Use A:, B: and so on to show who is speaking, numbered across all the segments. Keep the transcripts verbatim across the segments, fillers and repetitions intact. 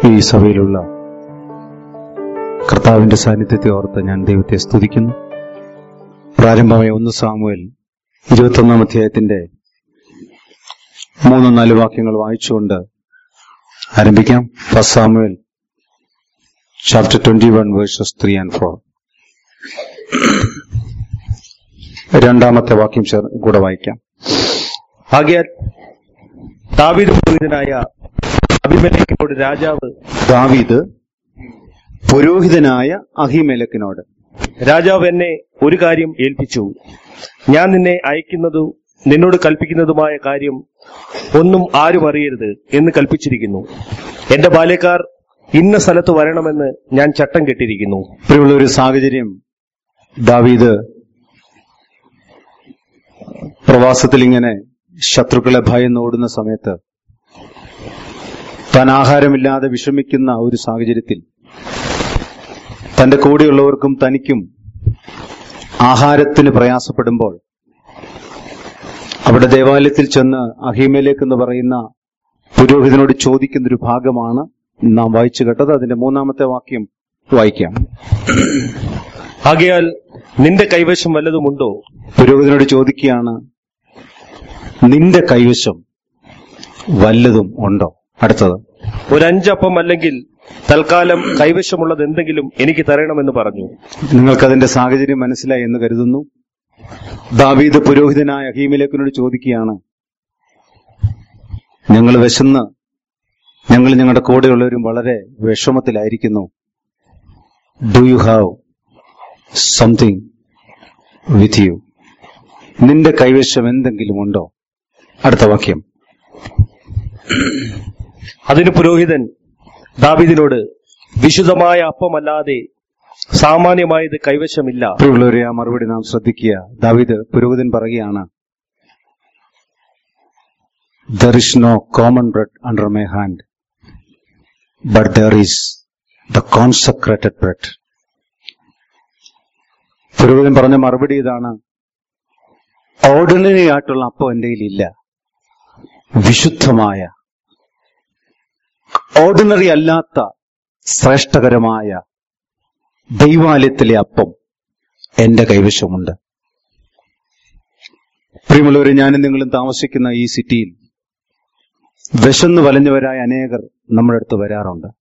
A: ഈ സഭയിലുള്ള കർത്താവിന്റെ സാന്നിധ്യത്തെ ഓർത്ത് ഞാൻ ദൈവത്തെ സ്തുതിക്കുന്നു. പ്രാരംഭമായ ഒന്ന് സാമുവേൽ ഇരുപത്തൊന്നാം അധ്യായത്തിന്റെ മൂന്നും നാല് വാക്യങ്ങൾ വായിച്ചുകൊണ്ട് ആരംഭിക്കാം. First Samuel chapter twenty one verses three and four. രണ്ടാമത്തെ വാക്യം ചേർ കൂടെ വായിക്കാം.
B: ആകയാൽ ദാവീദ് പുരോഹിതനായ അബീമേലെക്കിനോട് രാജാവ്
A: ദാവീദ് പുരോഹിതനായ അഹീമേലെക്കിനോട്
B: രാജാവ് എന്നെ ഒരു കാര്യം ഏൽപ്പിച്ചു. ഞാൻ നിന്നെ അയക്കുന്നതു നിന്നോട് കൽപ്പിക്കുന്നതുമായ കാര്യം ഒന്നും ആരും അറിയരുത് എന്ന് കൽപ്പിച്ചിരിക്കുന്നു. എന്റെ ബാല്യക്കാർ ഇന്ന സ്ഥലത്ത് വരണമെന്ന് ഞാൻ ചട്ടം കെട്ടിയിരിക്കുന്നു.
A: ഇപ്പോഴുള്ള ഒരു സാഹചര്യം, ദാവീദ് പ്രവാസത്തിൽ ഇങ്ങനെ ശത്രുക്കളെ ഭയന്ന് ഓടുന്ന സമയത്ത് താൻ ആഹാരമില്ലാതെ വിഷമിക്കുന്ന ഒരു സാഹചര്യത്തിൽ തന്റെ കൂടെയുള്ളവർക്കും തനിക്കും ആഹാരത്തിന് പ്രയാസപ്പെടുമ്പോൾ അവിടെ ദേവാലയത്തിൽ ചെന്ന് അഹീമേലെക്ക് എന്ന് പറയുന്ന പുരോഹിതനോട് ചോദിക്കുന്നൊരു ഭാഗമാണ് നാം വായിച്ചു കേട്ടത്. അതിന്റെ മൂന്നാമത്തെ വാക്യം വായിക്കാം.
B: ആകയാൽ നിന്റെ കൈവശം വല്ലതുമുണ്ടോ?
A: പുരോഹിതനോട് ചോദിക്കുകയാണ്, നിന്റെ കൈവശം വല്ലതും ഉണ്ടോ? അടുത്തത്,
B: ഒരഞ്ചപ്പം അല്ലെങ്കിൽ തൽക്കാലം കൈവശമുള്ളത് എന്തെങ്കിലും എനിക്ക് തരണമെന്ന് പറഞ്ഞു.
A: നിങ്ങൾക്കതിന്റെ സാഹചര്യം മനസ്സിലായി എന്ന് കരുതുന്നു. ദാവീദ് പുരോഹിതനായ അഹീമേലെക്കിനോട് ചോദിക്കുകയാണ്, ഞങ്ങൾ വിശന്ന് ഞങ്ങൾ ഞങ്ങളുടെ കൂടെയുള്ളവരും വളരെ വിഷമത്തിലായിരിക്കുന്നു. Do you have something with you? നിന്റെ കൈവശം എന്തെങ്കിലും ഉണ്ടോ? അടുത്ത വാക്യം.
B: അതിന് പുരോഹിതൻ ദാവീദിനോട്, വിശുദ്ധമായ അപ്പമല്ലാതെ സാമാന്യമായത് കൈവശമില്ല.
A: പ്രിയമുള്ളവരെ, ആ മറുപടി നാം ശ്രദ്ധിക്കുക. ദാവീദ് പുരോഹിതൻ പറയുകയാണ്, there is no common bread under my hand, but there is the consecrated bread. പുരോഹിതൻ പറഞ്ഞ മറുപടി ഇതാണ്, ഓർഡിനറി ആയിട്ടുള്ള അപ്പം എന്റെ കയ്യിലില്ല. വിശുദ്ധമായ, ഓർഡിനറി അല്ലാത്ത ശ്രേഷ്ഠകരമായ ദൈവാലയത്തിലെ അപ്പം എന്റെ കൈവശമുണ്ട്. പ്രിയമുള്ളവരെ, ഞാനും നിങ്ങളും താമസിക്കുന്ന ഈ സിറ്റിയിൽ വിശന്നു വലഞ്ഞവരായ അനേകർ നമ്മുടെ അടുത്ത് വരാറുണ്ട്.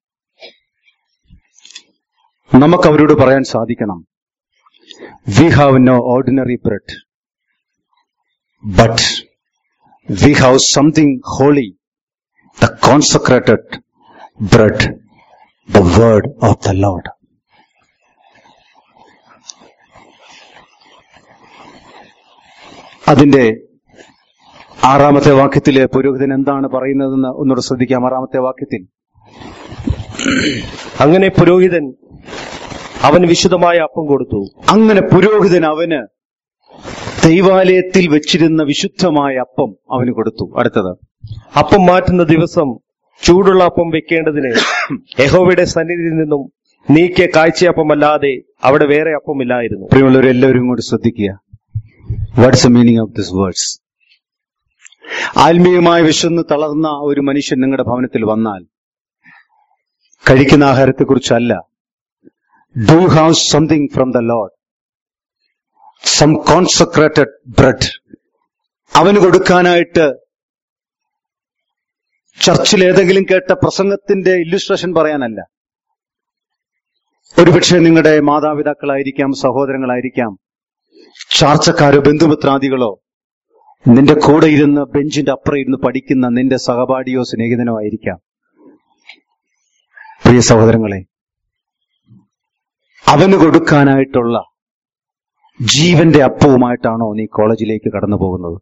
A: നമുക്ക് അവരോട് പറയാൻ സാധിക്കണം, we have no ordinary bread, but we have something holy, the consecrated bread, the word of the Lord. അതിന്റെ ആറാമത്തെ വാക്യത്തിലെ പുരോഹിതൻ എന്താണ് പറയുന്നതെന്ന് ഒന്നുകൂടെ ശ്രദ്ധിക്കാം. ആറാമത്തെ വാക്യത്തിൽ,
B: അങ്ങനെ പുരോഹിതൻ അവന് വിശുദ്ധമായ അപ്പം കൊടുത്തു.
A: അങ്ങനെ പുരോഹിതൻ അവന് ദൈവാലയത്തിൽ വെച്ചിരുന്ന വിശുദ്ധമായ അപ്പം അവന് കൊടുത്തു. അടുത്തത്,
B: അപ്പം മാറ്റുന്ന ദിവസം ചൂടുള്ള അപ്പം വെക്കേണ്ടതിന് യഹോവയുടെ സന്നിധിയിൽ നിന്നും നീക്കിയ കാഴ്ചയപ്പമല്ലാതെ അവിടെ വേറെ അപ്പമില്ലായിരുന്നു.
A: പ്രിയമുള്ളവരെല്ലാവരും കൂടി ശ്രദ്ധിക്കുക. What's the meaning of this words? ആത്മീയമായ വിശന്ന് തളർന്ന ഒരു മനുഷ്യൻ നിങ്ങളുടെ ഭവനത്തിൽ വന്നാൽ കഴിക്കുന്ന ആഹാരത്തെക്കുറിച്ചല്ല. Do you have something from the Lord, some consecrated bread? അവന് കൊടുക്കാനായിട്ട് ചർച്ചിൽ ഏതെങ്കിലും കേട്ട പ്രസംഗത്തിന്റെ ഇല്ലുസ്ട്രേഷൻ പറയാനല്ല. ഒരുപക്ഷെ നിങ്ങളുടെ മാതാപിതാക്കളായിരിക്കാം, സഹോദരങ്ങളായിരിക്കാം, ചാർച്ചക്കാരോ ബന്ധുമിത്രാദികളോ, നിന്റെ കൂടെ ഇരുന്ന് ബെഞ്ചിന്റെ അപ്പുറം ഇരുന്ന് പഠിക്കുന്ന നിന്റെ സഹപാഠിയോ സ്നേഹിതനോ ആയിരിക്കാം. പ്രിയ സഹോദരങ്ങളെ, അവന് കൊടുക്കാനായിട്ടുള്ള ജീവന്റെ അപ്പവുമായിട്ടാണോ നീ കോളേജിലേക്ക് കടന്നു പോകുന്നത്?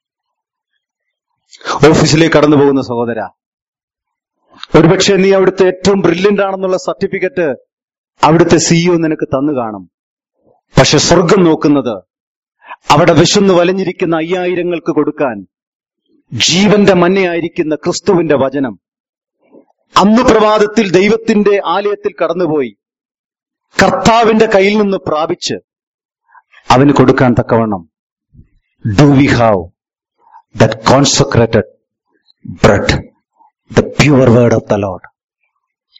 A: ഓഫീസിലേക്ക് കടന്നു പോകുന്ന സഹോദര, ഒരുപക്ഷെ നീ അവിടുത്തെ ഏറ്റവും ബ്രില്യന്റ് ആണെന്നുള്ള സർട്ടിഫിക്കറ്റ് അവിടുത്തെ സിഇഒ നിനക്ക് തന്നു കാണും. പക്ഷെ സ്വർഗം നോക്കുന്നത് അവിടെ വിശന്നു വലഞ്ഞിരിക്കുന്ന അയ്യായിരങ്ങൾക്ക് കൊടുക്കാൻ ജീവന്റെ മന്നയായിരിക്കുന്ന ക്രിസ്തുവിന്റെ വചനം അന്ന് പ്രഭാതത്തിൽ ദൈവത്തിന്റെ ആലയത്തിൽ കടന്നുപോയി കർത്താവിന്റെ കയ്യിൽ നിന്ന് പ്രാപിച്ച് അവന് കൊടുക്കാൻ തക്കവണ്ണം do we have that consecrated bread, the pure word of the Lord.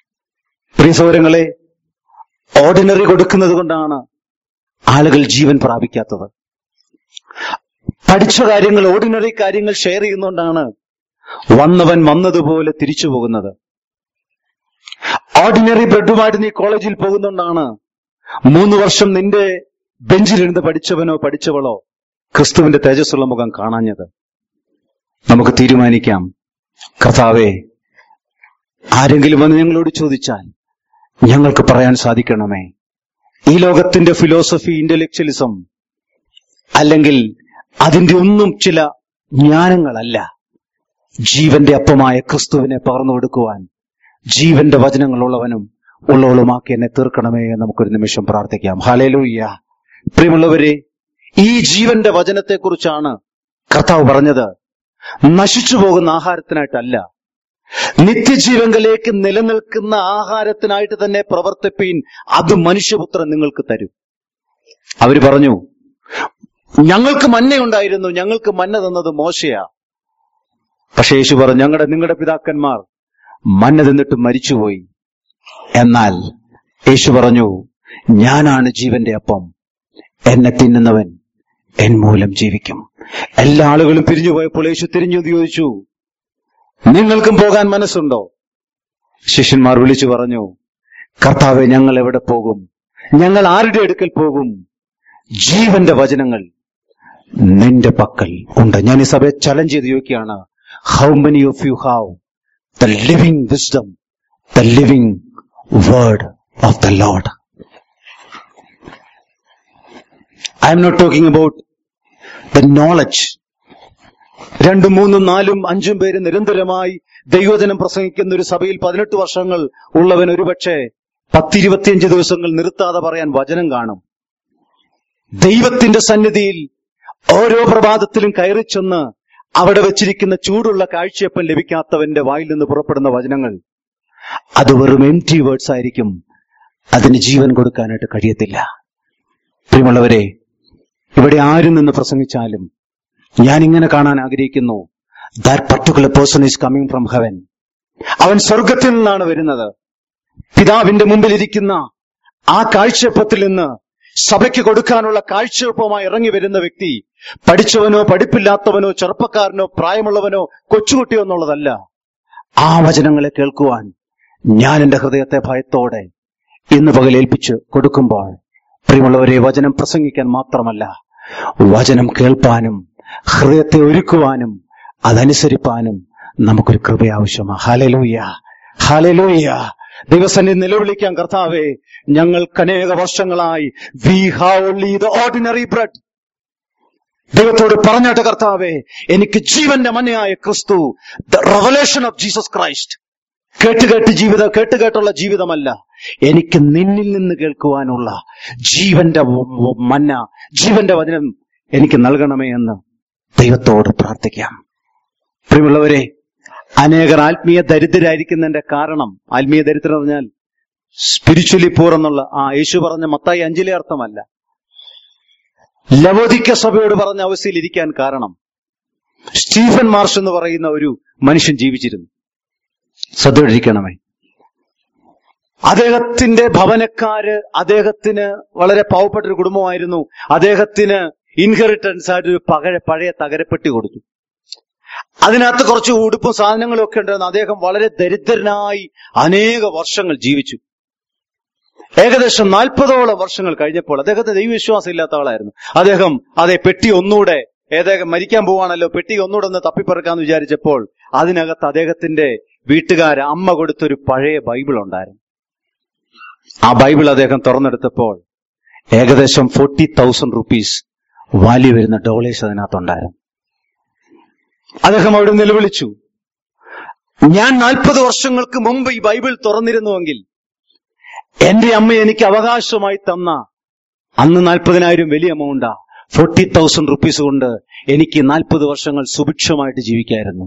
A: പ്രിയ സഹോദരങ്ങളെ, ഓർഡിനറി കൊടുക്കുന്നത് കൊണ്ടാണ് ആളുകൾ ജീവൻ പ്രാപിക്കാത്തത്. പഠിച്ച കാര്യങ്ങൾ, ഓർഡിനറി കാര്യങ്ങൾ ഷെയർ ചെയ്യുന്നതുകൊണ്ടാണ് വന്നവൻ വന്നതുപോലെ തിരിച്ചു പോകുന്നത്. ഓർഡിനറി ബ്രെഡുമായിട്ട് നീ കോളേജിൽ പോകുന്നതുകൊണ്ടാണ് മൂന്ന് വർഷം നിന്റെ ബെഞ്ചിലിരുന്ന് പഠിച്ചവനോ പഠിച്ചവളോ ക്രിസ്തുവിന്റെ തേജസ്സുള്ള മുഖം കാണാഞ്ഞത്. നമുക്ക് തീരുമാനിക്കാം, കർത്താവേ, ആരെങ്കിലും വന്ന് ഞങ്ങളോട് ചോദിച്ചാൽ ഞങ്ങൾക്ക് പറയാൻ സാധിക്കണമേ, ഈ ലോകത്തിന്റെ ഫിലോസഫി, ഇന്റലക്ച്വലിസം അല്ലെങ്കിൽ അതിന്റെ ഒന്നും ചില ജ്ഞാനങ്ങളല്ല, ജീവന്റെ അപ്പമായ ക്രിസ്തുവിനെ പകർന്നു കൊടുക്കുവാൻ ജീവന്റെ വചനങ്ങളുള്ളവനും ഉള്ളവളുമാക്കി എന്നെ തീർക്കണമേ എന്ന് നമുക്കൊരു നിമിഷം പ്രാർത്ഥിക്കാം. ഹല്ലേലൂയ. പ്രിയമുള്ളവരെ, ഈ ജീവന്റെ വചനത്തെക്കുറിച്ചാണ് കർത്താവ് പറഞ്ഞത്. നശിച്ചു പോകുന്ന ആഹാരത്തിനായിട്ടല്ല, നിത്യജീവങ്കലേക്ക് നിലനിൽക്കുന്ന ആഹാരത്തിനായിട്ട് തന്നെ പ്രവർത്തിപ്പീൻ, അത് മനുഷ്യപുത്രൻ നിങ്ങൾക്ക് തരും. അവര് പറഞ്ഞു, ഞങ്ങൾക്ക് മന്നയുണ്ടായിരുന്നു, ഞങ്ങൾക്ക് മന്ന തന്നത് മോശയാ. പക്ഷെ യേശു പറഞ്ഞു, ഞങ്ങളുടെ നിങ്ങളുടെ പിതാക്കന്മാർ മന്ന തിന്നിട്ട് മരിച്ചുപോയി. എന്നാൽ യേശു പറഞ്ഞു, ഞാനാണ് ജീവന്റെ അപ്പം, എന്നെ തിന്നുന്നവൻ എൻ മൂലം ജീവിക്കും. എല്ലാ ആളുകളും പിരിഞ്ഞു പോയപ്പോൾ യേശു തിരിഞ്ഞു ചോദിച്ചു, നിങ്ങൾക്കും പോകാൻ മനസ്സുണ്ടോ? ശിഷ്യന്മാർ വിളിച്ചു പറഞ്ഞു, കർത്താവെ, ഞങ്ങൾ എവിടെ പോകും? ഞങ്ങൾ ആരുടെ അടുക്കൽ പോകും? ജീവന്റെ വചനങ്ങൾ നിന്റെ പക്കൽ ഉണ്ട്. ഞാൻ ഈ സഭയെ ചലഞ്ച് ചെയ്ത് ചോദിക്കുകയാണ്, how many of you have the living wisdom, the living word of the Lord? I'm not talking about the knowledge. രണ്ടും മൂന്നും നാലും അഞ്ചും പേര് നിരന്തരമായി ദൈവവചനം പ്രസംഗിക്കുന്ന ഒരു സഭയിൽ പതിനെട്ട് വർഷങ്ങൾ ഉള്ളവൻ ഒരുപക്ഷെ പത്തിരുപത്തിയഞ്ച് ദിവസങ്ങൾ നിർത്താതെ പറയാൻ വചനം കാണും. ദൈവത്തിന്റെ സന്നിധിയിൽ ഓരോ പ്രഭാതത്തിലും കയറി ചെന്ന് അവിടെ വെച്ചിരിക്കുന്ന ചൂടുള്ള കാഴ്ചയപ്പം ലഭിക്കാത്തവന്റെ വായിൽ നിന്ന് പുറപ്പെടുന്ന വചനങ്ങൾ അത് വെറും എംപ്റ്റി വേർഡ്സ് ആയിരിക്കും. അതിന് ജീവൻ കൊടുക്കാനായിട്ട് കഴിയത്തില്ല. പ്രിയമുള്ളവരെ, ഇവിടെ ആരും നിന്ന് പ്രസംഗിച്ചാലും ഞാൻ ഇങ്ങനെ കാണാൻ ആഗ്രഹിക്കുന്നു, that particular person is coming from heaven. അവൻ സ്വർഗത്തിൽ നിന്നാണ് വരുന്നത്. പിതാവിന്റെ മുമ്പിലിരിക്കുന്ന ആ കാഴ്ചയപ്പത്തിൽ നിന്ന് സഭയ്ക്ക് കൊടുക്കാനുള്ള കാഴ്ചയപ്പമായി ഇറങ്ങി വരുന്ന വ്യക്തി പഠിച്ചവനോ പഠിപ്പില്ലാത്തവനോ ചെറുപ്പക്കാരനോ പ്രായമുള്ളവനോ കൊച്ചുകുട്ടിയോ എന്നുള്ളതല്ല. ആ വചനങ്ങളെ കേൾക്കുവാൻ ഞാൻ എന്റെ ഹൃദയത്തെ ഭയത്തോടെ ഇന്ന് പകൽ ഏൽപ്പിച്ച് കൊടുക്കുമ്പോൾ, പ്രിയമുള്ളവരെ, വചനം പ്രസംഗിക്കാൻ മാത്രമല്ല, വചനം കേൾപ്പാനും ഹൃദയത്തെ ഒരുക്കുവാനും അതനുസരിപ്പാനും നമുക്കൊരു കൃപ ആവശ്യമാണ്. Hallelujah, hallelujah. ദൈവസന്നിധി നിലവിളിക്കാൻ, കർത്താവേ, ഞങ്ങൾക്ക് അനേക വർഷങ്ങളായി we have only the ordinary bread. ദൈവത്തോട് പറഞ്ഞാട്ടെ, കർത്താവേ, എനിക്ക് ജീവന്റെ മന്നയായ ക്രിസ്തു, the revelation of Jesus Christ, കേട്ടുകേട്ട് ജീവിതം കേട്ടുകേട്ടുള്ള ജീവിതമല്ല, എനിക്ക് നിന്നിൽ നിന്ന് കേൾക്കുവാനുള്ള ജീവന്റെ മന്ന, ജീവന്റെ വചനം എനിക്ക് നൽകണമേ എന്ന് ദൈവത്തോട് പ്രാർത്ഥിക്കാം. പ്രിയമുള്ളവരെ, അനേകർ ആത്മീയ ദരിദ്രരായിരിക്കുന്നതിന്റെ കാരണം, ആത്മീയ ദരിദ്രം എന്ന് പറഞ്ഞാൽ സ്പിരിച്വലി പൂർ എന്നുള്ള ആ യേശു പറഞ്ഞ മത്തായി അഞ്ചിലെ അർത്ഥമല്ല, ലവോദിക്ക സഭയോട് പറഞ്ഞ അവസ്ഥയിൽ ഇരിക്കാൻ കാരണം സ്റ്റീഫൻ മാർഷ് എന്ന് പറയുന്ന ഒരു മനുഷ്യൻ ജീവിച്ചിരുന്നു. ശ്രദ്ധയിക്കണമേ, അദ്ദേഹത്തിന്റെ ഭവനക്കാര് അദ്ദേഹത്തിന് വളരെ പാവപ്പെട്ട ഒരു കുടുംബമായിരുന്നു. അദ്ദേഹത്തിന് ഇൻഹെറിറ്റൻസ് ആയിട്ട് ഒരു പഴയ പഴയ തകരപ്പെട്ടി കൊടുത്തു. അതിനകത്ത് കുറച്ച് ഉടുപ്പും സാധനങ്ങളും ഒക്കെ ഉണ്ടായിരുന്നു. അദ്ദേഹം വളരെ ദരിദ്രനായി അനേക വർഷങ്ങൾ ജീവിച്ചു. ഏകദേശം നാൽപ്പതോളം വർഷങ്ങൾ കഴിഞ്ഞപ്പോൾ അദ്ദേഹത്തെ ദൈവവിശ്വാസം ഇല്ലാത്ത ആളായിരുന്നു. അദ്ദേഹം അതെ പെട്ടി ഒന്നുകൂടെ, ഏതേകം മരിക്കാൻ പോവാണല്ലോ, പെട്ടി ഒന്നുകൂടെ ഒന്ന് തപ്പിപ്പറക്കാന്ന് വിചാരിച്ചപ്പോൾ അതിനകത്ത് അദ്ദേഹത്തിന്റെ വീട്ടുകാര് അമ്മ കൊടുത്തൊരു പഴയ ബൈബിൾ ഉണ്ടായിരുന്നു. ആ ബൈബിൾ അദ്ദേഹം തുറന്നെടുത്തപ്പോൾ ഏകദേശം ഫോർട്ടി തൗസൻഡ് റുപ്പീസ് വാല്യൂ വരുന്ന ഡോളേഴ്സ് അതിനകത്തുണ്ടായിരുന്നു. അദ്ദേഹം അവിടെ നിലവിളിച്ചു, ഞാൻ നാൽപ്പത് വർഷങ്ങൾക്ക് മുമ്പ് ഈ ബൈബിൾ തുറന്നിരുന്നുവെങ്കിൽ എന്റെ അമ്മ എനിക്ക് അവകാശമായി തന്ന അന്ന് നാൽപ്പതിനായിരം വലിയ എമൗണ്ടാ, ഫോർട്ടി തൗസൻഡ് റുപ്പീസ് കൊണ്ട് എനിക്ക് നാൽപ്പത് വർഷങ്ങൾ സുഭിക്ഷമായിട്ട് ജീവിക്കായിരുന്നു.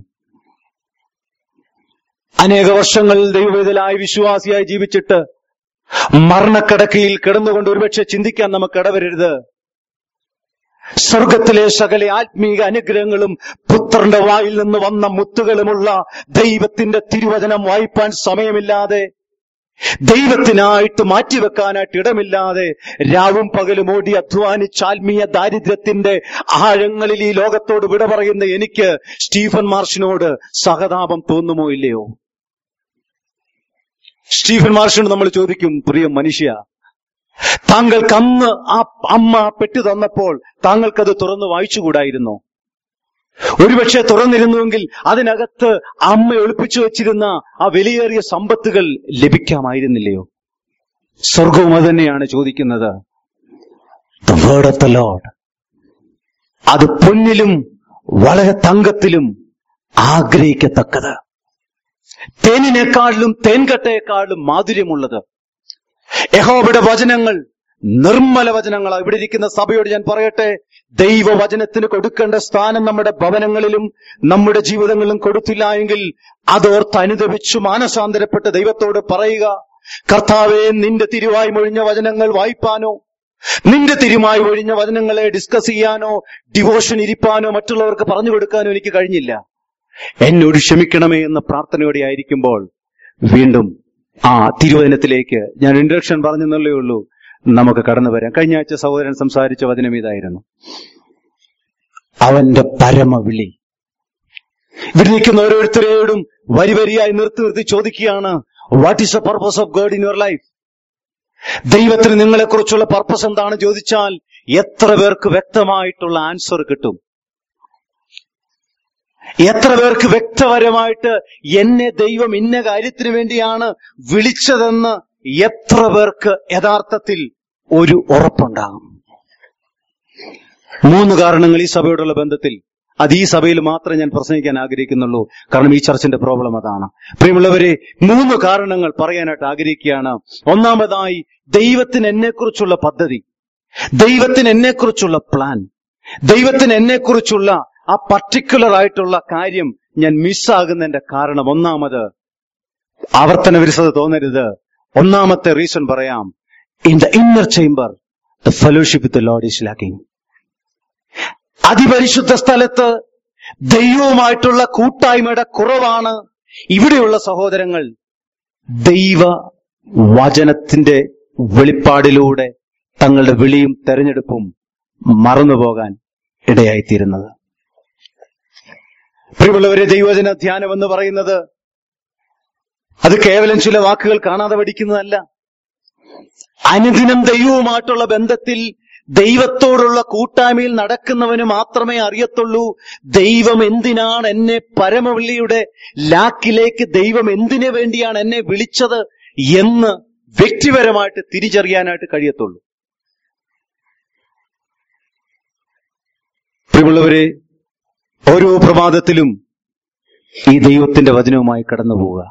A: അനേക വർഷങ്ങൾ ദൈവവേദലായി വിശ്വാസിയായി ജീവിച്ചിട്ട് മരണക്കിടക്കയിൽ കിടന്നുകൊണ്ട് ഒരുപക്ഷെ ചിന്തിക്കാൻ നമുക്ക് ഇടവരരുത്, സ്വർഗത്തിലെ സകല ആത്മീക അനുഗ്രഹങ്ങളും പുത്രന്റെ വായിൽ നിന്ന് വന്ന മുത്തുകളുമുള്ള ദൈവത്തിന്റെ തിരുവചനം വായിപ്പാൻ സമയമില്ലാതെ ദൈവത്തിനായിട്ട് മാറ്റിവെക്കാനായിട്ട് ഇടമില്ലാതെ രാവും പകലും ഓടി അധ്വാനിച്ച് ആത്മീയ ദാരിദ്ര്യത്തിന്റെ ആഴങ്ങളിൽ ഈ ലോകത്തോട് വിട പറയുന്ന എനിക്ക് സ്റ്റീഫൻ മാർഷിനോട് സഹതാപം തോന്നുമോ ഇല്ലയോ? സ്റ്റീഫൻ മാർഷിനോട് നമ്മൾ ചോദിക്കും, പ്രിയ മനുഷ്യ, താങ്കൾക്ക് അന്ന് ആ അമ്മ പെട്ടു തന്നപ്പോൾ താങ്കൾക്കത് തുറന്ന് വായിച്ചുകൂടായിരുന്നോ? ഒരുപക്ഷെ തുറന്നിരുന്നുവെങ്കിൽ അതിനകത്ത് അമ്മ ഒളിപ്പിച്ചു വെച്ചിരുന്ന ആ വിലയേറിയ സമ്പത്തുകൾ ലഭിക്കാമായിരുന്നില്ലയോ? സ്വർഗവും അത് തന്നെയാണ് ചോദിക്കുന്നത്. The word of the Lord, അത് പൊന്നിലും വളരെ തങ്കത്തിലും ആഗ്രഹിക്കത്തക്കത്, തേനിനേക്കാളിലും തേൻകട്ടയെക്കാളിലും മാധുര്യമുള്ളത്. യഹോവയുടെ വചനങ്ങൾ നിർമ്മല വചനങ്ങളാണ്. ഇവിടെ ഇരിക്കുന്ന സഭയോട് ഞാൻ പറയട്ടെ, ദൈവവചനത്തിന് കൊടുക്കേണ്ട സ്ഥാനം നമ്മുടെ ഭവനങ്ങളിലും നമ്മുടെ ജീവിതങ്ങളിലും കൊടുത്തില്ല എങ്കിൽ അതോർത്ത് അനുദപിച്ചു മാനസാന്തരപ്പെട്ട് ദൈവത്തോട് പറയുക, കർത്താവേ, നിന്റെ തിരുവായി മൊഴിഞ്ഞ വചനങ്ങൾ വായിപ്പാനോ, നിന്റെ തിരുമായി ഒഴിഞ്ഞ വചനങ്ങളെ ഡിസ്കസ് ചെയ്യാനോ ഡിവോഷൻ ഇരിപ്പാനോ മറ്റുള്ളവർക്ക് പറഞ്ഞു കൊടുക്കാനോ എനിക്ക് കഴിഞ്ഞില്ല. എന്നോട് ക്ഷമിക്കണമേ എന്ന പ്രാർത്ഥനയോടെ ആയിരിക്കുമ്പോൾ വീണ്ടും ആ തിരുവചനത്തിലേക്ക് ഞാൻ ഇൻട്രഡക്ഷൻ പറഞ്ഞെന്നുള്ളേ ഉള്ളൂ, നമുക്ക് കടന്നു വരാം. കഴിഞ്ഞ ആഴ്ച സഹോദരൻ സംസാരിച്ച വചനം ഇതായിരുന്നു, അവന്റെ പരമവിളി. ഇവിടെ നിൽക്കുന്ന ഓരോരുത്തരോടും വരി വരിയായി നിർത്തി നിർത്തി ചോദിക്കുകയാണ്, what is the purpose of God in your life? ദൈവത്തിന് നിങ്ങളെക്കുറിച്ചുള്ള പർപ്പസ് എന്താണ് ചോദിച്ചാൽ എത്ര പേർക്ക് വ്യക്തമായിട്ടുള്ള ആൻസർ കിട്ടും? എത്ര പേർക്ക് വ്യക്തപരമായിട്ട് എന്നെ ദൈവം ഇന്ന കാര്യത്തിന് വേണ്ടിയാണ് വിളിച്ചതെന്ന് എത്ര പേർക്ക് യഥാർത്ഥത്തിൽ ഒരു ഉറപ്പുണ്ടാകും? മൂന്ന് കാരണങ്ങൾ ഈ സഭയോടുള്ള ബന്ധത്തിൽ, അത് ഈ സഭയിൽ മാത്രമേ ഞാൻ പ്രസംഗിക്കാൻ ആഗ്രഹിക്കുന്നുള്ളൂ, കാരണം ഈ ചർച്ചിന്റെ പ്രോബ്ലം അതാണ്. പ്രിയമുള്ളവരെ, മൂന്ന് കാരണങ്ങൾ പറയാനായിട്ട് ആഗ്രഹിക്കുകയാണ്. ഒന്നാമതായി, ദൈവത്തിന് എന്നെക്കുറിച്ചുള്ള പദ്ധതി, ദൈവത്തിന് എന്നെക്കുറിച്ചുള്ള പ്ലാൻ, ദൈവത്തിന് എന്നെക്കുറിച്ചുള്ള ആ പർട്ടിക്കുലർ ആയിട്ടുള്ള കാര്യം ഞാൻ മിസ്സാകുന്നതിന്റെ കാരണം. ഒന്നാമത്, ആവർത്തന വിരസത തോന്നരുത്, ഒന്നാമത്തെ റീസൺ പറയാം, in the inner chamber the fellowship with the Lord is lacking. അതിപരിശുദ്ധ സ്ഥലത്ത് ദൈവവുമായിട്ടുള്ള കൂട്ടായ്മയുടെ കുറവാണ് ഇവിടെയുള്ള സഹോദരങ്ങൾ ദൈവ വചനത്തിന്റെ വെളിപ്പാടിലൂടെ തങ്ങളുടെ വിളിയും തെരഞ്ഞെടുപ്പും മറന്നുപോകാൻ ഇടയായിത്തീരുന്നത്. പ്രിയമുള്ളവരെ, ദൈവവചന ധ്യാനം എന്ന് പറയുന്നത് അത് കേവലം ചില വാക്കുകൾ കാണാതെ പഠിക്കുന്നതല്ല. അനുദിനം ദൈവവുമായിട്ടുള്ള ബന്ധത്തിൽ ദൈവത്തോടുള്ള കൂട്ടായ്മയിൽ നടക്കുന്നവന് മാത്രമേ അറിയത്തുള്ളൂ ദൈവം എന്തിനാണ് എന്നെ പരമവിളിയുടെ ലാക്കിലേക്ക്, ദൈവം എന്തിനു വേണ്ടിയാണ് എന്നെ വിളിച്ചത് എന്ന് വ്യക്തിപരമായിട്ട് തിരിച്ചറിയാനായിട്ട് കഴിയത്തുള്ളൂ. പ്രിയമുള്ളവരെ, ഓരോ പ്രഭാതത്തിലും ഈ ദൈവത്തിന്റെ വചനവുമായി കടന്നു പോവുക.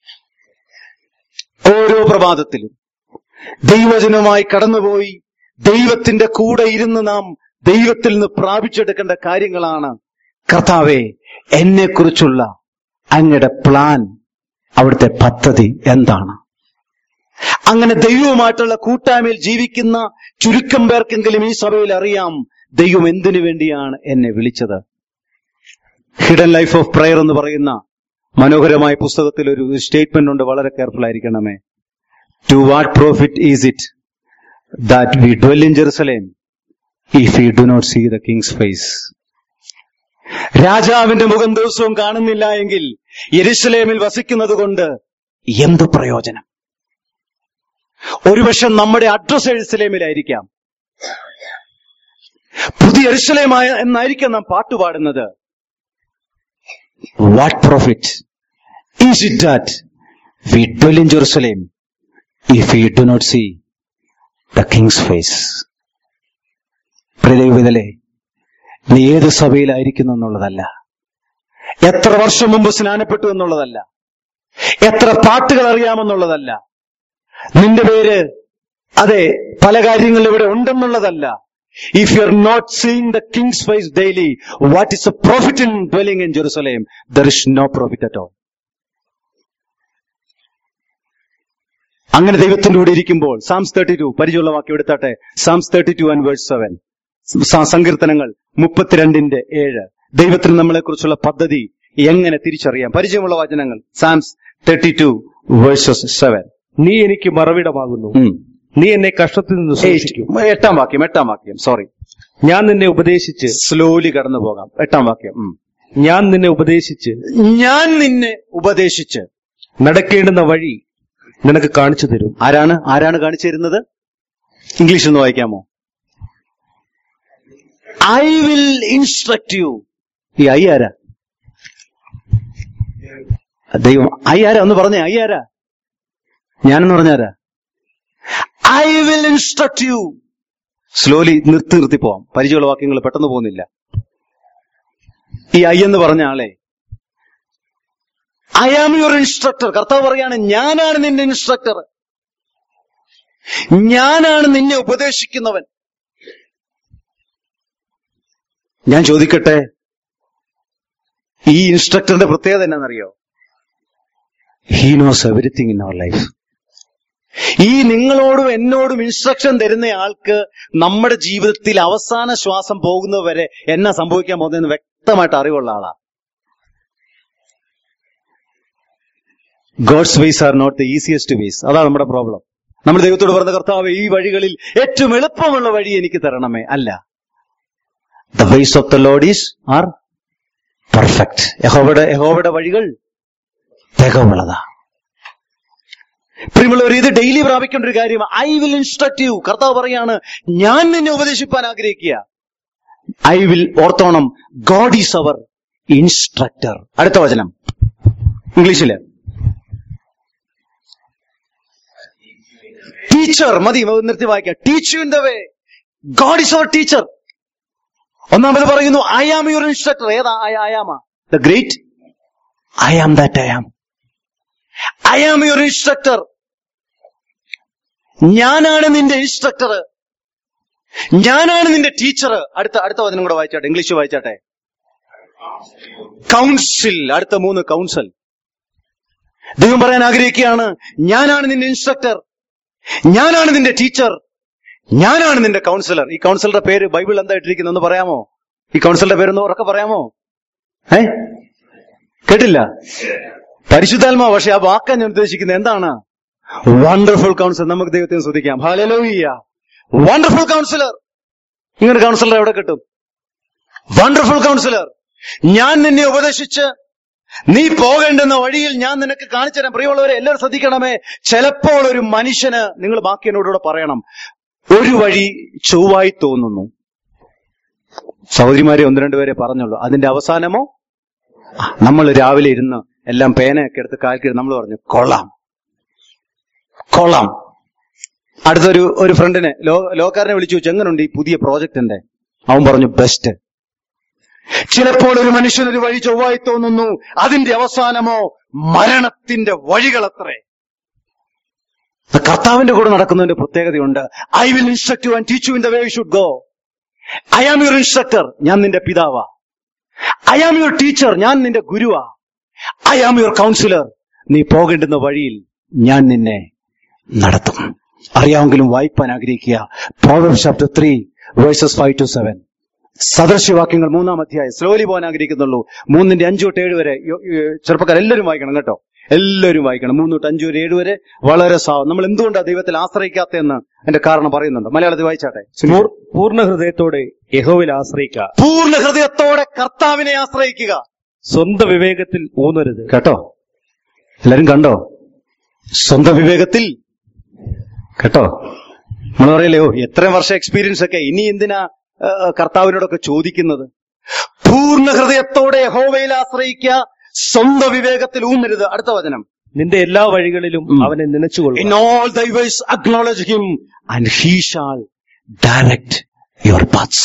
A: ഓരോ പ്രഭാതത്തിലും ദൈവവചനവുമായി കടന്നുപോയി ദൈവത്തിന്റെ കൂടെ ഇരുന്ന് നാം ദൈവത്തിൽ നിന്ന് പ്രാപിച്ചെടുക്കേണ്ട കാര്യങ്ങളാണ്. കർത്താവേ, എന്നെക്കുറിച്ചുള്ള അങ്ങയുടെ പ്ലാൻ, അവിടുത്തെ പദ്ധതി എന്താണ്? അങ്ങനെ ദൈവവുമായിട്ടുള്ള കൂട്ടായ്മയിൽ ജീവിക്കുന്ന ചുരുക്കം പേർക്കെങ്കിലും ഈ സഭയിൽ അറിയാം ദൈവം എന്തിനു വേണ്ടിയാണ് എന്നെ വിളിച്ചത്. ഹിഡൻ ലൈഫ് ഓഫ് പ്രയർ എന്ന് പറയുന്ന മനോഹരമായ പുസ്തകത്തിൽ ഒരു സ്റ്റേറ്റ്മെന്റ് ഉണ്ട്, വളരെ കെയർഫുൾ ആയിരിക്കണമേ. To what profit is it that we dwell in Jerusalem if we do not see the king's face? രാജാവിന്റെ മുഖം ദിവസവും കാണുന്നില്ല എങ്കിൽ യെരുശലേമിൽ വസിക്കുന്നത് കൊണ്ട് എന്ത് പ്രയോജനം? ഒരുപക്ഷെ നമ്മുടെ അഡ്രസ് യെരുശലേമിലായിരിക്കാം, പുതിയ യെരുശലേമായ എന്നായിരിക്കാം നാം പാട്ടുപാടുന്നത്. What profit is it that we dwell in Jerusalem if we do not see the king's face? പ്രിയദൈവവിതലേ, നീ ഏത് സഭയിലായിരിക്കുന്നു എന്നുള്ളതല്ല, എത്ര വർഷം മുമ്പ് സ്നാനപ്പെട്ടു എന്നുള്ളതല്ല, എത്ര പാട്ടുകൾ അറിയാമെന്നുള്ളതല്ല, നിന്റെ പേര് അതെ പല കാര്യങ്ങളും ഇവിടെ ഉണ്ടെന്നുള്ളതല്ല. If you are not seeing the king's face daily, what is the profit in dwelling in Jerusalem? There is no profit at all. അങ്ങനെ ദൈവത്തിന്റെ കൂടെ ഇരിക്കുമ്പോൾ സാംസ് തേർട്ടി ടു പരിചയമുള്ള വാക്യം എടുത്താട്ടെ. Psalms thirty two and verse seven, സങ്കീർത്തനങ്ങൾ മുപ്പത്തിരണ്ടിന്റെ ഏഴ്. ദൈവത്തിന് നമ്മളെ കുറിച്ചുള്ള പദ്ധതി എങ്ങനെ തിരിച്ചറിയാം? പരിചയമുള്ള വചനങ്ങൾ. Psalms thirty two verses seven.
B: നീ എനിക്ക് മറവിടമാകുന്നു.
A: ഉം.
B: നീ എന്നെ കഷ്ടത്തിൽ നിന്ന് സൂക്ഷിക്കും.
A: Eight. എട്ടാം വാക്യം എട്ടാം വാക്യം സോറി
B: ഞാൻ നിന്നെ ഉപദേശിച്ച്
A: സ്ലോലി കടന്നു പോകാം. എട്ടാം വാക്യം ഉം.
B: ഞാൻ നിന്നെ ഉപദേശിച്ച്
A: ഞാൻ നിന്നെ ഉപദേശിച്ച്
B: നടക്കേണ്ടുന്ന വഴി നിനക്ക് കാണിച്ചു തരും.
A: ആരാണ് ആരാണ് കാണിച്ചു തരുന്നത്? ഇംഗ്ലീഷ് ഒന്ന് വായിക്കാമോ? I will instruct you. ഈ ഐ ആരാ? ദൈവം. ഐ ആരാ? ഒന്ന് പറഞ്ഞേ, ഐ ആരാ? ഞാനെന്ന് പറഞ്ഞാരാ? I will instruct you. Slowly നിർത്തി നിർത്തി പോവാം, പരിചയമുള്ള വാക്യങ്ങൾ പെട്ടെന്ന് പോകുന്നില്ല. ഈ ഐ എന്ന് പറഞ്ഞ ആളെ ഐ ആം യുവർ ഇൻസ്ട്രക്ടർ. കർത്താവ് പറയാണ്, ഞാനാണ് നിന്റെ ഇൻസ്ട്രക്ടർ, ഞാനാണ് നിന്നെ ഉപദേശിക്കുന്നവൻ. ഞാൻ ചോദിക്കട്ടെ, ഈ ഇൻസ്ട്രക്ടറിന്റെ പ്രത്യേകത എന്നാണെന്നറിയോ? He knows everything in our life. ഈ നിങ്ങളോടും എന്നോടും ഇൻസ്ട്രക്ഷൻ തരുന്ന ആൾക്ക് നമ്മുടെ ജീവിതത്തിൽ അവസാന ശ്വാസം പോകുന്നവരെ എന്നാ സംഭവിക്കാൻ പോകുന്നതെന്ന് വ്യക്തമായിട്ട് അറിവുള്ള ആളാ. God's ways are not the easiest ways. അതാണ് നമ്മുടെ പ്രോബ്ലം. നമ്മൾ ദൈവത്തോട് പറഞ്ഞ, കർത്താവ് ഈ വഴികളിൽ ഏറ്റവും എളുപ്പമുള്ള വഴി എനിക്ക് തരണമേ. അല്ല, the ways of the Lord is are perfect. യഹോവയുടെ യഹോവയുടെ വഴികൾ തികവുള്ളതാ. പ്രിയമുള്ളവർ, ഇത് ഡെയിലി പ്രാപിക്കേണ്ട ഒരു കാര്യമാണ്. I will instruct you. കർത്താവ് പറയാണ്, ഞാൻ നിന്നെ ഉപദേശിപ്പാൻ ആഗ്രഹിക്കുക. ഐ വിൽ ഓർത്തോണം, ഗോഡ് ഈസ് അവർ ഇൻസ്ട്രക്ടർ. അടുത്ത വചനം ഇംഗ്ലീഷില് ടീച്ചർ. മതി, നിർത്തി വായിക്കാം. Teach you in the way. God is our teacher. ഒന്നാമത് പറയുന്നു, ഐ ആം യുവർ ഇൻസ്ട്രക്ടർ. ഏതാ I am? The great I am that I am. I am your instructor. ഞാനാണ് നിന്റെ ഇൻസ്ട്രക്ടർ, ഞാനാണ് നിന്റെ ടീച്ചർ. അടുത്ത അടുത്ത വചനം കൂടെ വായിച്ചാട്ടെ, ഇംഗ്ലീഷ് വായിച്ചാട്ടെ. കൗൺസിൽ. അടുത്ത മൂന്ന് കൗൺസിൽ. ദൈവം പറയാൻ ആഗ്രഹിക്കുകയാണ്, ഞാനാണ് നിന്റെ ഇൻസ്ട്രക്ടർ, ഞാനാണ് നിന്റെ ടീച്ചർ, ഞാനാണ് നിന്റെ കൗൺസിലർ. ഈ കൗൺസിലറുടെ പേര് ബൈബിൾ എന്താ ഇട്ടിരിക്കുന്നത് ഒന്ന് പറയാമോ? ഈ കൗൺസിലറുടെ പേരൊന്ന് ഉറക്കെ പറയാമോ? ഏ കേട്ടില്ല? പരിശുദ്ധാത്മാവ്. പക്ഷെ ആ വാക്കാൻ ഞാൻ ഉദ്ദേശിക്കുന്നത് എന്താണ്? Wonderful counsellor. നമുക്ക് ദൈവത്തെ സ്തുതിക്കാം. ഹല്ലേലൂയ. Wonderful counsellor. ഇങ്ങനെ കൗൺസിലർ എവിടെ കിട്ടും? Wonderful counsellor. ഞാൻ നിന്നെ ഉപദേശിച്ച് നീ പോകേണ്ടുന്ന വഴിയിൽ ഞാൻ നിനക്ക് കാണിച്ചു തരാം. പ്രിയമുള്ളവരെ, എല്ലാവരും ശ്രദ്ധിക്കണമേ. ചിലപ്പോൾ ഒരു മനുഷ്യന്, നിങ്ങൾ ബാക്കി എന്നോടുകൂടെ പറയണം, ഒരു വഴി ചൊവ്വായി തോന്നുന്നു. സഹോദരിമാരെ ഒന്ന് രണ്ടുപേരെ പറഞ്ഞുള്ളൂ. അതിന്റെ അവസാനമോ നമ്മൾ രാവിലെ ഇരുന്ന് എല്ലാം പേനയൊക്കെ എടുത്ത് കാൽക്കി നമ്മൾ പറഞ്ഞു, കൊള്ളാം കൊള്ളാം. അടുത്തൊരു ഒരു ഫ്രണ്ടിനെ ലോ ലോക്കാരനെ വിളിച്ചു വെച്ചു, എങ്ങനെയുണ്ട് ഈ പുതിയ പ്രോജക്റ്റിന്റെ? അവൻ പറഞ്ഞു, ബെസ്റ്റ്. ചിലപ്പോൾ ഒരു മനുഷ്യനൊരു വഴി ചൊവ്വായി തോന്നുന്നു, അതിന്റെ അവസാനമോ മരണത്തിന്റെ വഴികളത്രേ. കർത്താവിന്റെ കൂടെ നടക്കുന്നതിന്റെ പ്രത്യേകതയുണ്ട്. I will instruct you and teach you in the way you should go. I am your instructor. ഞാൻ നിന്റെ പിതാവാ. I am your teacher. ഞാൻ നിന്റെ ഗുരുവാ. I am your counsellor. നീ പോകേണ്ടുന്ന വഴിയിൽ ഞാൻ നിന്നെ നടത്തും. അറിയാമെങ്കിലും വായിപ്പാൻ ആഗ്രഹിക്കുക. Proverbs chapter three verses five to seven. സദൃശ്യവാക്യങ്ങൾ മൂന്നാം അധ്യായം. സ്ലോലി പോകാൻ ആഗ്രഹിക്കുന്നുള്ളൂ. മൂന്നിന്റെ അഞ്ചു തൊട്ട് ഏഴ് വരെ. ചെറുപ്പക്കാർ എല്ലാവരും വായിക്കണം കേട്ടോ, എല്ലാവരും വായിക്കണം. മൂന്ന് തൊട്ട് അഞ്ചു വരെ ഏഴ് വരെ വളരെ സാ. നമ്മൾ എന്തുകൊണ്ടാണ് ദൈവത്തിൽ ആശ്രയിക്കാത്തതെന്ന് എന്റെ കാരണം പറയുന്നുണ്ട്. മലയാളത്തിൽ വായിച്ചാട്ടെ.
B: പൂർണ്ണ ഹൃദയത്തോടെ യഹോവയിൽ ആശ്രയിക്കുക.
A: പൂർണ്ണ ഹൃദയത്തോടെ കർത്താവിനെ ആശ്രയിക്കുക.
B: സ്വന്തം വിവേകത്തിൽ ഊന്നരുത്.
A: കേട്ടോ, എല്ലാരും കണ്ടോ? സ്വന്തം വിവേകത്തിൽ. കേട്ടോ, നമ്മൾ പറയലേ, ഓ എത്രയും വർഷം എക്സ്പീരിയൻസ് ഒക്കെ, ഇനി എന്തിനാ കർത്താവിനോടൊക്കെ ചോദിക്കുന്നത്? പൂർണ്ണ ഹൃദയത്തോടെ യഹോവയിൽ ആശ്രയിക്കുക, സ്വന്തം വിവേകത്തിൽ ഊന്നരുത്. അടുത്ത വചനം,
B: നിന്റെ എല്ലാ വഴികളിലും അവനെ നനച്ചുകൊള്ളുക.
A: In all thy ways acknowledge him and he shall direct your paths.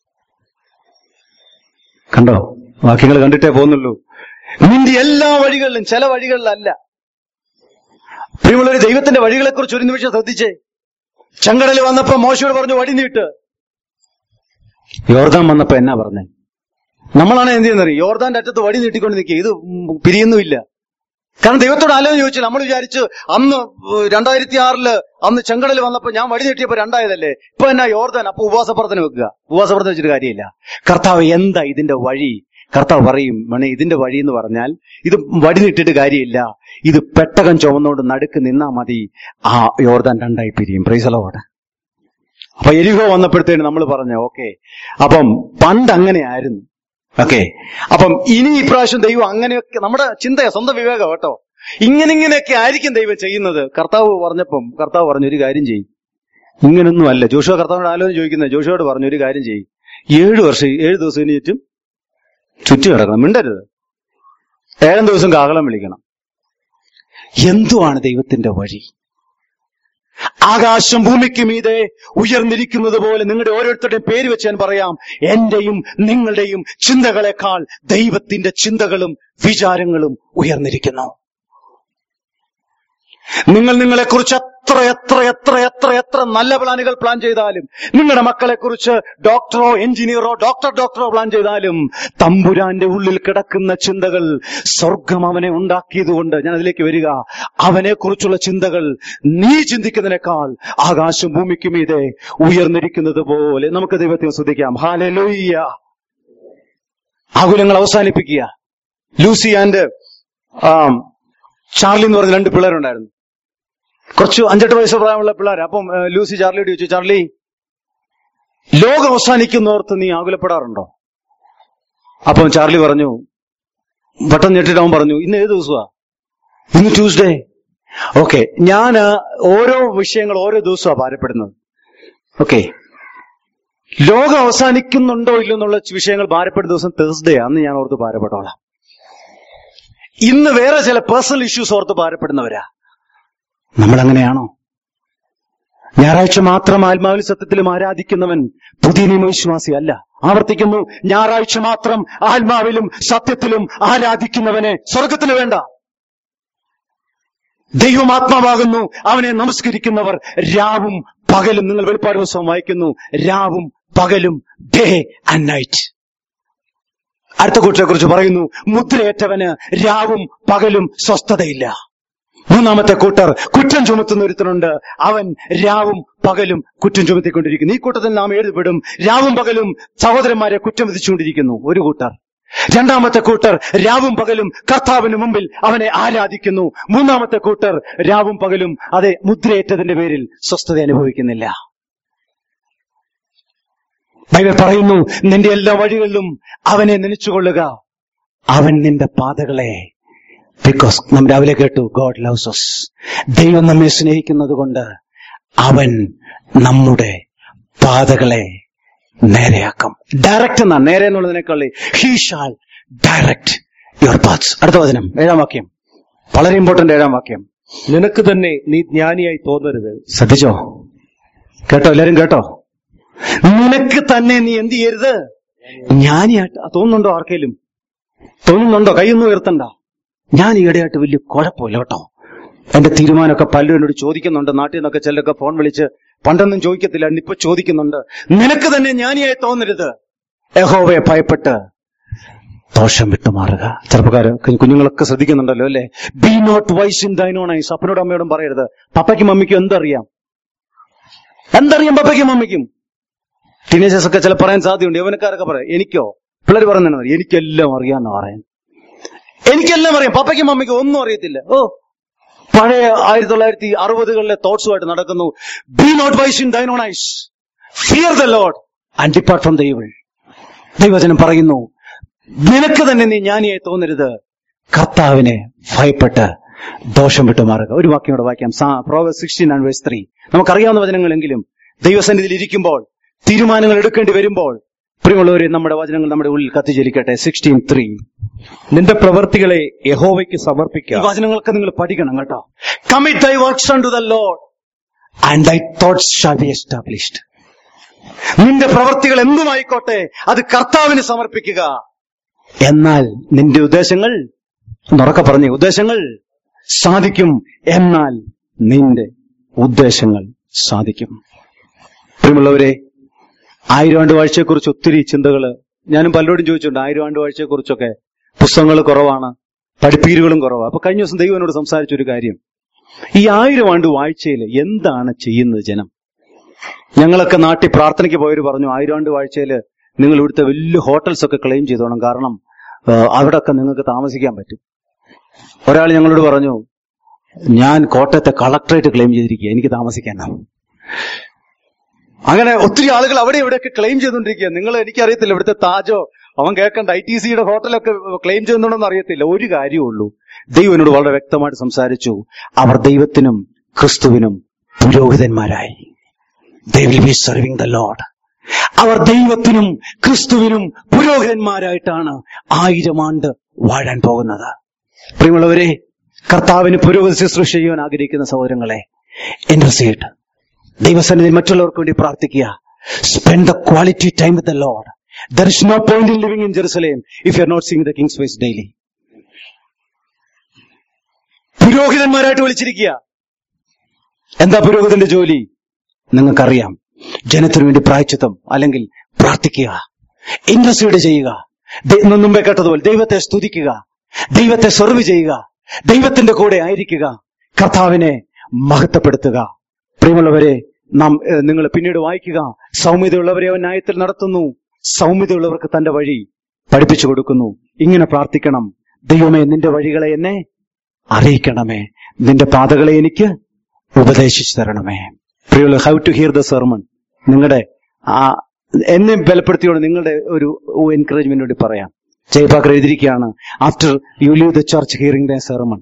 A: കണ്ടോ, വാക്യങ്ങൾ കണ്ടിട്ടേ പോകുന്നുള്ളൂ. നിന്റെ എല്ലാ വഴികളിലും, ചില വഴികളിലല്ല. പ്രിയമുള്ളവര്, ദൈവത്തിന്റെ വഴികളെ കുറിച്ച് ഒരു നിമിഷം ശ്രദ്ധിച്ചേ. ചെങ്കടൽ വന്നപ്പോ മോശയോട് പറഞ്ഞു, വടി നീട്ട്. യോർദാൻ വന്നപ്പോ എന്നാ പറഞ്ഞേ? നമ്മളാണ് എന്ത് ചെയ്യുന്നത്? യോർദാന്റെ അറ്റത്ത് വടി നീട്ടിക്കൊണ്ട് നിൽക്കുക, ഇത് പിരിയൊന്നുമില്ല. കാരണം ദൈവത്തോട് ആലോചന ചോദിച്ചു. നമ്മൾ വിചാരിച്ചു അന്ന് രണ്ടായിരത്തി ആറില് അന്ന് ചെങ്കടൽ വന്നപ്പോ ഞാൻ വടി നീട്ടിയപ്പോ രണ്ടായതല്ലേ, ഇപ്പൊ എന്നാ യോർദാൻ? അപ്പൊ ഉപവാസപ്രാർത്ഥന വെക്കുക. ഉപവാസപ്രാർത്ഥന വെച്ചിട്ട് കാര്യമില്ല. കർത്താവ് എന്താ ഇതിന്റെ വഴി? കർത്താവ് പറയും, മണി ഇതിന്റെ വഴി എന്ന് പറഞ്ഞാൽ ഇത് വടി നിട്ടിട്ട് കാര്യമില്ല, ഇത് പെട്ടകം ചുമന്നുകൊണ്ട് നടുക്ക് നിന്നാ മതി, ആ യോർദാൻ രണ്ടായി പിരിയും. Praise the Lord. അപ്പൊ എരിഹോ വന്നപ്പോഴത്തേന് നമ്മൾ പറഞ്ഞു ഓക്കെ, അപ്പം പണ്ട് അങ്ങനെയായിരുന്നു. ഓക്കെ, അപ്പം ഇനി ഇപ്രാവശ്യം ദൈവം അങ്ങനെയൊക്കെ, നമ്മുടെ ചിന്തയാ, സ്വന്തം വിവേകം കേട്ടോ, ഇങ്ങനെ ഇങ്ങനെയൊക്കെ ആയിരിക്കും ദൈവം ചെയ്യുന്നത്. കർത്താവ് പറഞ്ഞപ്പം കർത്താവ് പറഞ്ഞു ഒരു കാര്യം ചെയ്യും, ഇങ്ങനൊന്നും അല്ല. ജോഷുവ കർത്താവിനോട് ആലോചന ചോദിക്കുന്നത്, ജോഷുവോട് പറഞ്ഞു ഒരു കാര്യം ചെയ്യും, ഏഴു വർഷം ഏഴു ദിവസത്തിന് ചുറ്റും ചുറ്റി കിടക്കണം, മിണ്ടരുത്, ഏഴാം ദിവസം കാഹളം വിളിക്കണം. എന്തുവാണ് ദൈവത്തിന്റെ വഴി? ആകാശം ഭൂമിക്ക് മീതെ ഉയർന്നിരിക്കുന്നത് പോലെ നിങ്ങളുടെ ഓരോരുത്തരുടെയും പേര് വെച്ച് ഞാൻ പറയാം, എന്റെയും നിങ്ങളുടെയും ചിന്തകളെക്കാൾ ദൈവത്തിന്റെ ചിന്തകളും വിചാരങ്ങളും ഉയർന്നിരിക്കുന്നു. നിങ്ങൾ നിങ്ങളെക്കുറിച്ച് എത്ര എത്ര എത്ര എത്ര എത്ര നല്ല പ്ലാനുകൾ പ്ലാൻ ചെയ്താലും, നിങ്ങളുടെ മക്കളെക്കുറിച്ച് ഡോക്ടറോ എഞ്ചിനീയറോ ഡോക്ടർ ഡോക്ടറോ പ്ലാൻ ചെയ്താലും, തമ്പുരാന്റെ ഉള്ളിൽ കിടക്കുന്ന ചിന്തകൾ, സ്വർഗം അവനെ ഉണ്ടാക്കിയതുകൊണ്ട്, ഞാൻ അതിലേക്ക് വരിക, അവനെ കുറിച്ചുള്ള ചിന്തകൾ നീ ചിന്തിക്കുന്നതിനേക്കാൾ ആകാശം ഭൂമിക്ക് മീതെ ഉയർന്നിരിക്കുന്നത് പോലെ. നമുക്ക് ദൈവത്തെ ശ്രദ്ധിക്കാം. ഹല്ലേലൂയ. ആകുലങ്ങൾ അവസാനിപ്പിക്കുക. ലൂസി ആൻഡ് ചാർലി എന്ന് പറഞ്ഞ രണ്ട് പിള്ളേരുണ്ടായിരുന്നു. കുറച്ച് അഞ്ചെട്ട് വയസ്സ് പ്രായമുള്ള പിള്ളേർ. അപ്പം ലൂസി ചാർലിയോട് ചോദിച്ചു, ചാർലി, ലോകം അവസാനിക്കുന്നോർത്ത് നീ ആകുലപ്പെടാറുണ്ടോ? അപ്പം ചാർലി പറഞ്ഞു, വട്ടം ഞെട്ടിട്ട് അവൻ പറഞ്ഞു, ഇന്ന് ഏത് ദിവസമാ? ഇന്ന് ട്യൂസ്ഡേ. ഓക്കെ, ഞാൻ ഓരോ വിഷയങ്ങൾ ഓരോ ദിവസമാണ് ഭാരപ്പെടുന്നത്. ഓക്കെ, ലോകം അവസാനിക്കുന്നുണ്ടോ ഇല്ലോ എന്നുള്ള വിഷയങ്ങൾ ഭാരപ്പെടുന്ന ദിവസം തേഴ്സ്ഡേ, അന്ന് ഞാൻ ഓർത്ത് ഭാരപ്പെട്ടോളാം. ഇന്ന് വേറെ ചില പേഴ്സണൽ ഇഷ്യൂസ് ഓർത്ത് ഭാരപ്പെടുന്നവരാ. നമ്മൾ അങ്ങനെയാണോ? ഞായറാഴ്ച മാത്രം ആത്മാവിൽ സത്യത്തിലും ആരാധിക്കുന്നവൻ പുതിയ നിയമവിശ്വാസി അല്ല. ആവർത്തിക്കുന്നു, ഞായറാഴ്ച മാത്രം ആത്മാവിലും സത്യത്തിലും ആരാധിക്കുന്നവനെ സ്വർഗത്തിന് വേണ്ട. ദൈവം ആത്മാവാകുന്നു, അവനെ നമസ്കരിക്കുന്നവർ രാവും പകലും, നിങ്ങൾ വെളിപ്പാട് പുസ്തകം വായിക്കുന്നു, രാവും പകലും, ഡേ ആൻഡ് നൈറ്റ്. അടുത്ത കൂട്ടരെ കുറിച്ച് പറയുന്നു, മുദ്രയേറ്റവന് രാവും പകലും സ്വസ്ഥതയില്ല. മൂന്നാമത്തെ കൂട്ടർ, കുറ്റം ചുമത്തുന്ന ഒരുത്തനുണ്ട്, അവൻ രാവും പകലും കുറ്റം ചുമത്തിക്കൊണ്ടിരിക്കുന്നു. ഈ കൂട്ടത്തിൽ നാം എഴുതപ്പെടും. രാവും പകലും സഹോദരന്മാരെ കുറ്റം വിധിച്ചുകൊണ്ടിരിക്കുന്നു ഒരു കൂട്ടർ. രണ്ടാമത്തെ കൂട്ടർ രാവും പകലും കർത്താവിന് മുമ്പിൽ അവനെ ആരാധിക്കുന്നു. മൂന്നാമത്തെ കൂട്ടർ രാവും പകലും അതെ മുദ്രയേറ്റതിന്റെ പേരിൽ സ്വസ്ഥത അനുഭവിക്കുന്നില്ല. ബൈബിൾ പറയുന്നു, നിന്റെ എല്ലാ വഴികളിലും അവനെ നനച്ചുകൊള്ളുക, അവൻ നിന്റെ പാതകളെ, ബിക്കോസ് നാം രാവിലെ കേട്ടു, ഗോഡ് ലവ്സ് us, ദൈവം നമ്മെ സ്നേഹിക്കുന്നത് കൊണ്ട് അവൻ നമ്മുടെ പാതകളെ നേരെയാക്കും. ഡയറക്റ്റ് എന്നാ, നേരെ എന്നുള്ളതിനേക്കാൾ he shall direct your paths. അടുത്ത വചനം, ഏഴാം വാക്യം, വളരെ ഇമ്പോർട്ടന്റ് ഏഴാം വാക്യം.
B: നിനക്ക് തന്നെ നീ ജ്ഞാനിയായി തോന്നരുത്.
A: ശ്രദ്ധിച്ചോ? കേട്ടോ? എല്ലാരും കേട്ടോ? നിനക്ക് തന്നെ നീ എന്ത് ചെയ്യരുത്? ജ്ഞാനിയായിട്ട് തോന്നുന്നുണ്ടോ? ആർക്കേലും തോന്നുന്നുണ്ടോ? കൈയൊന്നും ഉയർത്തണ്ട. ഞാൻ ഈയിടെയായിട്ട് വലിയ കുഴപ്പമില്ല കേട്ടോ, എന്റെ തീരുമാനമൊക്കെ പലരും എന്നോട് ചോദിക്കുന്നുണ്ട്. നാട്ടിൽ നിന്നൊക്കെ ചിലരൊക്കെ ഫോൺ വിളിച്ച്, പണ്ടൊന്നും ചോദിക്കത്തില്ല, ഇപ്പൊ ചോദിക്കുന്നുണ്ട്. നിനക്ക് തന്നെ ജ്ഞാനിയായി തോന്നരുത്, യഹോവയെ ഭയപ്പെട്ട് ദോഷം വിട്ടുമാറുക. ചെറുപ്പക്കാര് കുഞ്ഞുങ്ങളൊക്കെ ശ്രദ്ധിക്കുന്നുണ്ടല്ലോ അല്ലെ? Be not wise in thine own eyes. അപ്പനോടും അമ്മയോടും പറയരുത്. പപ്പയ്ക്കും മമ്മിക്കും എന്തറിയാം? എന്തറിയാം പപ്പയ്ക്കും മമ്മിക്കും? ടീനേജേഴ്സ് ഒക്കെ ചില പറയാൻ സാധ്യതയുണ്ട്. യൗവനക്കാരൊക്കെ പറയാം, എനിക്കോ? പിള്ളേർ പറയുന്നത് എനിക്കെല്ലാം അറിയാമെന്ന് പറയാൻ. എനിക്കെല്ലാം അറിയാം, പപ്പയ്ക്കും മമ്മിക്കും ഒന്നും അറിയത്തില്ല. ഓ, പഴയ ആയിരത്തി തൊള്ളായിരത്തി അറുപതുകളിലെ തോട്ട്സുമായിട്ട് നടക്കുന്നു. Be not wise in thine own eyes, fear the Lord and depart from the evil. ദൈവവചനം പറയുന്നു, നിനക്ക് തന്നെ നീ ജ്ഞാനിയായി തോന്നരുത്, കർത്താവിനെ ഭയപ്പെട്ട് ദോഷം വിട്ടുമാറുക. ഒരു വാക്യം കൂടെ വായിക്കാം. Proverbs sixteen and verse three. നമുക്കറിയാവുന്ന വചനങ്ങളെങ്കിലും ദൈവസന്നിധിയിൽ ഇരിക്കുമ്പോൾ, തീരുമാനങ്ങൾ എടുക്കേണ്ടി വരുമ്പോൾ, പ്രിയമുള്ളവരെ, നമ്മുടെ വചനങ്ങൾ നമ്മുടെ ഉള്ളിൽ കത്തിജ്വലിക്കട്ടെ. Sixteen three.
B: നിന്റെ പ്രവൃത്തികളെ യഹോവയ്ക്ക് സമർപ്പിക്കുക.
A: ഈ വചനങ്ങളൊക്കെ നിങ്ങൾ പഠിക്കണം കേട്ടോ. Commit thy works unto the Lord and thy thoughts shall be established. നിന്റെ പ്രവൃത്തികൾ എന്തുമായിക്കോട്ടെ അത് കർത്താവിന് സമർപ്പിക്കുക, എന്നാൽ നിന്റെ ഉദ്ദേശങ്ങൾ, ഉറക്കെ പറഞ്ഞേ, ഉദ്ദേശങ്ങൾ സാധിക്കും. എന്നാൽ നിന്റെ ഉദ്ദേശങ്ങൾ സാധിക്കും. പ്രിയമുള്ളവരെ, ആയിരം ആണ്ട് വാഴ്ചയെക്കുറിച്ച് ഒത്തിരി ചിന്തകള് ഞാനും പലരോടും ചോദിച്ചിട്ടുണ്ട്. ആയിരം ആണ്ട് വാഴ്ചയെക്കുറിച്ചൊക്കെ പുസ്തകങ്ങൾ കുറവാണ്, പഠിപ്പീരുകളും കുറവാണ്. അപ്പൊ കഴിഞ്ഞ ദിവസം ദൈവം എന്നോട് സംസാരിച്ചൊരു കാര്യം, ഈ ആയിരം ആണ്ട് വാഴ്ചയിൽ എന്താണ് ചെയ്യുന്നത് ജനം? ഞങ്ങളൊക്കെ നാട്ടിൽ പ്രാർത്ഥനയ്ക്ക് പോയവർ പറഞ്ഞു, ആയിരം ആണ്ട് വാഴ്ചയിൽ നിങ്ങൾ ഇവിടുത്തെ വലിയ ഹോട്ടൽസ് ഒക്കെ ക്ലെയിം ചെയ്തോണം, കാരണം അവിടെയൊക്കെ നിങ്ങൾക്ക് താമസിക്കാൻ പറ്റും. ഒരാൾ ഞങ്ങളോട് പറഞ്ഞു, ഞാൻ കോട്ടയത്തെ കളക്ടറേറ്റ് ക്ലെയിം ചെയ്തിരിക്കുക, എനിക്ക് താമസിക്കാനാണ്. അങ്ങനെ ഒത്തിരി ആളുകൾ അവിടെ ഇവിടെയൊക്കെ ക്ലെയിം ചെയ്തുകൊണ്ടിരിക്കുക. നിങ്ങൾ എനിക്കറിയത്തില്ല, ഇവിടുത്തെ താജോ അവൻ കേൾക്കേണ്ട ഐ ടി സിയുടെ ഹോട്ടലൊക്കെ ക്ലെയിം ചെയ്യുന്നുണ്ടോന്ന് അറിയത്തില്ല. ഒരു കാര്യമുള്ളൂ, ദൈവം എന്നോട് വളരെ വ്യക്തമായിട്ട് സംസാരിച്ചു. അവർ ദൈവത്തിനും ക്രിസ്തുവിനും പുരോഹിതന്മാരായി. They will be serving the Lord. അവർ ദൈവത്തിനും ക്രിസ്തുവിനും പുരോഹിതന്മാരായിട്ടാണ് ആയിരം ആണ്ട് വാഴാൻ പോകുന്നത്. പ്രിയമുള്ളവരെ, കർത്താവിന് പുരോഹിത ശുശ്രൂഷ ചെയ്യാൻ ആഗ്രഹിക്കുന്ന സഹോദരങ്ങളെ, ഇന്റർസീഡ്, ദൈവസന്നിധിയിൽ മറ്റുള്ളവർക്ക് വേണ്ടി പ്രാർത്ഥിക്കുക. Spend the quality time with the Lord. There is no point in living in Jerusalem if you are not seeing the King's face daily. പുരോഹിതന്മാരായിട്ട് വിളിച്ചിരിക്കുക. എന്താ പുരോഹിതന്റെ ജോലി? നിങ്ങൾക്കറിയാം. ജനത്തിനു വേണ്ടി പ്രായച്ചിത്തം അല്ലെങ്കിൽ പ്രാർത്ഥിക്കുക, ഇന്റർസീഡ് ചെയ്യുക, മുമ്പേ കേട്ടതുപോലെ ദൈവത്തെ സ്തുതിക്കുക, ദൈവത്തെ സെർവ് ചെയ്യുക, ദൈവത്തിന്റെ കൂടെ ആയിരിക്കുക, കർത്താവിനെ മഹത്വപ്പെടുത്തുക. പ്രിയമുള്ളവരെ, നാം നിങ്ങൾ പിന്നീട് വായിക്കുക, സൗമ്യതയുള്ളവരെ അവൻ ന്യായത്തിൽ നടത്തുന്നു, സൗമ്യതയുള്ളവർക്ക് തന്റെ വഴി പഠിപ്പിച്ചു കൊടുക്കുന്നു. ഇങ്ങനെ പ്രാർത്ഥിക്കണം: ദൈവമേ, നിന്റെ വഴികളെ എന്നെ അറിയിക്കണമേ, നിന്റെ പാതകളെ എനിക്ക് ഉപദേശിച്ചു തരണമേ. പ്രിയമുള്ള, how to hear the sermon. നിങ്ങളുടെ ആ എന്നെ ബലപ്പെടുത്തിയോട് നിങ്ങളുടെ ഒരു എൻകറേജ്മെന്റ് വേണ്ടി പറയാം. ജയപാക്കർ എഴുതിയിരിക്കുകയാണ്, after you leave the church hearing the sermon,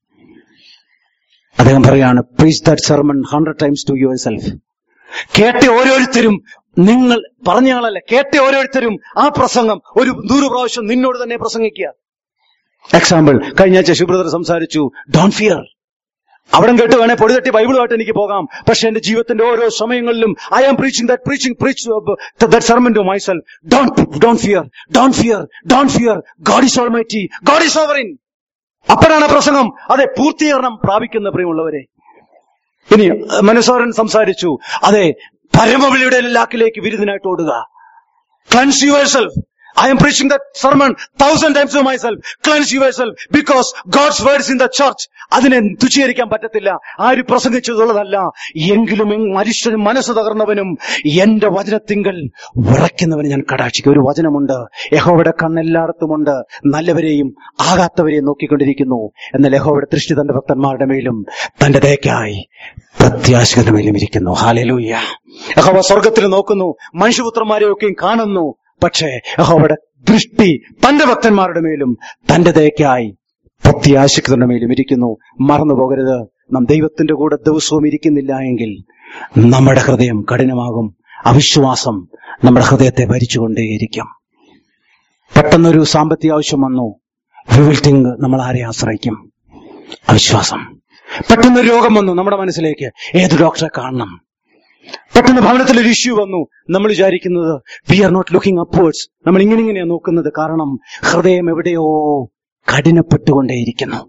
A: അദ്ദേഹം പറയാണ്, preach that sermon hundred times to your self. കേട്ട ഓരോരുത്തരും, നിങ്ങൾ പറഞ്ഞയാളല്ല, കേട്ട ഓരോരുത്തരും ആ പ്രസംഗം ഒരു നൂറ് പ്രാവശ്യം നിന്നോട് തന്നെ പ്രസംഗിക്കുക. എക്സാമ്പിൾ, കഴിഞ്ഞ ആഴ്ച ശുഭ്രദർ സംസാരിച്ചു, ഡോണ്ട് ഫിയർ. അവിടം കേട്ട് വേണേ പൊടി തട്ടി ബൈബിളുമായിട്ട് എനിക്ക് പോകാം, പക്ഷെ എന്റെ ജീവിതത്തിന്റെ ഓരോ സമയങ്ങളിലും I am preaching that preaching preach that sermon to myself. Don't don't fear, don't fear, don't fear. God is almighty, God is sovereign. അപ്പോഴാണ് പ്രസംഗം അതെ പൂർത്തീകരണം പ്രാപിക്കുന്ന. പ്രിയമുള്ളവരെ, ഇനി മനസ്സോരൻ സംസാരിച്ചു, അതെ പരമവിളിയുടെ ലാക്കിലേക്ക് വിരുദ്ധനായിട്ട് ഓടുക. Cleanse yourself. I am preaching that sermon thousand times to myself. Cleanse yourself because God's word is in the church. അതിനെ തുച്ഛീകരിക്കാൻ പറ്റത്തില്ല. ആര് പ്രസംഗിച്ചതുള്ളതല്ല. എങ്കിലും മനുഷ്യനും മനസ്സ് തകർന്നവനും എന്റെ വചനത്തിങ്കൽ വിറയ്ക്കുന്നവന് ഞാൻ കടാക്ഷിക്കും. ഒരു വചനമുണ്ട്, യഹോവയുടെ കണ്ണെല്ലായിടത്തുമുണ്ട്, നല്ലവരെയും ആകാത്തവരെയും നോക്കിക്കൊണ്ടിരിക്കുന്നു. എന്നാൽ യഹോവയുടെ ദൃഷ്ടി തന്റെ ഭക്തന്മാരുടെ മേലും തന്റെ ദയക്കായി പ്രത്യാശയുടെ മേലും ഇരിക്കുന്നു. ഹല്ലേലൂയ. യഹോവ സ്വർഗത്തിൽ നോക്കുന്നു, മനുഷ്യപുത്രന്മാരെയൊക്കെയും കാണുന്നു. പക്ഷേ യഹോവയുടെ ദൃഷ്ടി തന്റെ ഭക്തന്മാരുടെ മേലും തന്റെ ദയക്കായി പ്രത്യാശിക്കുന്നവരുടെ മേലും ഇരിക്കുന്നു. മറന്നു പോകരുത്, നാം ദൈവത്തിന്റെ കൂടെ ദിവസവും ഇരിക്കുന്നില്ല എങ്കിൽ നമ്മുടെ ഹൃദയം കഠിനമാകും. അവിശ്വാസം നമ്മുടെ ഹൃദയത്തെ ഭരിച്ചുകൊണ്ടേയിരിക്കും. പെട്ടെന്നൊരു സാമ്പത്തിക ആവശ്യം വന്നു, വി വിൽ തിങ്ക് നമ്മൾ ആരെ ആശ്രയിക്കും? അവിശ്വാസം. പെട്ടെന്നൊരു രോഗം വന്നു നമ്മുടെ മനസ്സിലേക്ക്, ഏത് ഡോക്ടറെ കാണണം? പെട്ടെന്ന് ഭവനത്തിൽ ഒരു ഇഷ്യൂ വന്നു, നമ്മൾ വിചാരിക്കുന്നത് we are not looking upwards, നമ്മൾ ഇങ്ങനെ ഇങ്ങനെയാ നോക്കുന്നത്. കാരണം ഹൃദയം എവിടെയോ കഠിനപ്പെട്ടുകൊണ്ടേയിരിക്കുന്നു.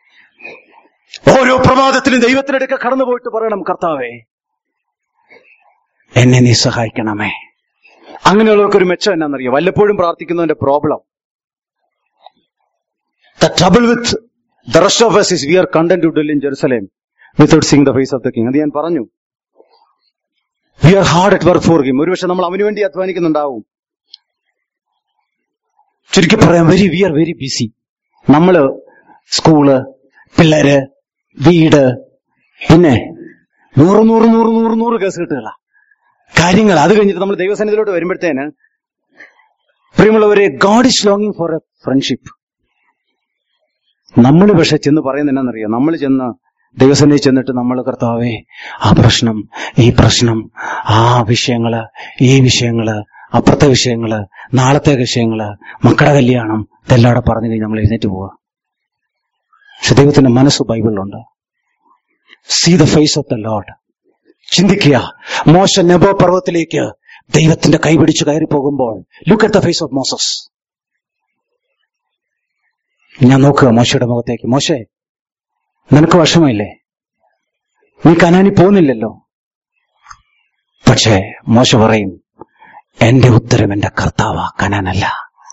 A: ഓരോ പ്രമാദത്തിലും ദൈവത്തിനടുക്ക കടന്നുപോയിട്ട് പറയണം, കർത്താവേ എന്നെ നീ സഹായിക്കണമേ. അങ്ങനെയുള്ളവർക്കൊരു മെച്ചം എന്നാന്നറിയോ? വല്ലപ്പോഴും പ്രാർത്ഥിക്കുന്നതിന്റെ problem, the trouble with the rest of us is we are content to dwell in Jerusalem without seeing the face of the king. അത് ഞാൻ പറഞ്ഞു. We are hard at work for him. ഒരുപക്ഷെ നമ്മൾ അവന് വേണ്ടി അധ്വാനിക്കുന്നുണ്ടാവും. ചുരുക്കി പറയാം, very we are very busy. നമ്മള് സ്കൂള്, പിള്ളേര്, വീട്, പിന്നെ നൂറ് നൂറ് നൂറ് നൂറ് നൂറ് കേസ് കിട്ടുക കാര്യങ്ങൾ. അത് കഴിഞ്ഞിട്ട് നമ്മൾ ദൈവസന്നിധിയിലോട്ട് വരുമ്പോഴത്തേന്, പ്രിയമുള്ളവരെ, ഗോഡ് ഈസ് ലോങ്ങിങ് ഫോർ എ ഫ്രണ്ട്ഷിപ്പ്. നമ്മൾ പക്ഷെ ചെന്ന് പറയുന്നത് എന്നാന്നറിയാം, നമ്മൾ ചെന്ന് ദൈവസന്നിധി ചെന്നിട്ട് നമ്മൾ, കർത്താവേ ആ പ്രശ്നം, ഈ പ്രശ്നം, ആ വിഷയങ്ങള്, ഈ വിഷയങ്ങള്, അപ്പുറത്തെ വിഷയങ്ങള്, നാളത്തെ വിഷയങ്ങള്, മക്കളുടെ കല്യാണം, ഇതെല്ലാടെ പറഞ്ഞു കഴിഞ്ഞ് നമ്മൾ എഴുന്നേറ്റ് പോവുക. പക്ഷെ ദൈവത്തിന്റെ മനസ്സ് ബൈബിളിലുണ്ട്. See the face of the Lord. ചിന്തിക്കുക, മോശ നെബോ പർവ്വതത്തിലേക്ക് ദൈവത്തിന്റെ കൈപിടിച്ച് കയറി പോകുമ്പോൾ, look at the face of Moses. ഞാൻ നോക്കുക മോശയുടെ മുഖത്തേക്ക്, മോശേ നിനക്ക് വിഷമമില്ലേ? നീ കനാനി പോകുന്നില്ലല്ലോ. പക്ഷേ മോശ പറയും, എന്റെ ഉത്തരം എന്റെ കർത്താവാ, കനാനല്ല.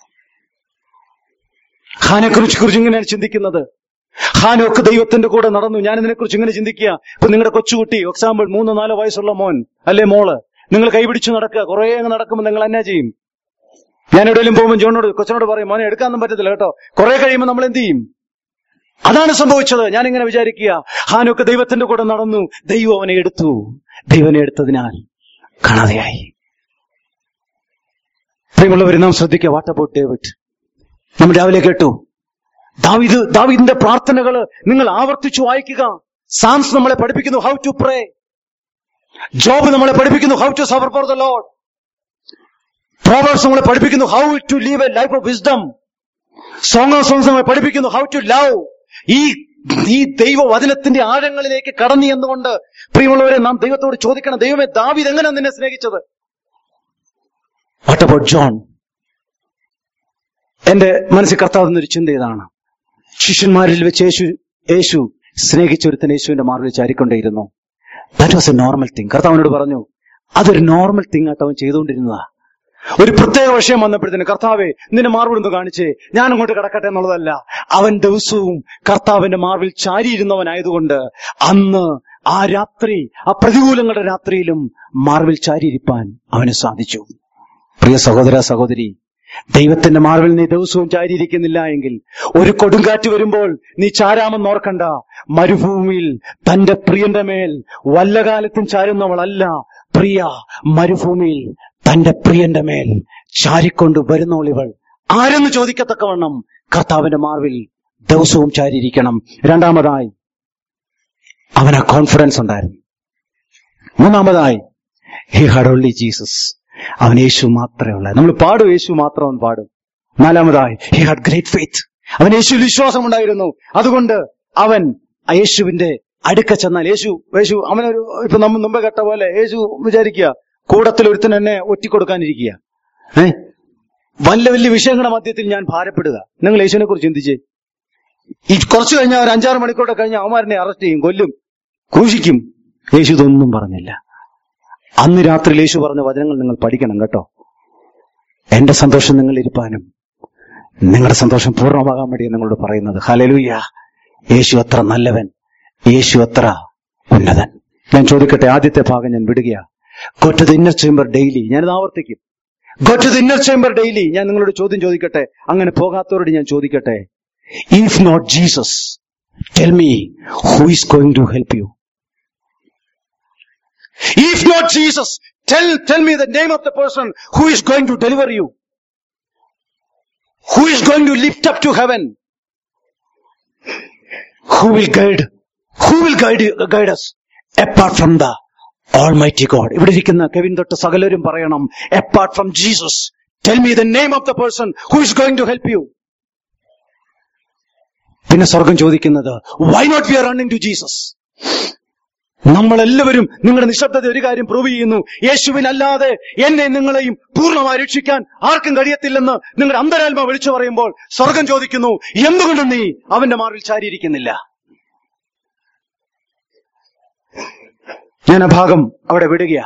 A: ഹാനെ കുറിച്ച് കുറിച്ച് ഇങ്ങനെയാണ് ചിന്തിക്കുന്നത്. ഹാനൊക്കെ ദൈവത്തിന്റെ കൂടെ നടന്നു. ഞാൻ ഇതിനെ കുറിച്ച് ഇങ്ങനെ ചിന്തിക്കുക. ഇപ്പൊ നിങ്ങളുടെ കൊച്ചുകുട്ടി, എക്സാമ്പിൾ മൂന്നോ നാലോ വയസ്സുള്ള മോൻ അല്ലെ മോള്, നിങ്ങൾ കൈപിടിച്ചു നടക്കുക. കുറെ അങ്ങ് നടക്കുമ്പോൾ നിങ്ങൾ എന്നാ ചെയ്യും? ഞാൻ എവിടെയെങ്കിലും പോകുമ്പോൾ ജോണിനോട് കൊച്ചനോട് പറയും, മോനെ എടുക്കാനൊന്നും പറ്റത്തില്ല കേട്ടോ. കുറെ കഴിയുമ്പോൾ നമ്മൾ എന്ത് ചെയ്യും? അതാണ് സംഭവിച്ചത്. ഞാനിങ്ങനെ വിചാരിക്കുക, ഹാനോക്ക് ദൈവത്തിന്റെ കൂടെ നടന്നു, ദൈവം അവനെ എടുത്തു. ദൈവനെ എടുത്തതിനാൽ കാണാതെയായി. പ്രിയമുള്ളവരെ, നാം ശ്രദ്ധിക്കുക. What about David? നമ്മൾ രാവിലെ കേട്ടു ദാവീദ് ദാവീദിന്റെ പ്രാർത്ഥനകള് നിങ്ങൾ ആവർത്തിച്ചു വായിക്കുക. സാംസ് നമ്മളെ പഠിപ്പിക്കുന്നു ഹൗ ടു പ്രേ. ജോബ് നമ്മളെ പഠിപ്പിക്കുന്നു how to suffer for the Lord. Proverbs നമ്മളെ പഠിപ്പിക്കുന്നു how to live a life of wisdom. Song of Songs നമ്മളെ പഠിപ്പിക്കുന്നു ഹൗ ടു ലവ്. ഈ ഈ ദൈവവചനത്തിന്റെ ആഴങ്ങളിലേക്ക് കടന്നു എന്നുകൊണ്ട് പ്രിയമുള്ളവരെ, നാം ദൈവത്തോട് ചോദിക്കണം, ദൈവമേ, ദാവീദ് എങ്ങനെ നിന്നെ സ്നേഹിച്ചത്? What about John? എന്റെ മനസ്സിൽ കർത്താവുന്നൊരു ചിന്ത ഇതാണ്. ശിഷ്യന്മാരിൽ വെച്ച് യേശു യേശു സ്നേഹിച്ചൊരുത്തൻ യേശുവിന്റെ മാർവിൽ ചാരിക്കൊണ്ടേയിരുന്നു. That was a normal thing. കർത്താവിനോട് പറഞ്ഞു, അതൊരു നോർമൽ തിങ് ആയിട്ട് അവൻ ചെയ്തുകൊണ്ടിരുന്നതാ. ഒരു പ്രത്യേക വിഷയം വന്നപ്പോഴത്തേന്, കർത്താവെ നിന്റെ മാർവിലൊന്ന് കാണിച്ചേ, ഞാൻ അങ്ങോട്ട് കിടക്കട്ടെ എന്നുള്ളതല്ല. അവൻ ദിവസവും കർത്താവിന്റെ മാർവിൽ ചാരിയിരുന്നവനായതുകൊണ്ട് അന്ന് ആ രാത്രി, ആ പ്രതികൂലങ്ങളുടെ രാത്രിയിലും മാർവിൽ ചാരിയിരിപ്പാൻ അവന് സാധിച്ചു. പ്രിയ സഹോദര സഹോദരി, ദൈവത്തിന്റെ മാർവിൽ നീ ദിവസവും ചാരിയിരിക്കുന്നില്ല എങ്കിൽ ഒരു കൊടുങ്കാറ്റ് വരുമ്പോൾ നീ ചാരാമെന്ന് ഓർക്കണ്ട. മരുഭൂമിയിൽ തന്റെ പ്രിയന്റെ മേൽ വല്ല കാലത്തും ചാരുന്നവളല്ല പ്രിയ. മരുഭൂമിയിൽ തന്റെ പ്രിയന്റെ മേൽ ചാരിക്കൊണ്ട് വരുന്നവളിവൾ. ആരെന്ന് ചോദിക്കത്തക്കവണ്ണം കർത്താവിന്റെ മാർവിൽ ദിവസവും ചാരിയിരിക്കണം. രണ്ടാമതായി, അവന് കോൺഫിഡൻസ് ഉണ്ടായിരുന്നു. മൂന്നാമതായി, ഹി ഹാഡ് ഓൺലി ജീസസ്. അവൻ യേശു മാത്രമേ ഉള്ളൂ. നമ്മൾ പാടും, യേശു മാത്രം അവൻ പാടും. നാലാമതായി, ഹി ഹാഡ് ഗ്രേറ്റ് ഫെയ്ത്ത്. അവൻ യേശുവിൽ വിശ്വാസം ഉണ്ടായിരുന്നു. അതുകൊണ്ട് അവൻ ആ യേശുവിന്റെ അടുക്ക ചെന്നാൽ യേശു യേശു അവനൊരു, ഇപ്പൊ നമ്മൾ മുമ്പേ കേട്ട പോലെ, യേശു വിചാരിക്കുക കൂടത്തിൽ ഒരുത്തൻ എന്നെ ഒറ്റിക്കൊടുക്കാനിരിക്കുക. ഏഹ് വലിയ വലിയ വിഷയങ്ങളുടെ മധ്യത്തിൽ ഞാൻ ഭാരപ്പെടുക. നിങ്ങൾ യേശുവിനെ കുറിച്ച് ചിന്തിച്ചേ. ഈ കുറച്ചു കഴിഞ്ഞാൽ ഒരു അഞ്ചാറ് മണിക്കൂടെ കഴിഞ്ഞാൽ അവന്മാരെന്നെ അറസ്റ്റ് ചെയ്യും, കൊല്ലും, ക്രൂശിക്കും. യേശു ഇതൊന്നും പറഞ്ഞില്ല. അന്ന് രാത്രി യേശു പറഞ്ഞ വചനങ്ങൾ നിങ്ങൾ പഠിക്കണം കേട്ടോ. എന്റെ സന്തോഷം നിങ്ങൾ ഇരിപ്പാനും നിങ്ങളുടെ സന്തോഷം പൂർണ്ണമാകാൻ വേണ്ടി നിങ്ങളോട് പറയുന്നത്. ഹല്ലേലൂയ. യേശു അത്ര നല്ലവൻ, യേശു അത്ര ഉന്നതൻ. ഞാൻ ചോദിക്കട്ടെ, ആദ്യത്തെ ഭാഗം ഞാൻ വിടുകയാ. Go to the inner chamber daily. ഞാനിത് ആവർത്തിക്കും. Go to the inner chamber daily. ഞാൻ നിങ്ങളോട് ചോദ്യം ചോദിക്കട്ടെ, അങ്ങനെ പോകാത്തവരോട് ഞാൻ ചോദിക്കട്ടെ. If not Jesus, tell me who is going to help you? If not Jesus, tell tell me the name of the person who is going to deliver you, who is going to lift up to heaven, who will guide, who will guide guide us apart from the Almighty God. ഇവിടെ ഇരിക്കുന്ന Kevin തൊട്ട് സകലരും പറയണം, apart from Jesus, tell me the name of the person who is going to help you. പിന്നെ സ്വർഗം ചോദിക്കുന്നത്, why not we are running to Jesus? നമ്മളെല്ലാവരും നിങ്ങളുടെ നിശബ്ദത ഒരു കാര്യം പ്രൂവ് ചെയ്യുന്നു. യേശുവിനല്ലാതെ എന്നെ നിങ്ങളെയും പൂർണ്ണമായി രക്ഷിക്കാൻ ആർക്കും കഴിയത്തില്ലെന്ന് നിങ്ങളുടെ അന്തരാത്മ വിളിച്ചു പറയുമ്പോൾ സ്വർഗം ചോദിക്കുന്നു, എന്തുകൊണ്ട് നീ അവന്റെ മാറിൽ ചാരിയിരിക്കുന്നില്ല? ഞാൻ ആ ഭാഗം അവിടെ വിടുകയാ.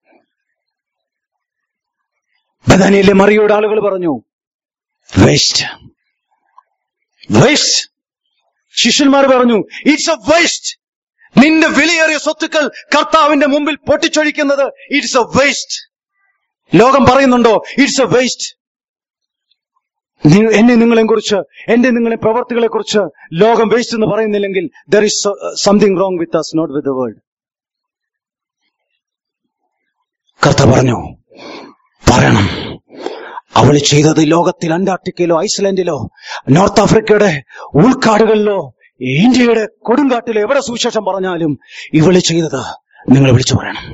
A: ബഥാനിയിലെ മറിയോട് ആളുകൾ പറഞ്ഞു, വേസ്റ്റ് വേസ്റ്റ്. ശിഷ്യന്മാർ പറഞ്ഞു, ഇറ്റ്സ് എ വേസ്റ്റ്. നിന്റെ വിലയേറിയ സ്വത്തുക്കൾ കർത്താവിന്റെ മുമ്പിൽ പൊട്ടിച്ചൊഴിക്കുന്നത് ഇറ്റ്സ് എ വേസ്റ്റ്. ലോകം പറയുന്നുണ്ടോ ഇറ്റ്സ് എ വേസ്റ്റ്? എന്നെ നിങ്ങളെ കുറിച്ച്, എന്റെ നിങ്ങളെ പ്രവർത്തികളെ കുറിച്ച് ലോകം വേസ്റ്റ് എന്ന് പറയുന്നില്ലെങ്കിൽ there is something wrong with us, not with the world. കർത്താവ് പറഞ്ഞു, പറയണം, അവൾ ചെയ്തത് ലോകത്തിൽ അന്റാർട്ടിക്കയിലോ ഐസ്ലാൻഡിലോ നോർത്ത് ആഫ്രിക്കയുടെ ഉൾക്കാടുകളിലോ ഇന്ത്യയുടെ കൊടുങ്കാട്ടിൽ എവിടെ സുവിശേഷം പറഞ്ഞാലും ഇവള് ചെയ്തത് നിങ്ങൾ വിളിച്ചു പറയണം.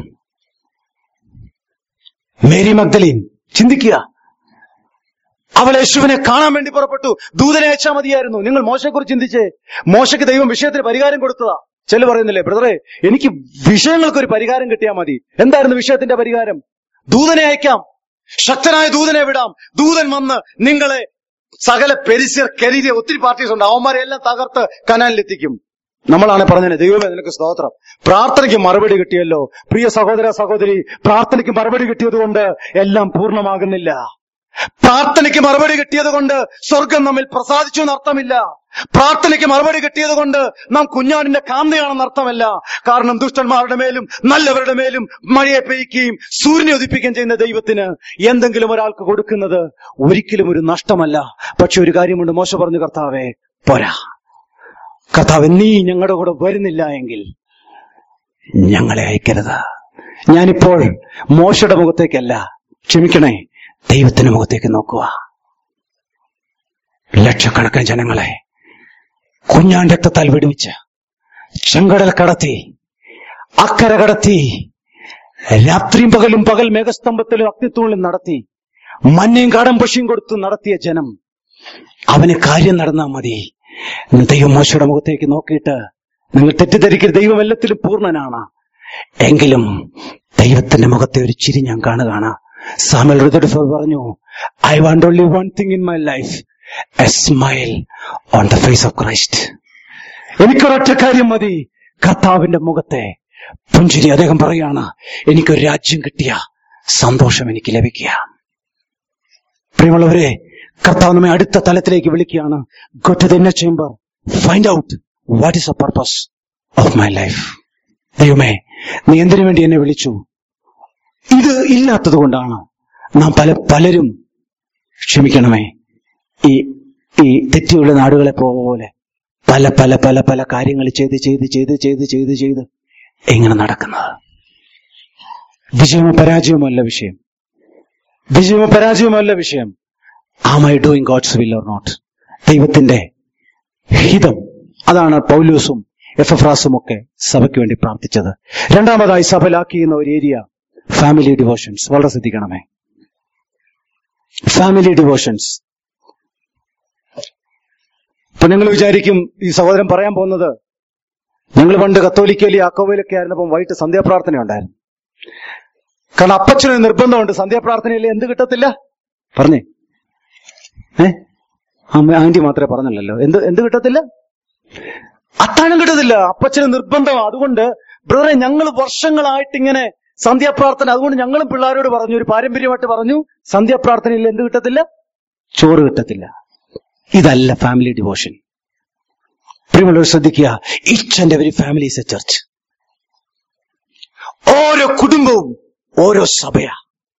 A: മേരി മഗ്ദലീൻ, ചിന്തിക്കുക, അവൾ യേശുവിനെ കാണാൻ വേണ്ടി പുറപ്പെട്ടു. ദൂതനെ അയച്ചാൽ മതിയായിരുന്നു. നിങ്ങൾ മോശയെക്കുറിച്ച് ചിന്തിച്ചേ. മോശയ്ക്ക് ദൈവം വിഷയത്തിന് പരിഹാരം കൊടുത്തതാ. ചില പറയുന്നില്ലേ, ബ്രദറെ എനിക്ക് വിഷയങ്ങൾക്കൊരു പരിഹാരം കിട്ടിയാൽ മതി. എന്തായിരുന്നു വിഷയത്തിന്റെ പരിഹാരം? ദൂതനെ അയക്കാം, ശക്തനായ ദൂതനെ വിടാം. ദൂതൻ വന്ന് നിങ്ങളെ സകല പെരിസിയർ കെരീരിയ ഒത്തിരി പാർട്ടീസ് ഉണ്ട്, അവന്മാരെ എല്ലാം തകർത്ത് കനാലിലെത്തിക്കും. നമ്മളാണ് പറഞ്ഞത്, ദൈവമേ നിനക്ക് സ്തോത്രം, പ്രാർത്ഥനയ്ക്ക് മറുപടി കിട്ടിയല്ലോ. പ്രിയ സഹോദര സഹോദരി, പ്രാർത്ഥനയ്ക്ക് മറുപടി കിട്ടിയത് കൊണ്ട് എല്ലാം പൂർണ്ണമാകുന്നില്ല. പ്രാർത്ഥനയ്ക്ക് മറുപടി കിട്ടിയത് കൊണ്ട് സ്വർഗം നമ്മിൽ പ്രസാദിച്ചു എന്നർത്ഥമില്ല. പ്രാർത്ഥനയ്ക്ക് മറുപടി കിട്ടിയത് കൊണ്ട് നാം കുഞ്ഞാടിന്റെ കാന്തയാണെന്ന് അർത്ഥമല്ല. കാരണം ദുഷ്ടന്മാരുടെ മേലും നല്ലവരുടെ മേലും മഴയെ പെയ്യുകയും സൂര്യനെ ഉദിപ്പിക്കുകയും ചെയ്യുന്ന ദൈവത്തിന് എന്തെങ്കിലും ഒരാൾക്ക് കൊടുക്കുന്നത് ഒരിക്കലും ഒരു നഷ്ടമല്ല. പക്ഷെ ഒരു കാര്യമുണ്ട്, മോശ പറഞ്ഞു, കർത്താവേ പോരാ, കർത്താവ് നീ ഞങ്ങളുടെ കൂടെ വരുന്നില്ല എങ്കിൽ ഞങ്ങളെ അയക്കരുത്. ഞാനിപ്പോൾ മോശയുടെ മുഖത്തേക്കല്ല, ക്ഷമിക്കണേ, ദൈവത്തിന്റെ മുഖത്തേക്ക് നോക്കുക. ലക്ഷക്കണക്കിന് ജനങ്ങളെ കുഞ്ഞാൻ രക്തത്താൽ വിടുവിച്ച് ചെങ്കടൽ കടത്തി, അക്കര കടത്തി, രാത്രിയും പകലും പകൽ മേഘസ്തംഭത്തിലും അഗ്നിത്തൂണിലും നടത്തി, മഞ്ഞയും കാടം പശിയും കൊടുത്ത് നടത്തിയ ജനം, അവന് കാര്യം നടന്നാൽ മതി. ദൈവം മോശയുടെ മുഖത്തേക്ക് നോക്കിയിട്ട്, നിങ്ങൾ തെറ്റിദ്ധരിക്കരുത്, ദൈവം എല്ലാത്തിലും പൂർണ്ണനാണ്, എങ്കിലും ദൈവത്തിന്റെ മുഖത്തെ ഒരു ചിരി ഞാൻ കാണുകയാണ്. സാമുവേൽ ഋതുഫർ പറഞ്ഞു, I want only one thing in my life, a smile on the face of Christ. എനിക്കൊരൊറ്റ കാര്യം മതി, കർത്താവിന്റെ മുഖത്തെ പുഞ്ചിരി. അദ്ദേഹം പറയാണ്, എനിക്കൊരു രാജ്യം കിട്ടിയ സന്തോഷം എനിക്ക് ലഭിക്കുക. പ്രിയമുള്ളവരെ, കർത്താവ് നമ്മെ അടുത്ത തലത്തിലേക്ക് വിളിക്കുകയാണ്. Go to the inner chamber, find out what is the purpose of my life. ദൈവമേ, നീ എന്തിനു വേണ്ടി എന്നെ വിളിച്ചു? ഇത് ഇല്ലാത്തത് കൊണ്ടാണ് നാം പല പലരും, ക്ഷമിക്കണമേ, ഈ ഈ തെറ്റിയുള്ള നാടുകളെ പോലെ പല പല പല പല കാര്യങ്ങൾ ചെയ്ത് ചെയ്ത് ചെയ്ത് ചെയ്ത് ചെയ്ത് ചെയ്ത് എങ്ങനെ നടക്കുന്നത്. വിജയമോ പരാജയമോ അല്ല വിഷയം. വിജയമോ പരാജയമോ അല്ല വിഷയം. Am I doing God's will or not? ദൈവത്തിന്റെ ഹിതം. അതാണ് പൗലോസും എഫെഫ്രാസും ഒക്കെ സഭയ്ക്ക് വേണ്ടി പ്രാർത്ഥിച്ചത്. രണ്ടാമതായി സഭയിലാക്കിയുന്ന ഒരു ഏരിയ ഫാമിലി ഡിവോഷൻസ്. വളരെ ശ്രദ്ധിക്കണമേ, ഫാമിലി ഡിവോഷൻസ്. ഇപ്പൊ നിങ്ങൾ വിചാരിക്കും, ഈ സഹോദരൻ പറയാൻ പോകുന്നത്, ഞങ്ങൾ പണ്ട് കത്തോലിക്കലി യാക്കോബയിലൊക്കെ ആയിരുന്നപ്പം വൈകിട്ട് സന്ധ്യാപ്രാർത്ഥന ഉണ്ടായിരുന്നു. കാരണം അപ്പച്ചനൊരു നിർബന്ധമുണ്ട്, സന്ധ്യാപ്രാർത്ഥനയിൽ എന്ത് കിട്ടത്തില്ല പറഞ്ഞേ? ഏ അമ്മ ആന്റി മാത്രമേ പറഞ്ഞല്ലോ, എന്ത് എന്ത് കിട്ടത്തില്ല? അത്താഴം കിട്ടത്തില്ല. അപ്പച്ചന് നിർബന്ധമാണ്. അതുകൊണ്ട് ബ്രദറെ, ഞങ്ങൾ വർഷങ്ങളായിട്ട് ഇങ്ങനെ സന്ധ്യാപ്രാർത്ഥന, അതുകൊണ്ട് ഞങ്ങളും പിള്ളേരോട് പറഞ്ഞു, ഒരു പാരമ്പര്യമായിട്ട് പറഞ്ഞു, സന്ധ്യാപ്രാർത്ഥനയിൽ എന്ത് കിട്ടത്തില്ല? ചോറ് കിട്ടത്തില്ല. ഇതല്ല ഫാമിലി ഡിവോഷൻ. പ്രിയമുള്ളവർ ശ്രദ്ധിക്കുക, each and every family is a church. ഓരോ കുടുംബവും ഓരോ സഭയാ.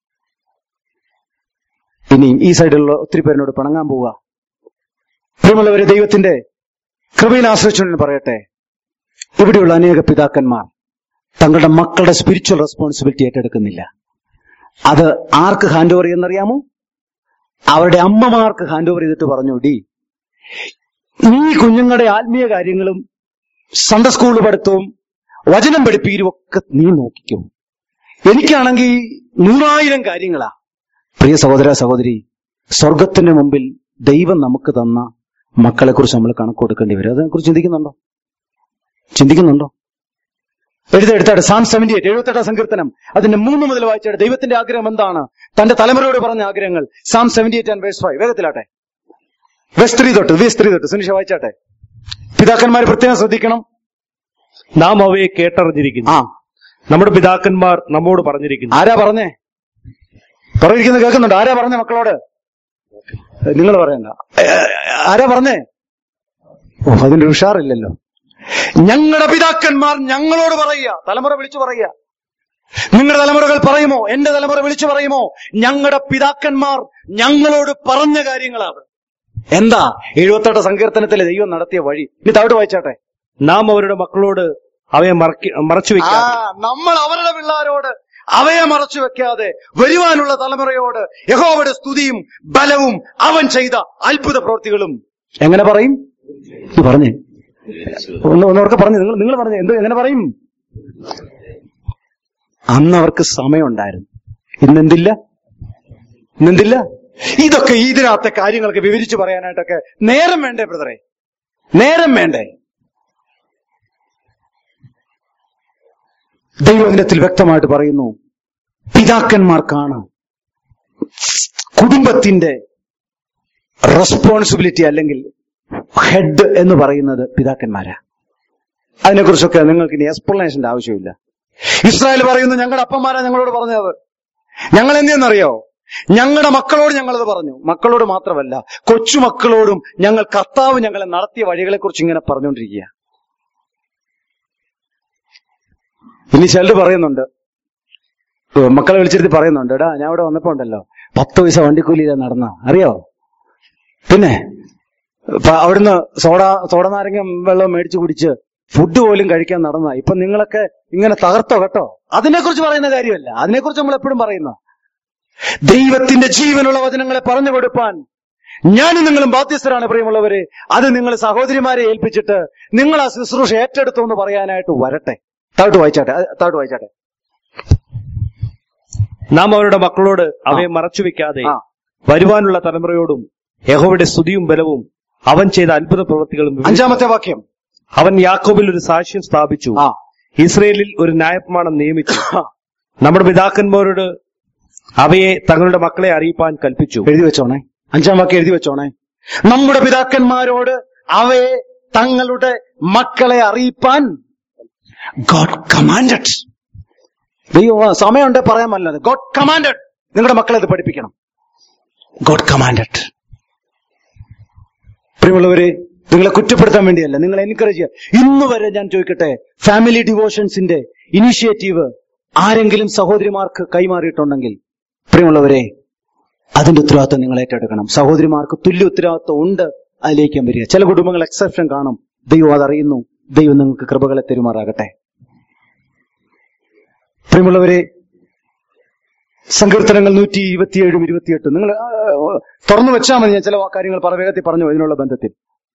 A: ഇനി ഈ സൈഡിലുള്ള ഒത്തിരി പേരിനോട് പിണങ്ങാൻ പോവുക. പ്രിയമുള്ളവരെ, ദൈവത്തിന്റെ കൃപയിൽ ആശ്രയിച്ചുകൊണ്ട് പറയട്ടെ, ഇവിടെയുള്ള അനേക പിതാക്കന്മാർ തങ്ങളുടെ മക്കളുടെ സ്പിരിച്വൽ റെസ്പോൺസിബിലിറ്റി ഏറ്റെടുക്കുന്നില്ല. അത് ആർക്ക് ഹാൻഡ് ഓവർ ചെയ്യുന്നറിയാമോ? അവരുടെ അമ്മമാർക്ക് ഹാൻഡ് ഓവർ ചെയ്തിട്ട് പറഞ്ഞു, ഡി നീ കുഞ്ഞുങ്ങളുടെ ആത്മീയ കാര്യങ്ങളും സൺഡേ സ്കൂൾ പഠിത്തവും വചനം പഠിപ്പീരും ഒക്കെ നീ നോക്കിക്കും. എനിക്കാണെങ്കിൽ നൂറായിരം കാര്യങ്ങളാ. പ്രിയ സഹോദര സഹോദരി, സ്വർഗത്തിന്റെ മുമ്പിൽ ദൈവം നമുക്ക് തന്ന മക്കളെ കുറിച്ച് നമ്മൾ കണക്ക് കൊടുക്കേണ്ടി വരും. അതിനെക്കുറിച്ച് ചിന്തിക്കുന്നുണ്ടോ? ചിന്തിക്കുന്നുണ്ടോ? എഴുതെടുത്താട് സാം സെവന്റി എയ്റ്റ് എഴുപത്തെട്ടാം സങ്കീർത്തനം അതിന്റെ മൂന്ന് മുതൽ വായിച്ചാട് ദൈവത്തിന്റെ ആഗ്രഹം എന്താണ്? തന്റെ തലമുറയോട് പറഞ്ഞ ആഗ്രഹങ്ങൾ. Psalm seventy eight and verse five. വേഗത്തിലാട്ടെ, വേഴ്സ് ത്രീ തൊട്ട് വേഴ്സ് ത്രീ തൊട്ട് സുനിഷ വായിച്ചാട്ടെ. പിതാക്കന്മാർ പ്രത്യേകം ശ്രദ്ധിക്കണം.
B: നാം അവയെ കേട്ടറിഞ്ഞിരിക്കുന്നു,
A: ആ
B: നമ്മുടെ പിതാക്കന്മാർ നമ്മോട് പറഞ്ഞിരിക്കുന്നു.
A: ആരാ പറഞ്ഞേ? പറഞ്ഞിരിക്കുന്നത് കേൾക്കുന്നുണ്ട്. ആരാ പറഞ്ഞേ മക്കളോട്? നിങ്ങൾ പറയണ്ട. ആരാ പറഞ്ഞേ? ഓ, അതിന്റെ ഉഷാറില്ലല്ലോ. ഞങ്ങളുടെ പിതാക്കന്മാർ ഞങ്ങളോട് പറയുക. തലമുറ വിളിച്ചു പറയുക. നിങ്ങളുടെ തലമുറകൾ പറയുമോ? എന്റെ തലമുറ വിളിച്ചു പറയുമോ? ഞങ്ങളുടെ പിതാക്കന്മാർ ഞങ്ങളോട് പറഞ്ഞ കാര്യങ്ങളാണ്. എന്താ? എഴുപത്തെട്ട് സങ്കീർത്തനത്തിലെ ദൈവം നടത്തിയ വഴി. ഇനി താഴോട്ട് വായിച്ചാട്ടെ.
B: നാം അവരുടെ മക്കളോട് അവയെ മറച്ചു വെക്കാം.
A: നമ്മൾ അവരുടെ പിള്ളാരോട് അവയെ മറച്ചു വെക്കാതെ വരുവാനുള്ള തലമുറയോട് യഹോവയുടെ സ്തുതിയും ബലവും അവൻ ചെയ്ത അത്ഭുത പ്രവൃത്തികളും എങ്ങനെ പറയും? പറഞ്ഞേ, ഒന്ന് ഒന്നവർക്ക് പറഞ്ഞു. നിങ്ങൾ നിങ്ങൾ പറഞ്ഞു എന്ത് എങ്ങനെ പറയും? അന്ന് അവർക്ക് സമയമുണ്ടായിരുന്നു, ഇന്നെന്തില്ല? ഇന്നെന്തില്ല? ഇതൊക്കെ ഇതിനകത്തെ കാര്യങ്ങളൊക്കെ വിവരിച്ചു പറയാനായിട്ടൊക്കെ നേരം വേണ്ടേ ബ്രദറെ? നേരം വേണ്ടേ? ദൈവവചനത്തിൽ വ്യക്തമായിട്ട് പറയുന്നു, പിതാക്കന്മാർക്കാണ് കുടുംബത്തിന്റെ റെസ്പോൺസിബിലിറ്റി, അല്ലെങ്കിൽ ഹെഡ് എന്ന് പറയുന്നത് പിതാക്കന്മാരാ. അതിനെക്കുറിച്ചൊക്കെ നിങ്ങൾക്ക് ഇനി എക്സ്പ്ലനേഷന്റെ ആവശ്യമില്ല. ഇസ്രായേൽ പറയുന്നു, ഞങ്ങളുടെ അപ്പന്മാരാ ഞങ്ങളോട് പറഞ്ഞത്. ഞങ്ങൾ എന്തെന്നറിയോ? ഞങ്ങളുടെ മക്കളോട് ഞങ്ങളത് പറഞ്ഞു. മക്കളോട് മാത്രമല്ല, കൊച്ചുമക്കളോടും ഞങ്ങൾ കർത്താവ് ഞങ്ങളെ നടത്തിയ വഴികളെ കുറിച്ച് ഇങ്ങനെ പറഞ്ഞുകൊണ്ടിരിക്കുക. ഇനി ചിലർ പറയുന്നുണ്ട്, മക്കളെ വിളിച്ചിരുത്തി പറയുന്നുണ്ട്, എടാ ഞാൻ ഇവിടെ വന്നപ്പോ ഉണ്ടല്ലോ പത്ത് പൈസ വണ്ടിക്കൂലിയില്ല നടന്ന അറിയോ, പിന്നെ അവിടുന്ന് സോഡ സോഡ നാരങ്ങ വെള്ളം മേടിച്ചു കുടിച്ച് ഫുഡ് പോലും കഴിക്കാൻ നടന്ന ഇപ്പൊ നിങ്ങളൊക്കെ ഇങ്ങനെ തകർത്തോ കേട്ടോ. അതിനെക്കുറിച്ച് പറയുന്ന കാര്യമല്ല, അതിനെക്കുറിച്ച് നമ്മൾ എപ്പോഴും പറയുന്ന ദൈവത്തിന്റെ ജീവനുള്ള വചനങ്ങളെ പറഞ്ഞു കൊടുപ്പാൻ ഞാനും നിങ്ങളും ബാധ്യസ്ഥരാണ് പ്രിയമുള്ളവരെ. അത് നിങ്ങൾ സഹോദരിമാരെ ഏൽപ്പിച്ചിട്ട് നിങ്ങൾ ആ ശുശ്രൂഷ ഏറ്റെടുത്തു എന്ന് പറയാനായിട്ട് വരട്ടെ. താഴ്ത്തു വായിച്ചാട്ടെ, താഴ്ത്തു വായിച്ചാട്ടെ.
B: നാം അവരുടെ മക്കളോട് അവയെ മറച്ചുവെക്കാതെ വരുവാനുള്ള തലമുറയോടും യഹോവയുടെ സ്തുതിയും ബലവും അവൻ ചെയ്ത അത്ഭുത പ്രവൃത്തികളും.
A: അഞ്ചാമത്തെ വാക്യം,
B: അവൻ യാക്കോബിൽ ഒരു സാക്ഷ്യം സ്ഥാപിച്ചു, ഇസ്രയേലിൽ ഒരു ന്യായപ്രമാണം നിയമിച്ചു, നമ്മുടെ പിതാക്കന്മാരോട് അവയെ തങ്ങളുടെ മക്കളെ അറിയിപ്പാൻ കൽപ്പിച്ചു.
A: എഴുതി വെച്ചോണേ, അഞ്ചാം വാക്യം എഴുതി വെച്ചോണേ. നമ്മുടെ പിതാക്കന്മാരോട് അവയെ തങ്ങളുടെ മക്കളെ അറിയിപ്പാൻ ഗോഡ് കമാൻഡഡ്. ദൈവം സമയമുണ്ട് പറയാൻ പറ്റില്ല. ഗോഡ് കമാൻഡഡ്, നിങ്ങളുടെ മക്കളെ ഇത് പഠിപ്പിക്കണം. God commanded. പ്രിയമുള്ളവരെ, നിങ്ങളെ കുറ്റപ്പെടുത്താൻ വേണ്ടിയല്ല, നിങ്ങളെ എൻകറേജ് ചെയ്യുക. ഇന്ന് വരെ ഞാൻ ചോദിക്കട്ടെ, ഫാമിലി ഡിവോഷൻസിന്റെ ഇനീഷ്യേറ്റീവ് ആരെങ്കിലും സഹോദരിമാർക്ക് കൈമാറിയിട്ടുണ്ടെങ്കിൽ പ്രിയമുള്ളവരെ, അതിന്റെ ഉത്തരവാദിത്വം നിങ്ങൾ ഏറ്റെടുക്കണം. സഹോദരിമാർക്ക് തുല്യ ഉത്തരവാദിത്വം ഉണ്ട്, അതിലേക്കും വരിക. ചില കുടുംബങ്ങൾ എക്സെപ്ഷൻ കാണും, ദൈവം അതറിയുന്നു. ദൈവം നിങ്ങൾക്ക് കൃപകളെ തെരുമാറാകട്ടെ. പ്രിയമുള്ളവരെ, സങ്കീർത്തനങ്ങൾ നൂറ്റി ഇരുപത്തിയേഴും ഇരുപത്തിയെട്ടും നിങ്ങൾ തുറന്നു വെച്ചാൽ മതി. ഞാൻ ചില കാര്യങ്ങൾ പറ വേഗത്തിൽ പറഞ്ഞു ഇതിനുള്ള ബന്ധത്തിൽ.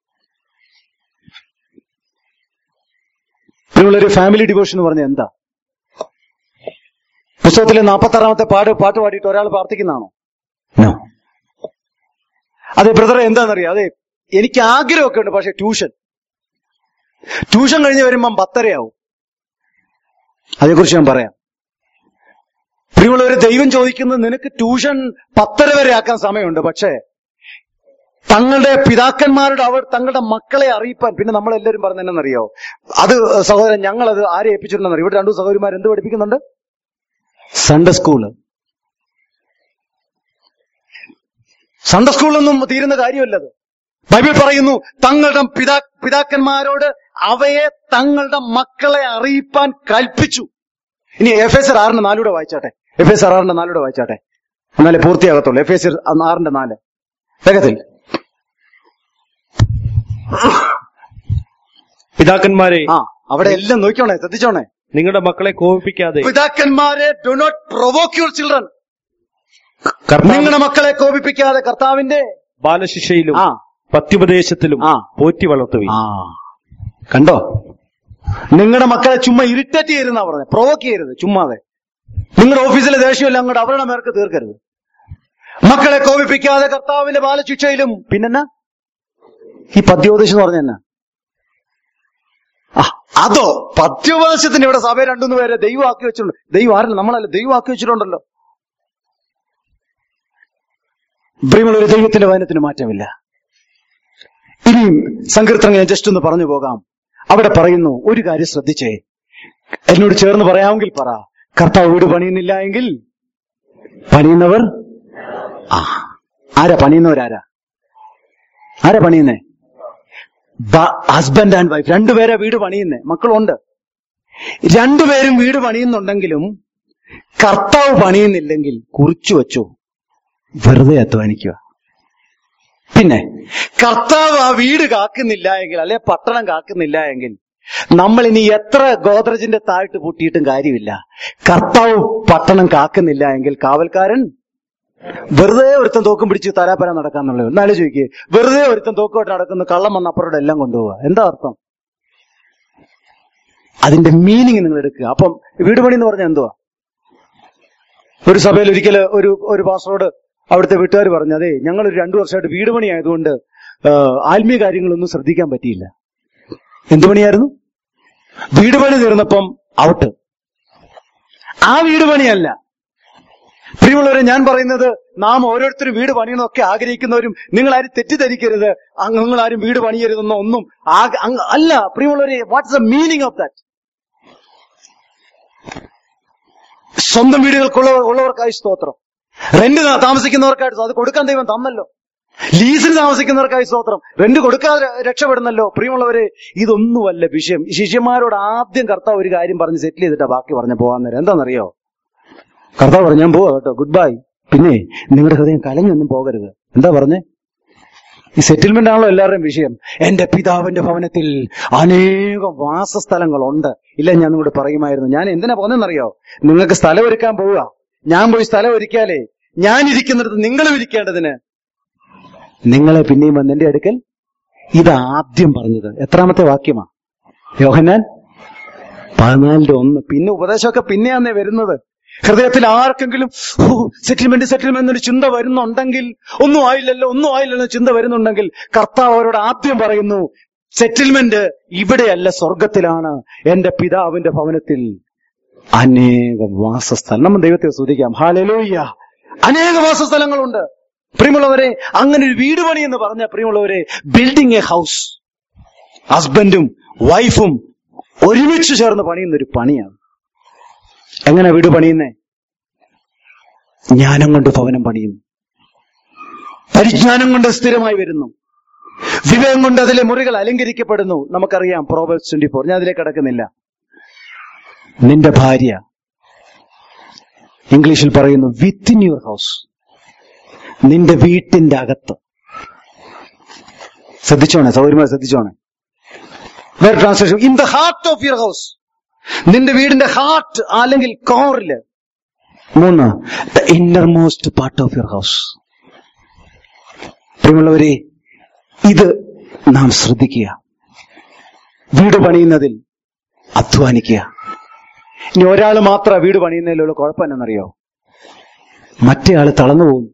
A: പ്രിയമുള്ളവരെ, ഫാമിലി ഡിവോഷൻ എന്ന് പറഞ്ഞാൽ എന്താ? പുസ്തകത്തിലെ നാൽപ്പത്തി ആറാമത്തെ പാട് പാട്ട് പാടിയിട്ട് ഒരാൾ പ്രാർത്ഥിക്കുന്നതാണോ? അതെ ബ്രദറെ, എന്താണെന്നറിയാം, അതെ എനിക്ക് ആഗ്രഹമൊക്കെ ഉണ്ട്, പക്ഷെ ട്യൂഷൻ ട്യൂഷൻ കഴിഞ്ഞ് വരുമ്പം പത്തരയാവും. അതേക്കുറിച്ച് ഞാൻ പറയാം. പ്രിയമുള്ളവരെ, ദൈവം ചോദിക്കുന്നത് നിനക്ക് ട്യൂഷൻ പത്തര വരെ ആക്കാൻ സമയമുണ്ട്, പക്ഷേ തങ്ങളുടെ പിതാക്കന്മാരുടെ അവർ തങ്ങളുടെ മക്കളെ അറിയിപ്പാൻ. പിന്നെ നമ്മളെല്ലാവരും പറഞ്ഞെന്നറിയോ, അത് സഹോദരൻ ഞങ്ങളത് ആരെ ഏൽപ്പിച്ചിട്ടുണ്ടെന്നറിയോ? ഇവിടെ രണ്ടു സഹോദരിമാർ എന്ത് പഠിപ്പിക്കുന്നുണ്ട്? Sunday school. സൺഡേ സ്കൂളിലൊന്നും തീരുന്ന കാര്യമല്ലത്. ബൈബിൾ പറയുന്നു, തങ്ങളുടെ പിതാ പിതാക്കന്മാരോട് അവയെ തങ്ങളുടെ മക്കളെ അറിയിപ്പാൻ കൽപ്പിച്ചു. ഇനി എഫ് എസ് ആറിന്റെ നാലൂടെ വായിച്ചാട്ടെ. എഫ് എസ് ആറിന്റെ നാലൂടെ വായിച്ചാട്ടെ, എന്നാലേ പൂർത്തിയാകത്തുള്ളൂ. എഫ് എസ് ആറിന്റെ നാല് വേഗത്തിൽ.
B: പിതാക്കന്മാരെ,
A: ആ അവിടെ എല്ലാം നോക്കിക്കോണേ, ശ്രദ്ധിച്ചോണേ.
B: നിങ്ങളുടെ മക്കളെ കോപിപ്പിക്കാതെ.
A: പിതാക്കന്മാരെ, do not provoke your children. നിങ്ങളുടെ മക്കളെ കോപിപ്പിക്കാതെ കർത്താവിന്റെ
B: ബാലശിക്ഷയിലും പത്യുപദേശത്തിലും പോറ്റി വളർത്തുവീൻ.
A: കണ്ടോ, നിങ്ങളുടെ മക്കളെ ചുമ്മാ ഇറിറ്റേറ്റ് ചെയ്യരുതെന്നാ പറഞ്ഞത്, പ്രൊവോക്ക് ചെയ്യരുത്. ചുമ്മാതെ നിങ്ങളുടെ ഓഫീസിലെ ദേഷ്യമല്ല അങ്ങോട്ട് അവരുടെ മേർക്ക് തീർക്കരുത്. മക്കളെ കോപിപ്പിക്കാതെ കർത്താവിന്റെ ബാലശിക്ഷയിലും. പിന്നെന്നാ ഈ പദ്യോപദേശം എന്ന് പറഞ്ഞെന്നാ? അതോ പദ്യോപദേശത്തിന് ഇവിടെ സഭ രണ്ടുമൂന്ന് പേരെ ദൈവം ആക്കി വെച്ചിട്ടുണ്ട്. ദൈവം ആരല്ല, നമ്മളല്ല, ദൈവം ആക്കി വെച്ചിട്ടുണ്ടല്ലോ. പ്രിയമുള്ളൊരു ദൈവത്തിന്റെ വചനത്തിന് മാറ്റമില്ല. ഇനിയും സങ്കീർത്തനങ്ങൾ ഞാൻ ജസ്റ്റ് ഒന്ന് പറഞ്ഞു പോകാം. അവിടെ പറയുന്നു, ഒരു കാര്യം ശ്രദ്ധിച്ചേ, എന്നോട് ചേർന്ന് പറയാമെങ്കിൽ പറ, കർത്താവ് വീട് പണിയുന്നില്ല എങ്കിൽ പണിയുന്നവർ ആ ആരാ പണിയുന്നവരാരാ? ആരാ പണിയുന്നേ? ഹസ്ബൻഡ് ആൻഡ് വൈഫ് രണ്ടുപേരാ വീട് പണിയുന്നേ. മക്കളുണ്ട്, രണ്ടുപേരും വീട് പണിയുന്നുണ്ടെങ്കിലും കർത്താവ് പണിയുന്നില്ലെങ്കിൽ കുറിച്ചു വച്ചു, വെറുതെ അധ്വാനിക്കുക. പിന്നെ കർത്താവ് ആ വീട് കാക്കുന്നില്ല എങ്കിൽ, അല്ലെ പട്ടണം കാക്കുന്നില്ല എങ്കിൽ, നമ്മൾ ഇനി എത്ര ഗോദ്രജിന്റെ താഴ്ത്ത് പൂട്ടിയിട്ടും കാര്യമില്ല. കർത്താവ് പട്ടണം കാക്കുന്നില്ല എങ്കിൽ കാവൽക്കാരൻ വെറുതെ ഒരുത്തൻ തോക്കും പിടിച്ച് തരാപ്പര നടക്കാന്നുള്ളത്. എന്നാലും ചോദിക്കുക, വെറുതെ ഒരുത്തൻ തോക്കുമായിട്ട് നടക്കുന്ന കള്ളം വന്ന അപ്പുറയുടെ എല്ലാം കൊണ്ടുപോവുക. എന്താ അർത്ഥം? അതിന്റെ മീനിങ് നിങ്ങൾ എടുക്കുക. അപ്പം വീട് പണി എന്ന് പറഞ്ഞാൽ എന്തുവാ? ഒരു സഭയിൽ ഒരിക്കൽ ഒരു ഒരു പാസ്റ്ററോട് അവിടുത്തെ വീട്ടുകാർ പറഞ്ഞു, അതെ ഞങ്ങളൊരു രണ്ടു വർഷമായിട്ട് വീട് പണി ആയതുകൊണ്ട് ആത്മീയ കാര്യങ്ങളൊന്നും ശ്രദ്ധിക്കാൻ പറ്റിയില്ല. എന്തു പണിയായിരുന്നു? വീട് പണി തീർന്നപ്പം ഔട്ട്. ആ വീട് പണിയല്ല പ്രിയമുള്ളവരെ, ഞാൻ പറയുന്നത്, നാം ഓരോരുത്തരും വീട് പണിയണമൊക്കെ ആഗ്രഹിക്കുന്നവരും നിങ്ങളാരും തെറ്റിദ്ധരിക്കരുത്, നിങ്ങളാരും വീട് പണിയരുതെന്നോ ഒന്നും അല്ല. പ്രിയമുള്ളവരെ, what's the meaning of that? സ്വന്തം വീടുകൾക്കുള്ള ഉള്ളവർക്കായി സ്തോത്രം. റെന്റ് താമസിക്കുന്നവർക്കായിട്ട് അത് കൊടുക്കാൻ ദൈവം തന്നല്ലോ. ലീസിന് താമസിക്കുന്നവർക്കായി സ്തോത്രം. റെന്റ് കൊടുക്കാതെ രക്ഷപ്പെടുന്നല്ലോ. പ്രിയമുള്ളവരെ, ഇതൊന്നുമല്ല വിഷയം. ശിഷ്യന്മാരോട് ആദ്യം കർത്താവ് ഒരു കാര്യം പറഞ്ഞ് സെറ്റിൽ ചെയ്തിട്ടാ ബാക്കി പറഞ്ഞ പോകാൻ നേരം. എന്താണെന്നറിയോ? കർത്താവ് പറഞ്ഞു, ഞാൻ പോവാ കേട്ടോ, ഗുഡ് ബൈ. പിന്നെ നിങ്ങളുടെ ഹൃദയം കലങ്ങൊന്നും പോകരുത്. എന്താ പറഞ്ഞേ? ഈ സെറ്റിൽമെന്റ് ആണല്ലോ എല്ലാവരുടെയും വിഷയം. എന്റെ പിതാവിന്റെ ഭവനത്തിൽ അനേകം വാസസ്ഥലങ്ങളുണ്ട്. ഇല്ല, ഞാൻ നിങ്ങളോട് പറയുമായിരുന്നു. ഞാൻ എന്തിനാ പോകുന്നതെന്നറിയോ? നിങ്ങൾക്ക് സ്ഥലം ഒരുക്കാൻ പോവുക. ഞാൻ പോയി സ്ഥലം ഒരുക്കാലേ ഞാൻ ഇരിക്കുന്നിടത്ത് നിങ്ങളും ഇരിക്കേണ്ടതിന് നിങ്ങളെ പിന്നെയും വന്ന് എന്റെ അടുക്കൽ. ഇതാദ്യം പറഞ്ഞത് എത്രാമത്തെ വാക്യമാ? യോഹന്നാൻ പതിനാലിന്റെ ഒന്ന്. പിന്നെ ഉപദേശമൊക്കെ പിന്നെയാന്നേ വരുന്നത്. ഹൃദയത്തിൽ ആർക്കെങ്കിലും സെറ്റിൽമെന്റ് സെറ്റിൽമെന്റ് എന്നൊരു ചിന്ത വരുന്നുണ്ടെങ്കിൽ, ഒന്നും ആയില്ലല്ലോ ഒന്നും ആയില്ലല്ലോ ചിന്ത വരുന്നുണ്ടെങ്കിൽ, കർത്താവ് അവരോട് ആദ്യം പറയുന്നു, സെറ്റിൽമെന്റ് ഇവിടെയല്ല, സ്വർഗത്തിലാണ്. എന്റെ പിതാവിന്റെ ഭവനത്തിൽ അനേകം വാസസ്ഥലം. നമ്മൾ ദൈവത്തെ സ്തുതിക്കാം. ഹല്ലേലൂയ. അനേക വാസസ്ഥലങ്ങളുണ്ട്. പ്രിയമുള്ളവരെ, അങ്ങനെ ഒരു വീട് പണി എന്ന് പറഞ്ഞ, പ്രിയമുള്ളവരെ, ബിൽഡിംഗ് എ ഹൗസ്, ഹസ്ബൻഡും വൈഫും ഒരുമിച്ച് ചേർന്ന് പണിയുന്ന ഒരു പണിയാണ്. എങ്ങനെ വീട് പണിയുന്നേ? ജ്ഞാനം കൊണ്ട് ഭവനം പണിയുന്നു. പരിജ്ഞാനം കൊണ്ട് സ്ഥിരമായി വരുന്നു. വിവേകം കൊണ്ട് അതിലെ മുറികൾ അലങ്കരിക്കപ്പെടുന്നു. നമുക്കറിയാം പ്രോവേർബ്സ് ട്വന്റി ഫോർ. ഞാൻ അതിലേക്ക് കടക്കുന്നില്ല. നിന്റെ ഭാര്യ, ഇംഗ്ലീഷിൽ പറയുന്നു വിത്തിൻ യുവർ ഹൗസ്, നിന്റെ വീട്ടിന്റെ അകത്ത്. ശ്രദ്ധിച്ചോണേ, സൗകര്യമായി ശ്രദ്ധിച്ചോണേ. വേറെ translation, in the heart of your house, നിന്റെ വീടിന്റെ ഹാർട്ട് അല്ലെങ്കിൽ കോറില്. മൂന്ന്, the innermost part of your house. പ്രിയമുള്ളവരെ, ഇത് നാം ശ്രദ്ധിക്കുക. വീട് പണിയുന്നതിൽ അധ്വാനിക്കുക. ഇനി ഒരാൾ മാത്രം വീട് പണിയുന്നതിലുള്ള കുഴപ്പം എന്നറിയോ? മറ്റേ ആള് തളർന്നു പോകും.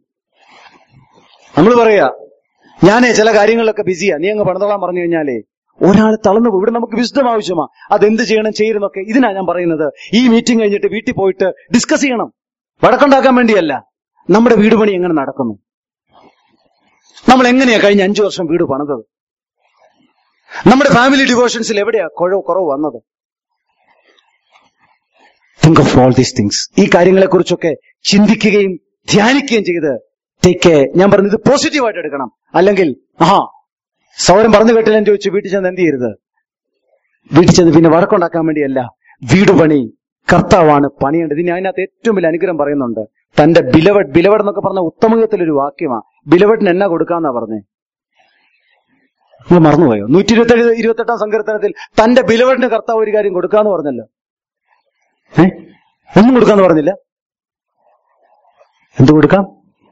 A: നമ്മൾ പറയാ, ഞാനേ ചില കാര്യങ്ങളിലൊക്കെ ബിസിയാ, നീ അങ്ങ് പണിതോളാൻ പറഞ്ഞു കഴിഞ്ഞാലേ ഒരാൾ തളർന്നു പോകും. ഇവിടെ നമുക്ക് വിശദം ആവശ്യമാ, അതെന്ത് ചെയ്യണം ചെയ്യുന്നൊക്കെ. ഇതിനാ ഞാൻ പറയുന്നത്, ഈ മീറ്റിംഗ് കഴിഞ്ഞിട്ട് വീട്ടിൽ പോയിട്ട് ഡിസ്കസ് ചെയ്യണം. വഴക്കുണ്ടാക്കാൻ വേണ്ടിയല്ല. നമ്മുടെ വീട് പണി എങ്ങനെ നടക്കുന്നു? നമ്മൾ എങ്ങനെയാ കഴിഞ്ഞ അഞ്ചു വർഷം വീട് പണിതത്? നമ്മുടെ ഫാമിലി ഡിവോഷൻസിൽ എവിടെയാ കുറവ് കുറവ് വന്നത്? Think of all these things. ഈ കാര്യങ്ങളെ കുറിച്ചൊക്കെ ചിന്തിക്കുകയും ധ്യാനിക്കുകയും ചെയ്ത് ടേക്ക്. ഞാൻ പറഞ്ഞത് പോസിറ്റീവായിട്ട് എടുക്കണം. അല്ലെങ്കിൽ ആഹാ സൗരം പറഞ്ഞു കേട്ടില്ലെന്ന് ചോദിച്ചു വീട്ടിൽ ചെന്ന് എന്ത് ചെയ്യരുത്? വീട്ടിൽ ചെന്ന് പിന്നെ വഴക്കുണ്ടാക്കാൻ വേണ്ടിയല്ല. വീട് പണി കർത്താവാണ് പണിയേണ്ടത്. ഇനി അതിനകത്ത് ഏറ്റവും വലിയ അനുഗ്രഹം പറയുന്നുണ്ട്. തന്റെ ബിലവഡ്, ബിലവഡ് എന്നൊക്കെ പറഞ്ഞ ഉത്തമകത്തിലൊരു വാക്യമാണ്. ബിലവഡിന് എന്നാ കൊടുക്കാന്നാ പറഞ്ഞേ? നിങ്ങൾ മറന്നുപോയോ? നൂറ്റി ഇരുപത്തി ഏഴ് ഇരുപത്തെട്ടാം സങ്കീർത്തനത്തിൽ തന്റെ ബിലവഡിന് കർത്താവ് ഒരു കാര്യം കൊടുക്കാന്ന് പറഞ്ഞല്ലോ. ഏ ഒന്നും കൊടുക്കാന്ന് പറഞ്ഞില്ല. എന്ത് കൊടുക്കാം?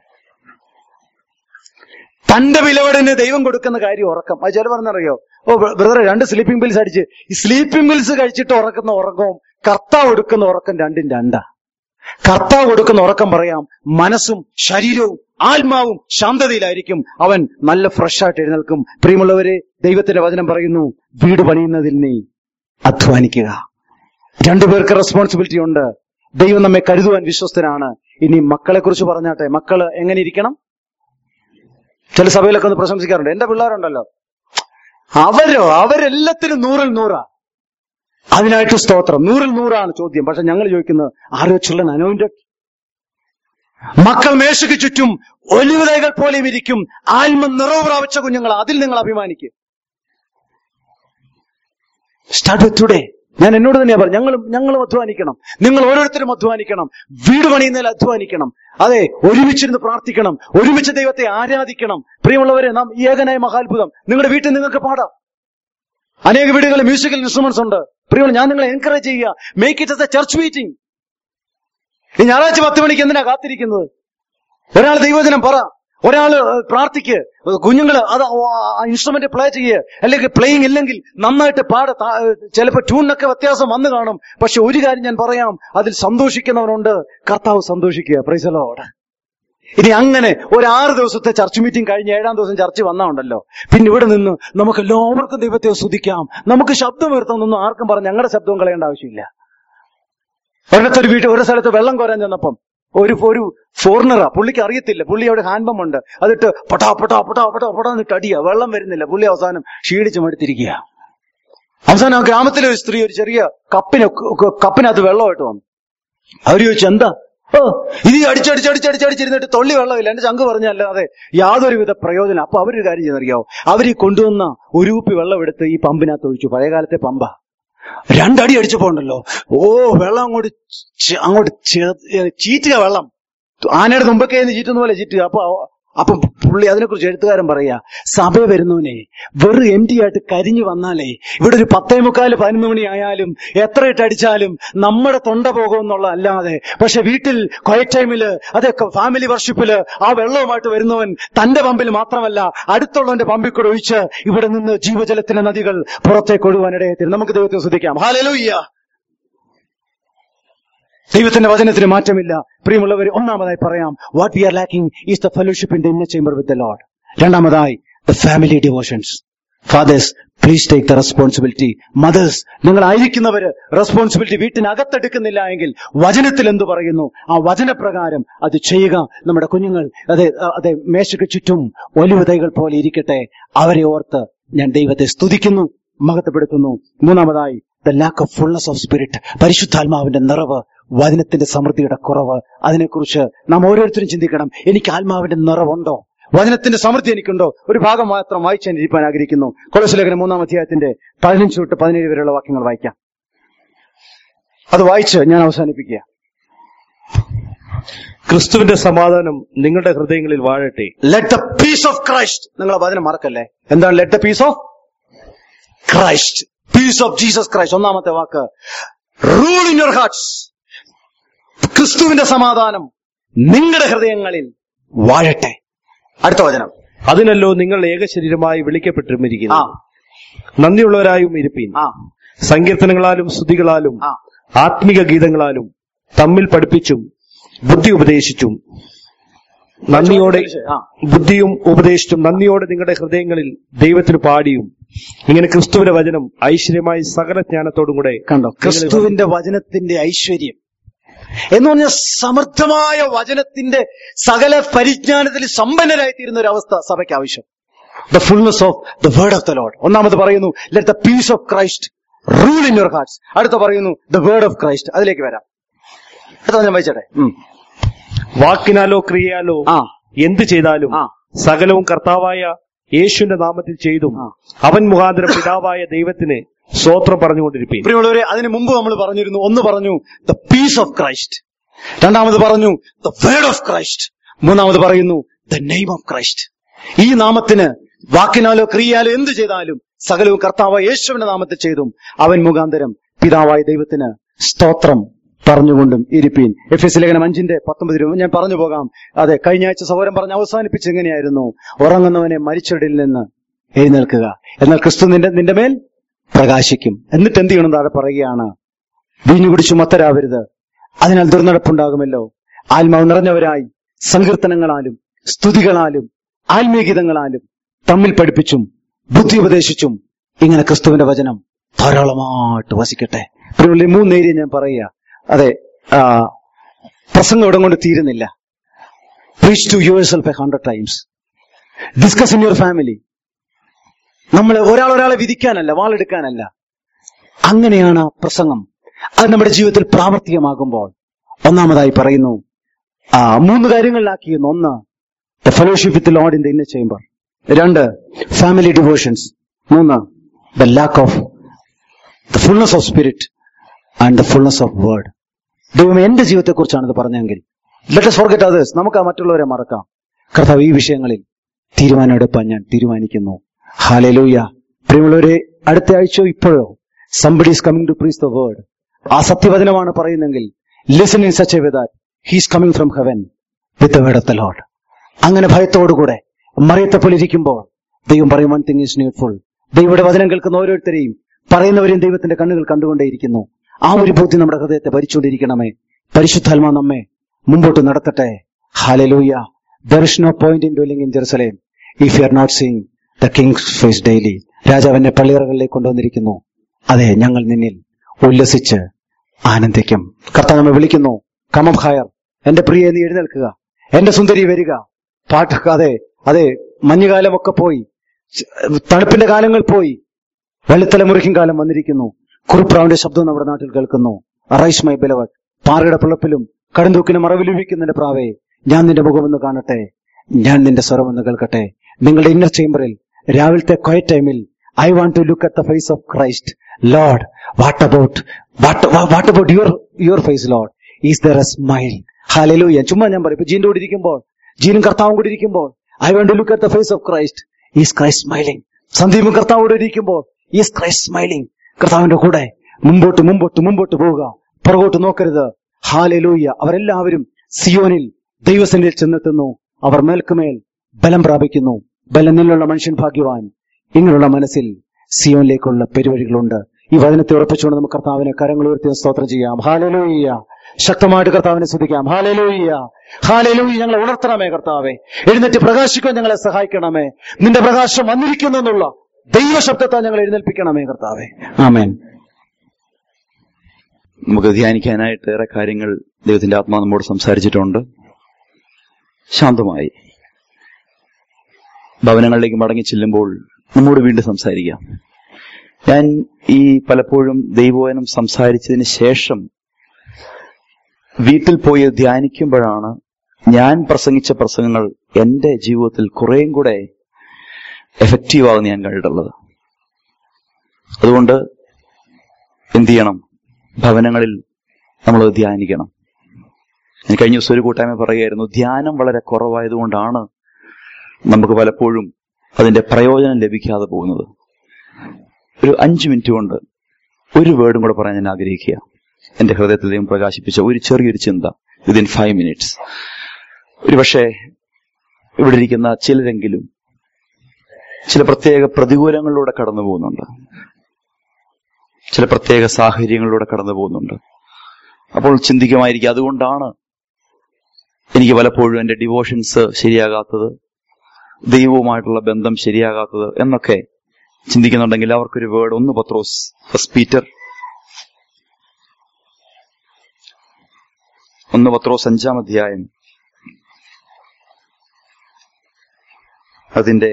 A: തന്റെ ബിലവഡിന് ദൈവം കൊടുക്കുന്ന കാര്യം ഉറക്കം. അത് ചില പറഞ്ഞറിയോ? ഓ ബ്രദറെ, രണ്ട് സ്ലീപ്പിംഗ് പിൽസ് അടിച്ച്, ഈ സ്ലീപ്പിംഗ് പിൽസ് കഴിച്ചിട്ട് ഉറക്കുന്ന ഉറക്കവും കർത്താവ് കൊടുക്കുന്ന ഉറക്കം രണ്ടും രണ്ടാ. കർത്താവ് കൊടുക്കുന്ന ഉറക്കം പറയാം, മനസ്സും ശരീരവും ആത്മാവും ശാന്തതയിലായിരിക്കും. അവൻ നല്ല ഫ്രഷ് ആയിട്ട് എഴുന്നേൽക്കും. പ്രിയമുള്ളവരെ, ദൈവത്തിന്റെ വചനം പറയുന്നു, വീട് പണിയുന്നതിൽ നീ അധ്വാനിക്കുക. രണ്ടുപേർക്ക് റെസ്പോൺസിബിലിറ്റി ഉണ്ട്. ദൈവം നമ്മെ കരുതുവാൻ വിശ്വസ്തനാണ്. ഇനി മക്കളെ കുറിച്ച് പറഞ്ഞാട്ടെ. മക്കള് എങ്ങനെ ഇരിക്കണം? ചില സഭയിലൊക്കെ ഒന്ന് പ്രശംസിക്കാറുണ്ട്. എന്റെ പിള്ളേരുണ്ടല്ലോ, അവരോ അവരെല്ലാത്തിനും നൂറിൽ നൂറാ. അതിനായിട്ട് സ്തോത്രം. നൂറിൽ നൂറാണ് ചോദ്യം. പക്ഷെ ഞങ്ങൾ ചോദിക്കുന്നത്, ആരോ ചില്ലൻ അനോയിന്റഡ്? മക്കൾ മേശയ്ക്ക് ചുറ്റും ഒലിവുതൈകൾ പോലെയും ഇരിക്കും. ആത്മ നിറവ് പ്രാപിച്ച കുഞ്ഞുങ്ങൾ, അതിൽ നിങ്ങൾ അഭിമാനിക്കുക. Start with today. ഞാൻ എന്നോട് തന്നെയാ പറഞ്ഞു, ഞങ്ങളും ഞങ്ങളും അധ്വാനിക്കണം. നിങ്ങൾ ഓരോരുത്തരും അധ്വാനിക്കണം. വീട് പണിയുന്നതിൽ അധ്വാനിക്കണം. അതെ, ഒരുമിച്ചിരുന്ന് പ്രാർത്ഥിക്കണം. ഒരുമിച്ച് ദൈവത്തെ ആരാധിക്കണം. പ്രിയമുള്ളവരെ, നാം ഏകനായ മഹാത്ഭുതം നിങ്ങളുടെ വീട്ടിൽ നിങ്ങൾക്ക് പാടാം. അനേക വീടുകളിൽ മ്യൂസിക്കൽ ഇൻസ്ട്രുമെന്റ്സ് ഉണ്ട്. പ്രിയമുള്ള, ഞാൻ നിങ്ങളെ എൻകറേജ് ചെയ്യുക. Make it as a church meeting. ഈ ഞായറാഴ്ച പത്ത് മണിക്ക് എന്തിനാ കാത്തിരിക്കുന്നത്? ഒരാൾ ദൈവവചനം പറ, ഒരാള് പ്രാർത്ഥിക്ക്, കുഞ്ഞുങ്ങള് അത് ഇൻസ്ട്രുമെന്റ് പ്ലേ ചെയ്യേ, അല്ലെങ്കിൽ പ്ലേയിങ് ഇല്ലെങ്കിൽ നന്നായിട്ട് പാട. ചിലപ്പോൾ ട്യൂണിനൊക്കെ വ്യത്യാസം വന്നു കാണും. പക്ഷെ ഒരു കാര്യം ഞാൻ പറയാം, അതിൽ സന്തോഷിക്കുന്നവനുണ്ട്. കർത്താവ് സന്തോഷിക്കുക. Praise the Lord. ഇനി അങ്ങനെ ഒരു ആറ് ദിവസത്തെ ചർച്ച് മീറ്റിംഗ് കഴിഞ്ഞ് ഏഴാം ദിവസം ചർച്ച് വന്നാ ഉണ്ടല്ലോ, പിന്നെ ഇവിടെ നിന്ന് നമുക്ക് എല്ലാവർക്കും ദൈവത്തെ സ്തുതിക്കാം. നമുക്ക് ശബ്ദം ഉയർത്താമെന്നൊന്നും ആർക്കും പറഞ്ഞ് ഞങ്ങളുടെ ശബ്ദവും കളയേണ്ട ആവശ്യമില്ല. ഒരിടത്തൊരു വീട്ടിൽ ഒരു സ്ഥലത്ത് വെള്ളം കോരാൻ ചെന്നപ്പം ഒരു ഒരു ഫോറിനറാ, പുള്ളിക്ക് അറിയത്തില്ല. പുള്ളി അവിടെ ഹാൻഡ് പമ്പ് ഉണ്ട്. അതിട്ട് പൊട്ടാ പൊട്ടാ പൊട്ടാ പൊട്ടാ പൊട്ടാ എന്നിട്ട് അടിയാ. വെള്ളം വരുന്നില്ല. പുള്ളി അവസാനം ക്ഷീണിച്ച് മടുത്തിരിക്കുക. അവസാനം ആ ഗ്രാമത്തിലെ ഒരു സ്ത്രീ ഒരു ചെറിയ കപ്പിന് കപ്പിനകത്ത് വെള്ളമായിട്ട് വന്നു. അവര് ചോദിച്ചു, എന്താ? ഓ ഇത് അടിച്ചടിച്ചടിച്ചടിച്ചടിച്ചിരുന്നിട്ട് തൊള്ളി വെള്ളമില്ല, എന്റെ ചങ്ക് പറഞ്ഞല്ലാതെ യാതൊരുവിധ പ്രയോജനം. അപ്പൊ അവരൊരു കാര്യം ചെയ്തറിയാവോ, അവരീ കൊണ്ടുവന്ന ഒരു കുപ്പി വെള്ളം എടുത്ത് ഈ പമ്പിനകത്ത് ഒഴിച്ചു. പഴയകാലത്തെ പമ്പ. രണ്ടടി അടിച്ചപ്പോണ്ടല്ലോ, ഓ വെള്ളം അങ്ങോട്ട് ചെ- അങ്ങോട്ട് ചെ- ചീറ്റുക. വെള്ളം ആനയുടെ മുമ്പൊക്കെ ചീറ്റുന്ന പോലെ ചീറ്റുക. അപ്പൊ അപ്പം പുള്ളി അതിനെക്കുറിച്ച് എഴുത്തുകാരൻ പറയാ, സഭ വരുന്നവനെ വെറും എം ടി ആയിട്ട് കരിഞ്ഞു വന്നാലേ ഇവിടെ ഒരു പത്തേ മുക്കാല് പതിനൊന്ന് മണി ആയാലും എത്ര ഇട്ടടിച്ചാലും നമ്മുടെ തൊണ്ട പോകുമെന്നുള്ള അല്ലാതെ, പക്ഷെ വീട്ടിൽ ക്വയറ്റ് ടൈമില് അതൊക്കെ ഫാമിലി വർഷിപ്പില് ആ വെള്ളവുമായിട്ട് വരുന്നവൻ തന്റെ പമ്പിൽ മാത്രമല്ല അടുത്തുള്ളവന്റെ പമ്പിൽ കൂടെ ഒഴിച്ച് ഇവിടെ നിന്ന് ജീവജലത്തിന്റെ നദികൾ പുറത്തേക്ക് ഒഴുവാനിടയെ തീരും. നമുക്ക് ദൈവത്തെ സ്തുതിക്കാം. ഹല്ലേലൂയ. ദൈവത്തിന്റെ വചനത്തിന് മാറ്റമില്ല. പ്രിയമുള്ളവർ, ഒന്നാമതായി പറയാം, what we are lacking is the fellowship in the inner chamber with the Lord. രണ്ടാമതായി the family devotions. Fathers, please take the responsibility. Mothers, നിങ്ങൾ ആയിരിക്കുന്നവര് റെസ്പോൺസിബിലിറ്റി വീട്ടിനകത്തെടുക്കുന്നില്ല എങ്കിൽ വചനത്തിൽ എന്തു പറയുന്നു ആ വചനപ്രകാരം അത് ചെയ്യുക. നമ്മുടെ കുഞ്ഞുങ്ങൾ അതെ അതെ മേശയ്ക്ക് ചുറ്റും ഒലിവ് തൈകൾ പോലെ ഇരിക്കട്ടെ. അവരെ ഓർത്ത് ഞാൻ ദൈവത്തെ സ്തുതിക്കുന്നു, മഹത്വപ്പെടുത്തുന്നു. മൂന്നാമതായി the lack of fullness of spirit. പരിശുദ്ധാത്മാവിന്റെ നിറവ്, വചനത്തിന്റെ സമൃദ്ധിയുടെ കുറവ്. അതിനെക്കുറിച്ച് നാം ഓരോരുത്തരും ചിന്തിക്കണം. എനിക്ക് ആത്മാവിന്റെ നിറവുണ്ടോ? വചനത്തിന്റെ സമൃദ്ധി എനിക്കുണ്ടോ? ഒരു ഭാഗം മാത്രം വായിച്ചാൻ ഇരിക്കാൻ ആഗ്രഹിക്കുന്നു. കൊലോസ്യ ലേഖനം മൂന്നാം അധ്യായത്തിന്റെ പതിനഞ്ച് തൊട്ട് പതിനേഴ് വരെയുള്ള വാക്യങ്ങൾ വായിക്കാം. അത് വായിച്ച് ഞാൻ അവസാനിപ്പിക്കുക.
B: ക്രിസ്തുവിന്റെ സമാധാനം നിങ്ങളുടെ ഹൃദയങ്ങളിൽ വാഴട്ടെ.
A: Let the peace of Christ. നിങ്ങളെ വചനം മറക്കല്ലേ. എന്താണ് let the peace of Christ? Peace of Jesus Christ. ഒന്നാമത്തെ വാക്ക് റൂൾ ഇൻ യുവർ ഹാർട്ട്സ്. ക്രിസ്തുവിന്റെ സമാധാനം നിങ്ങളുടെ ഹൃദയങ്ങളിൽ വാഴട്ടെ. അടുത്ത വചനം,
B: അതിനല്ലോ നിങ്ങൾ ഏകശരീരമായി വിളിക്കപ്പെട്ടിരിക്കുന്നു.
A: ആ
B: നന്ദിയുള്ളവരായും ഇരുപ്പീൻ.
A: ആ
B: സങ്കീർത്തനങ്ങളാലും സ്തുതികളാലും
A: ആ
B: ആത്മിക ഗീതങ്ങളാലും തമ്മിൽ പഠിപ്പിച്ചും ബുദ്ധി ഉപദേശിച്ചും നന്ദിയോടെ
A: ആ
B: ബുദ്ധിയും ഉപദേശിച്ചും നന്ദിയോടെ നിങ്ങളുടെ ഹൃദയങ്ങളിൽ ദൈവത്തിന് പാടിയും ഇങ്ങനെ ക്രിസ്തുവിന്റെ വചനം ഐശ്വര്യമായി സകല ജ്ഞാനത്തോടും കൂടെ
A: കണ്ടോ, ക്രിസ്തുവിന്റെ വചനത്തിന്റെ ഐശ്വര്യം എന്ന് പറഞ്ഞാൽ സമൃദ്ധമായ വചനത്തിന്റെ സകല പരിജ്ഞാനത്തിൽ സമ്പന്നരായിത്തീരുന്ന ഒരു അവസ്ഥ സഭയ്ക്ക് ആവശ്യം. The fullness of the word of the Lord. ഒന്നാമത് പറയുന്നു let the peace of Christ rule in your hearts. അടുത്ത പറയുന്നു ദ വേർഡ് ഓഫ് ക്രൈസ്റ്റ്. അതിലേക്ക് വരാം. അടുത്ത ഞാൻ വായിച്ചട്ടെ.
B: വാക്കിനാലോ ക്രിയയാലോ
A: ആ
B: എന്ത് ചെയ്താലും
A: ആ
B: സകലവും കർത്താവായ യേശുവിന്റെ നാമത്തിൽ ചെയ്തും
A: ആ.
B: അവൻ മുഖാന്തരം പിതാവായ ദൈവത്തിന് സ്തോത്രം പറഞ്ഞുകൊണ്ടിരിപ്പീൻ.
A: പ്രിയമുള്ളവരെ, അതിന് മുമ്പ് നമ്മൾ പറഞ്ഞിരുന്നു. ഒന്ന് പറഞ്ഞു ദ പീസ് ഓഫ് ക്രൈസ്റ്റ്, രണ്ടാമത് പറഞ്ഞു ദ വേർഡ് ഓഫ് ക്രൈസ്റ്റ്, മൂന്നാമത് പറയുന്നു ദ നെയിം ഓഫ് ക്രൈസ്റ്റ്. ഈ നാമത്തിന് വാക്കിനാലോ ക്രിയയാലോ എന്ത് ചെയ്താലും സകലവും കർത്താവായ യേശുവിന്റെ നാമത്തിൽ ചെയ്തും അവൻ മുഖാന്തരം പിതാവായ ദൈവത്തിന് സ്തോത്രം പറഞ്ഞുകൊണ്ടും ഇരിപ്പീൻ. എഫ് എസ് ലേഖനം അഞ്ചിന്റെ പത്തൊമ്പത് രൂപ ഞാൻ പറഞ്ഞു പോകാം. അതെ, കഴിഞ്ഞ ആഴ്ച സഹോദരൻ പറഞ്ഞ് അവസാനിപ്പിച്ച് എങ്ങനെയായിരുന്നു? ഉറങ്ങുന്നവനെ മരിച്ചവരിൽ നിന്ന് എഴുന്നേൽക്കുക, എന്നാൽ ക്രിസ്തു നിന്റെ നിന്റെ മേൽ പ്രകാശിക്കും. എന്നിട്ട് എന്ത് ചെയ്യണം? താഴെ പറയുകയാണ്, വീഞ്ഞു കുടിച്ചു മത്തരാവരുത്, അതിനാൽ ദുർനടപ്പുണ്ടാകുമല്ലോ. ആത്മാവ് നിറഞ്ഞവരായി സങ്കീർത്തനങ്ങളാലും സ്തുതികളാലും ആത്മീയഗീതങ്ങളാലും തമ്മിൽ പഠിപ്പിച്ചും ബുദ്ധി ഉപദേശിച്ചും ഇങ്ങനെ ക്രിസ്തുവിന്റെ വചനം ധാരാളമായിട്ട് വസിക്കട്ടെ. പ്രിയമുള്ളവരെ, മൂന്ന് ഏരിയ ഞാൻ പറയുക. അതെ, പ്രസംഗം ഇടം കൊണ്ട് തീരുന്നില്ല. Preach to yourself a hundred times. Discuss in your family. നമ്മൾ ഒരാൾ ഒരാളെ വിധിക്കാനല്ല, വാളെടുക്കാനല്ല. അങ്ങനെയാണ് പ്രസംഗം. അത് നമ്മുടെ ജീവിതത്തിൽ പ്രാവർത്തികമാകുമ്പോൾ ഒന്നാമതായി പറയുന്നു ആ മൂന്ന് കാര്യങ്ങളിലാക്കിയിരുന്നു. ഒന്ന്, the fellowship with Lord in the inner chamber. രണ്ട്, ഫാമിലി ഡിവോഷൻസ്. മൂന്ന്, the lack of the fullness of spirit and the fullness of word. ദൈവം എന്റെ ജീവിതത്തെക്കുറിച്ചാണ് ഇത് പറഞ്ഞെങ്കിൽ ലെറ്റ് us forget others. നമുക്ക് ആ മറ്റുള്ളവരെ മറക്കാം. കർത്താവ്, ഈ വിഷയങ്ങളിൽ തീരുമാനമെടുപ്പാൻ ഞാൻ തീരുമാനിക്കുന്നു. ഹല്ലേലൂയ. പ്രിയമുള്ളവരെ, അടുത്ത ആഴ്ചയോ ഇപ്പോഴോ somebody is coming to preach the word. ആ സത്യവചനമാണ് പറയുന്നെങ്കിൽ listen in such a way that he is coming from heaven with the word of the Lord. അങ്ങനെ ഭയത്തോടുകൂടെ മറിയത്തെപ്പോലെ ഇരിക്കുമ്പോൾ ദൈവം പറയും, one thing is needful. ദൈവയുടെ വചനം കേൾക്കുന്ന ഓരോരുത്തരെയും പറയുന്നവരെയും ദൈവത്തിന്റെ കണ്ണുകൾ കണ്ടുകൊണ്ടേയിരിക്കുന്നു. ആ ഒരു ബോധ്യം നമ്മുടെ ഹൃദയത്തെ ഭരിച്ചുകൊണ്ടിരിക്കണമേ. പരിശുദ്ധാത്മാ നമ്മെ മുമ്പോട്ട് നടത്തട്ടെ. Hallelujah. There is no point in dwelling in Jerusalem if you are not seeing the king's face daily. രാജാവിന്റെ പള്ളിയറകളിലേക്ക് കൊണ്ടുവന്നിരിക്കുന്നു. അതെ, ഞങ്ങൾ നിന്നിൽ ഉല്ലസിച്ച് ആനന്ദിക്കും. കർത്താവ് നമ്മെ വിളിക്കുന്നു, കം അപ്പ് ഹയർ. എന്റെ പ്രിയ, നീ എഴുന്നേൽക്കുക. എന്റെ സുന്ദരി വരിക. പാട്ട്, അതെ അതെ മഞ്ഞുകാലമൊക്കെ പോയി, തണുപ്പിന്റെ കാലങ്ങൾ പോയി, വെള്ളിത്തലമുറിക്കും കാലം വന്നിരിക്കുന്നു. കുറുപ്രാവിന്റെ ശബ്ദം നമ്മുടെ നാട്ടിൽ കേൾക്കുന്നു. Arise my beloved. പാറയുടെ പിളപ്പിലും കടന്തൂക്കിന് മറവിലുവിക്കുന്നതിന്റെ പ്രാവേ, ഞാൻ നിന്റെ മുഖമൊന്ന് കാണട്ടെ, ഞാൻ നിന്റെ സ്വരമൊന്ന് കേൾക്കട്ടെ. നിങ്ങളുടെ ഇന്നർ ചേംബറിൽ രാവിലത്തെ ക്വയറ്റ് ടൈമിൽ I want to look at the face of Christ. Lord, what about what about your your face Lord? Is there a smile? Hallelujah. ചുമ്മാ ഞാൻ പറയും, ഇപ്പൊ ജീന്റെ കൂടെ ഇരിക്കുമ്പോൾ, ജീനും കർത്താവും കൂടി ഇരിക്കുമ്പോൾ, I want to look at the face of Christ. Is Christ smiling? സന്ദീപും കർത്താവോട് ഇരിക്കുമ്പോൾ, ഈസ് ക്രൈസ്റ്റ് സ്മൈലിംഗ്? കർത്താവിന്റെ കൂടെ മുമ്പോട്ട് മുമ്പോട്ട് മുമ്പോട്ട് പോവുക, പുറകോട്ട് നോക്കരുത്. ഹല്ലേലൂയ. അവരെല്ലാവരും സിയോനിൽ ദൈവസന്നിധിയിൽ ചെന്നെത്തുന്നു. അവർ മേൽക്കുമേൽ ബലം പ്രാപിക്കുന്നു. ബലനിലുള്ള മനുഷ്യൻ ഭാഗ്യവാൻ. ഇങ്ങനെയുള്ള മനസ്സിൽ സിയോനിലേക്കുള്ള പെരുവഴികളുണ്ട്. ഈ വചനത്തെ ഉറപ്പിച്ചുകൊണ്ട് നമുക്ക് കർത്താവിനെ കരങ്ങൾ ഉയർത്തി സ്തോത്രം ചെയ്യാം. ഹല്ലേലൂയ. ശക്തമായിട്ട് കർത്താവിനെ സ്തുതിക്കാം. Hallelujah, hallelujah. ഞങ്ങളെ ഉണർത്തണമേ കർത്താവേ. എഴുന്നേറ്റ് പ്രകാശിക്കാൻ ഞങ്ങളെ സഹായിക്കണമേ. നിന്റെ പ്രകാശം വന്നിരിക്കുന്നു എന്നുള്ള ദൈവശബ്ദത്താൽ ഞങ്ങൾ എഴുന്നേൽപ്പിക്കണമേ കർത്താവേ. ആമേൻ.
C: നമുക്ക് ധ്യാനിക്കാനായിട്ട് ഏറെ കാര്യങ്ങൾ ദൈവത്തിന്റെ ആത്മാവ് നമ്മോട് സംസാരിച്ചിട്ടുണ്ട്. ശാന്തമായി ഭവനങ്ങളിലേക്ക് മടങ്ങി ചെല്ലുമ്പോൾ നമ്മോട് വീണ്ടും സംസാരിക്കാം. ഞാൻ ഈ പലപ്പോഴും ദൈവവചനം സംസാരിച്ചതിന് ശേഷം വീട്ടിൽ പോയി ധ്യാനിക്കുമ്പോഴാണ് ഞാൻ പ്രസംഗിച്ച പ്രസംഗങ്ങൾ എന്റെ ജീവിതത്തിൽ കുറേയും കൂടെ എഫക്റ്റീവ് ആകുന്ന ഞാൻ കണ്ടിട്ടുള്ളത്. അതുകൊണ്ട് എന്ത് ചെയ്യണം? ഭവനങ്ങളിൽ നമ്മൾ ധ്യാനിക്കണം. ഞാൻ കഴിഞ്ഞ ദിവസം ഒരു കൂട്ടായ്മ പറയുകയായിരുന്നു, ധ്യാനം വളരെ കുറവായതുകൊണ്ടാണ് നമുക്ക് പലപ്പോഴും അതിന്റെ പ്രയോജനം ലഭിക്കാതെ പോകുന്നത്. ഒരു അഞ്ചു മിനിറ്റ് കൊണ്ട് ഒരു വേർഡും കൂടെ പറയാൻ ഞാൻ ആഗ്രഹിക്കുക. എന്റെ ഹൃദയത്തിൽ ദൈവം പ്രകാശിപ്പിച്ച ഒരു ചെറിയൊരു ചിന്ത വിതിൻ ഫൈവ് മിനിറ്റ്സ്. ഒരു പക്ഷേ ഇവിടെ ഇരിക്കുന്ന ചിലരെങ്കിലും ചില പ്രത്യേക പ്രതികൂലങ്ങളിലൂടെ കടന്നു പോകുന്നുണ്ട്, ചില പ്രത്യേക സാഹചര്യങ്ങളിലൂടെ കടന്നു പോകുന്നുണ്ട്. അപ്പോൾ ചിന്തിക്കുമായിരിക്കും, അതുകൊണ്ടാണ് എനിക്ക് പലപ്പോഴും എന്റെ ഡിവോഷൻസ് ശരിയാകാത്തത്, ദൈവവുമായിട്ടുള്ള ബന്ധം ശരിയാകാത്തത് എന്നൊക്കെ ചിന്തിക്കുന്നുണ്ടെങ്കിൽ അവർക്കൊരു വേർഡ്, ഒന്ന് പത്രോസ് ഫസ്റ്റ് പീറ്റർ ഒന്ന് പത്രോസ് അഞ്ചാം അധ്യായം അതിന്റെ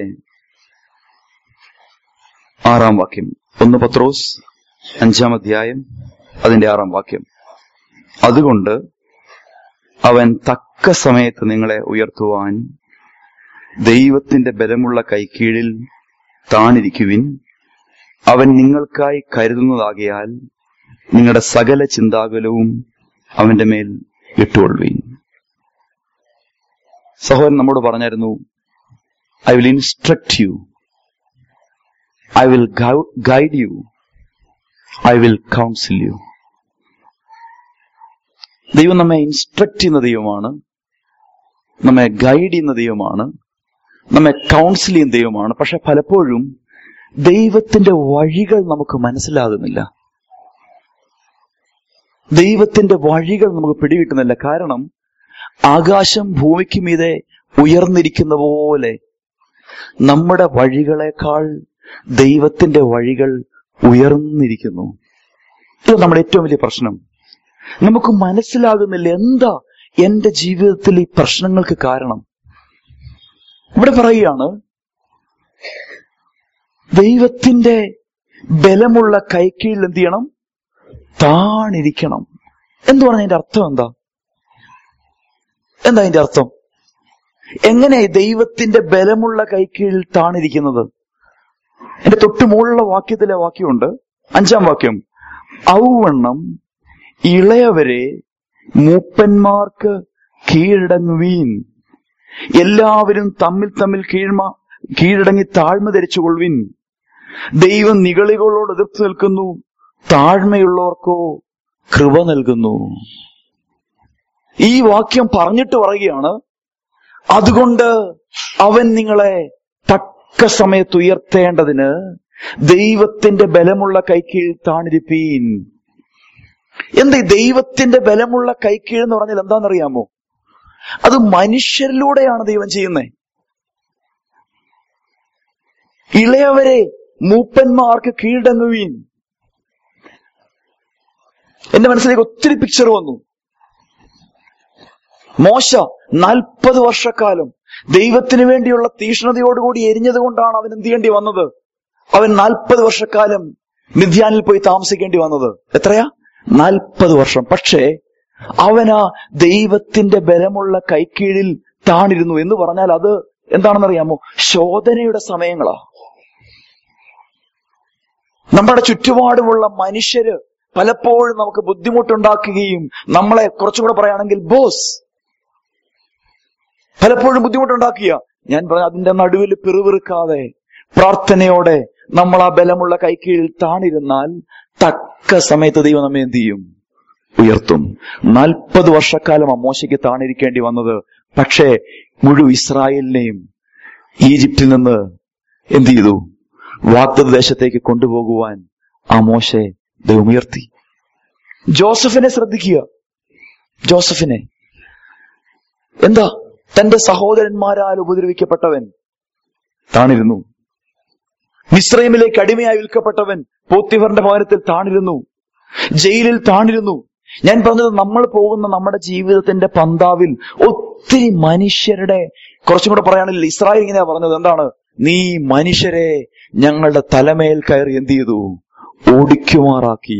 C: ആറാം വാക്യം. ഒന്ന് പത്രോസ് അഞ്ചാം അധ്യായം അതിന്റെ ആറാം വാക്യം. അതുകൊണ്ട് അവൻ തക്ക സമയത്ത് നിങ്ങളെ ഉയർത്തുവാൻ ദൈവത്തിന്റെ ബലമുള്ള കൈക്കീഴിൽ താണിരിക്കുവിൻ. അവൻ നിങ്ങൾക്കായി കരുതുന്നതാകിയാൽ നിങ്ങളുടെ സകല ചിന്താകുലവും അവന്റെ മേൽ ഇട്ടുകൊള്ളുവീൻ. സഹോദരൻ നമ്മോട് പറഞ്ഞായിരുന്നു, I will instruct you, I will guide you, I will counsel you. ദൈവം നമ്മെ ഇൻസ്ട്രക്ട് ചെയ്യുന്ന ദൈവമാണ്, നമ്മെ ഗൈഡ് ചെയ്യുന്ന ദൈവമാണ്, നമ്മെ കൗൺസിൽ ചെയ്യുന്ന ദൈവമാണ്. പക്ഷെ പലപ്പോഴും ദൈവത്തിന്റെ വഴികൾ നമുക്ക് മനസ്സിലാകുന്നില്ല, ദൈവത്തിന്റെ വഴികൾ നമുക്ക് പിടികിട്ടുന്നില്ല. കാരണം ആകാശം ഭൂമിക്ക് മീതെ ഉയർന്നിരിക്കുന്ന പോലെ നമ്മുടെ വഴികളെക്കാൾ ദൈവത്തിന്റെ വഴികൾ ഉയർന്നിരിക്കുന്നു. ഇത് നമ്മുടെ ഏറ്റവും വലിയ പ്രശ്നം. നമുക്ക് മനസ്സിലാകുന്നില്ല എന്താ എന്റെ ജീവിതത്തിൽ ഈ പ്രശ്നങ്ങൾക്ക് കാരണം. ഇവിടെ പറയുകയാണ്, ദൈവത്തിന്റെ ബലമുള്ള കൈക്കീഴിൽ എന്ത് ചെയ്യണം? താണിരിക്കണം. എന്ന് പറഞ്ഞ അതിന്റെ അർത്ഥം എന്താ? എന്താ അതിന്റെ അർത്ഥം? എങ്ങനെ ദൈവത്തിന്റെ ബലമുള്ള കൈക്കീഴിൽ താണിരിക്കുന്നത്? എന്റെ തൊട്ട് മുകളിലുള്ള വാക്യത്തിലെ വാക്യമുണ്ട്, അഞ്ചാം വാക്യം. ഔവണ്ണം ഇളയവരെ മൂപ്പന്മാർക്ക് കീഴടങ്ങുവീൻ. എല്ലാവരും തമ്മിൽ തമ്മിൽ കീഴ്മ കീഴടങ്ങി താഴ്മ ധരിച്ചുകൊള്ളുവിൻ. ദൈവം നിഗളികളോട് എതിർത്ത് നിൽക്കുന്നു, താഴ്മയുള്ളവർക്കോ കൃപ നൽകുന്നു. ഈ വാക്യം പറഞ്ഞിട്ട് പറയുകയാണ്, അതുകൊണ്ട് അവൻ നിങ്ങളെ തക്ക സമയത്ത് ഉയർത്തേണ്ടതിന് ദൈവത്തിന്റെ ബലമുള്ള കൈക്കീഴിൽ താണിരിപ്പീൻ. എന്താ ദൈവത്തിന്റെ ബലമുള്ള കൈക്കീഴ് എന്ന് പറഞ്ഞാൽ എന്താണെന്നറിയാമോ? അത് മനുഷ്യരിലൂടെയാണ് ദൈവം ചെയ്യുന്നത്. ഇളയവരെ മൂപ്പന്മാർക്ക് കീഴടങ്ങുവീൻ. എന്റെ മനസ്സിലേക്ക് ഒത്തിരി പിക്ചർ വന്നു. മോശ നാൽപ്പത് വർഷക്കാലം ദൈവത്തിന് വേണ്ടിയുള്ള തീഷ്ണതയോടുകൂടി എരിഞ്ഞത് കൊണ്ടാണ് അവൻ എന്ത് ചെയ്യേണ്ടി വന്നത്? അവൻ നാൽപ്പത് വർഷക്കാലം മിദ്യാനിൽ പോയി താമസിക്കേണ്ടി വന്നത്. എത്രയാ? നാൽപ്പത് വർഷം. പക്ഷേ അവനാ ദൈവത്തിന്റെ ബലമുള്ള കൈക്കീഴിൽ താണിരുന്നു എന്ന് പറഞ്ഞാൽ അത് എന്താണെന്നറിയാമോ? ശോധനയുടെ സമയങ്ങളാ. നമ്മുടെ ചുറ്റുപാടുമുള്ള മനുഷ്യര് പലപ്പോഴും നമുക്ക് ബുദ്ധിമുട്ടുണ്ടാക്കുകയും നമ്മളെ കുറച്ചും കൂടെ പറയുകയാണെങ്കിൽ ബോസ് പലപ്പോഴും ബുദ്ധിമുട്ടുണ്ടാക്കുക. ഞാൻ പറഞ്ഞ അതിന്റെ നടുവിൽ പിറുപിറുക്കാതെ പ്രാർത്ഥനയോടെ നമ്മൾ ആ ബലമുള്ള കൈക്കീഴിൽ താണിരുന്നാൽ തക്ക സമയത്ത് ദൈവം നമ്മെ എന്ത് ചെയ്യും? ഉയർത്തും. നാൽപ്പത് വർഷക്കാലം ആ മോശയ്ക്ക് താണിരിക്കേണ്ടി വന്നത്. പക്ഷേ മുഴുവൻ ഇസ്രായേലിനെയും ഈജിപ്തിൽ നിന്ന് എന്ത് ചെയ്തു? വാഗ്ദത്ത ദേശത്തേക്ക് കൊണ്ടുപോകുവാൻ ആ മോശെ ദൈവം ഉയർത്തി. ജോസഫിനെ ശ്രദ്ധിക്കുക. ജോസഫിനെ എന്താ? തന്റെ സഹോദരന്മാരാൽ ഉപദ്രവിക്കപ്പെട്ടവൻ താണിരുന്നു. മിസ്രൈമിലേക്ക് അടിമയായി വിൽക്കപ്പെട്ടവൻ പോത്തിഫറിന്റെ ഭവനത്തിൽ താണിരുന്നു. ജയിലിൽ താണിരുന്നു. ഞാൻ പറഞ്ഞത് നമ്മൾ പോകുന്ന നമ്മുടെ ജീവിതത്തിന്റെ പന്താവിൽ ഒത്തിരി മനുഷ്യരുടെ, കുറച്ചും കൂടെ പറയുകയാണെങ്കിൽ ഇസ്രായേൽ ഇങ്ങനെയാ പറഞ്ഞത്, എന്താണ്? നീ മനുഷ്യരെ ഞങ്ങളുടെ തലമേൽ കയറി എന്ത് ചെയ്തു? ഓടിക്കുമാറാക്കി.